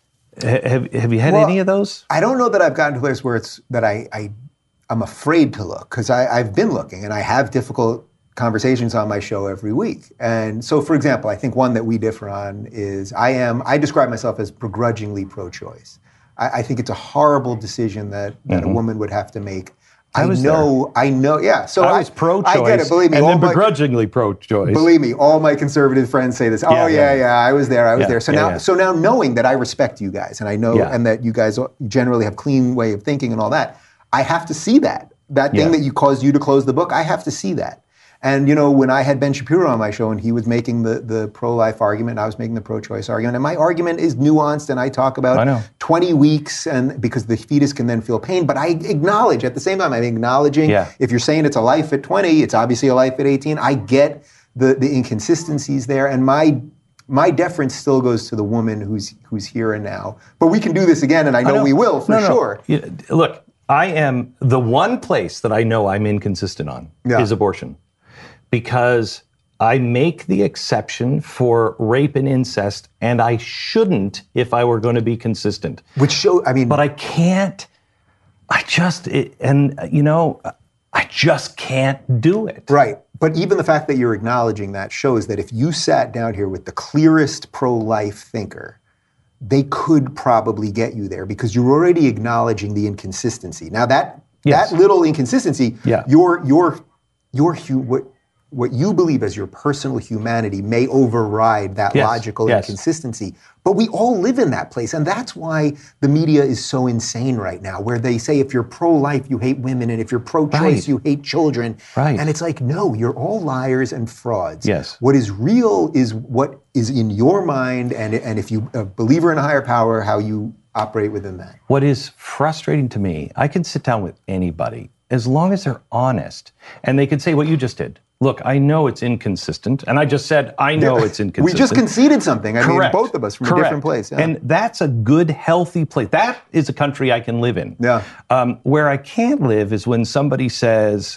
[SPEAKER 13] have, have you had
[SPEAKER 12] Well,
[SPEAKER 13] any of those?
[SPEAKER 12] I don't know that I've gotten to a place where it's that I, I I'm afraid to look, because I've been looking, and I have difficult conversations on my show every week. And so, for example, I think one that we differ on is I am, I describe myself as begrudgingly pro-choice. I, I think it's a horrible decision that, that
[SPEAKER 13] Mhm.
[SPEAKER 12] a woman would have to make.
[SPEAKER 13] I was
[SPEAKER 12] know, I know, yeah. So
[SPEAKER 13] I was pro-choice,
[SPEAKER 12] I get it, believe me.
[SPEAKER 13] and
[SPEAKER 12] all
[SPEAKER 13] then
[SPEAKER 12] my-
[SPEAKER 13] begrudgingly pro-choice.
[SPEAKER 12] Believe me, all my conservative friends say this. Oh
[SPEAKER 13] Yeah,
[SPEAKER 12] yeah,
[SPEAKER 13] yeah.
[SPEAKER 12] yeah, I was there, I was
[SPEAKER 13] Yeah,
[SPEAKER 12] there. So
[SPEAKER 13] yeah,
[SPEAKER 12] now,
[SPEAKER 13] yeah.
[SPEAKER 12] so now knowing that I respect you guys, and I know,
[SPEAKER 13] Yeah.
[SPEAKER 12] and that you guys generally have clean way of thinking and all that, I have to see that. That thing
[SPEAKER 13] Yeah.
[SPEAKER 12] that you caused you to close the book, I have to see that. And you know, when I had Ben Shapiro on my show, and he was making the the pro-life argument, and I was making the pro-choice argument, and my argument is nuanced, and I talk about
[SPEAKER 13] I know.
[SPEAKER 12] twenty weeks, and because the fetus can then feel pain, but I acknowledge at the same time, I'm acknowledging
[SPEAKER 13] Yeah.
[SPEAKER 12] if you're saying it's a life at twenty, it's obviously a life at eighteen. I get the the inconsistencies there, and my my deference still goes to the woman who's who's here and now. But we can do this again, and I know, we will for
[SPEAKER 13] No, no.
[SPEAKER 12] sure.
[SPEAKER 13] You- Look, I am the one place that I know I'm inconsistent on
[SPEAKER 12] Yeah.
[SPEAKER 13] is abortion, because I make the exception for rape and incest, and I shouldn't if I were going to be consistent.
[SPEAKER 12] Which show, I mean,
[SPEAKER 13] but I can't. I just it, and uh, you know, I just can't do it.
[SPEAKER 12] Right. But even the fact that you're acknowledging that shows that if you sat down here with the clearest pro-life thinker, they could probably get you there, because you're already acknowledging the inconsistency. Now that
[SPEAKER 13] Yes.
[SPEAKER 12] that little inconsistency,
[SPEAKER 13] Yeah.
[SPEAKER 12] your your your hu- what what you believe as your personal humanity may override that
[SPEAKER 13] Yes.
[SPEAKER 12] logical
[SPEAKER 13] Yes.
[SPEAKER 12] inconsistency. But we all live in that place, and that's why the media is so insane right now, where they say if you're pro-life, you hate women, and if you're pro-choice,
[SPEAKER 13] Right.
[SPEAKER 12] you hate children.
[SPEAKER 13] Right.
[SPEAKER 12] And it's like, no, you're all liars and frauds.
[SPEAKER 13] Yes.
[SPEAKER 12] What is real is what is in your mind, and and if you a believer in a higher power, how you operate within that.
[SPEAKER 13] What is frustrating to me, I can sit down with anybody as long as they're honest, and they can say what you just did. Look, I know it's inconsistent, and I just said I know
[SPEAKER 12] Yeah.
[SPEAKER 13] it's inconsistent.
[SPEAKER 12] We just conceded something. I
[SPEAKER 13] Correct.
[SPEAKER 12] mean, both of us from
[SPEAKER 13] Correct.
[SPEAKER 12] a different place. Yeah.
[SPEAKER 13] And that's a good, healthy place. That is a country I can live in.
[SPEAKER 12] Yeah.
[SPEAKER 13] Um, where I can't live is when somebody says,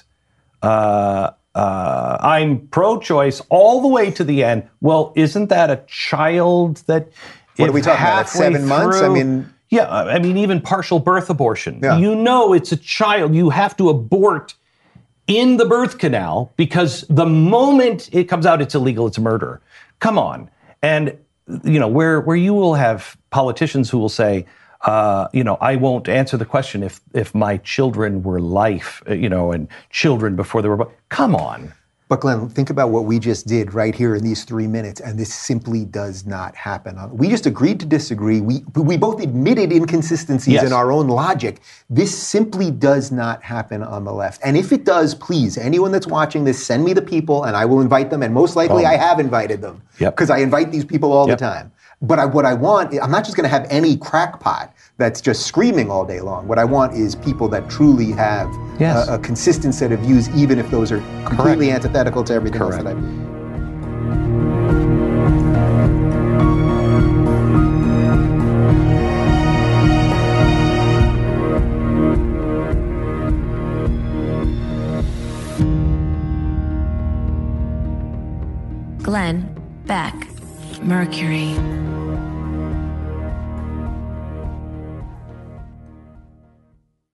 [SPEAKER 13] uh, uh, I'm pro-choice all the way to the end. Well, isn't that a child that
[SPEAKER 12] What
[SPEAKER 13] if
[SPEAKER 12] are we talking about,
[SPEAKER 13] halfway
[SPEAKER 12] seven months? I
[SPEAKER 13] through-
[SPEAKER 12] mean-
[SPEAKER 13] Yeah, I mean, even partial birth abortion.
[SPEAKER 12] Yeah.
[SPEAKER 13] You know it's a child. You have to abort in the birth canal, because the moment it comes out, it's illegal, it's murder. Come on. And, you know, where, where you will have politicians who will say, uh, you know, I won't answer the question if, if my children were life, uh, you know, and children before they were born. Come on.
[SPEAKER 12] But Glenn, think about what we just did right here in these three minutes, and this simply does not happen. We just agreed to disagree. We we both admitted inconsistencies
[SPEAKER 13] Yes.
[SPEAKER 12] in our own logic. This simply does not happen on the left. And if it does, please, anyone that's watching this, send me the people, and I will invite them. And most likely,
[SPEAKER 13] Oh.
[SPEAKER 12] I have invited them
[SPEAKER 13] Yep.
[SPEAKER 12] because I invite these people all
[SPEAKER 13] Yep.
[SPEAKER 12] the time. But I, what I want, I'm not just going to have any crackpot that's just screaming all day long. What I want is people that truly have
[SPEAKER 13] Yes.
[SPEAKER 12] a, a consistent set of views, even if those are completely
[SPEAKER 13] Correct.
[SPEAKER 12] antithetical to everything
[SPEAKER 13] Correct.
[SPEAKER 12] else that I
[SPEAKER 2] Glenn Beck, Mercury.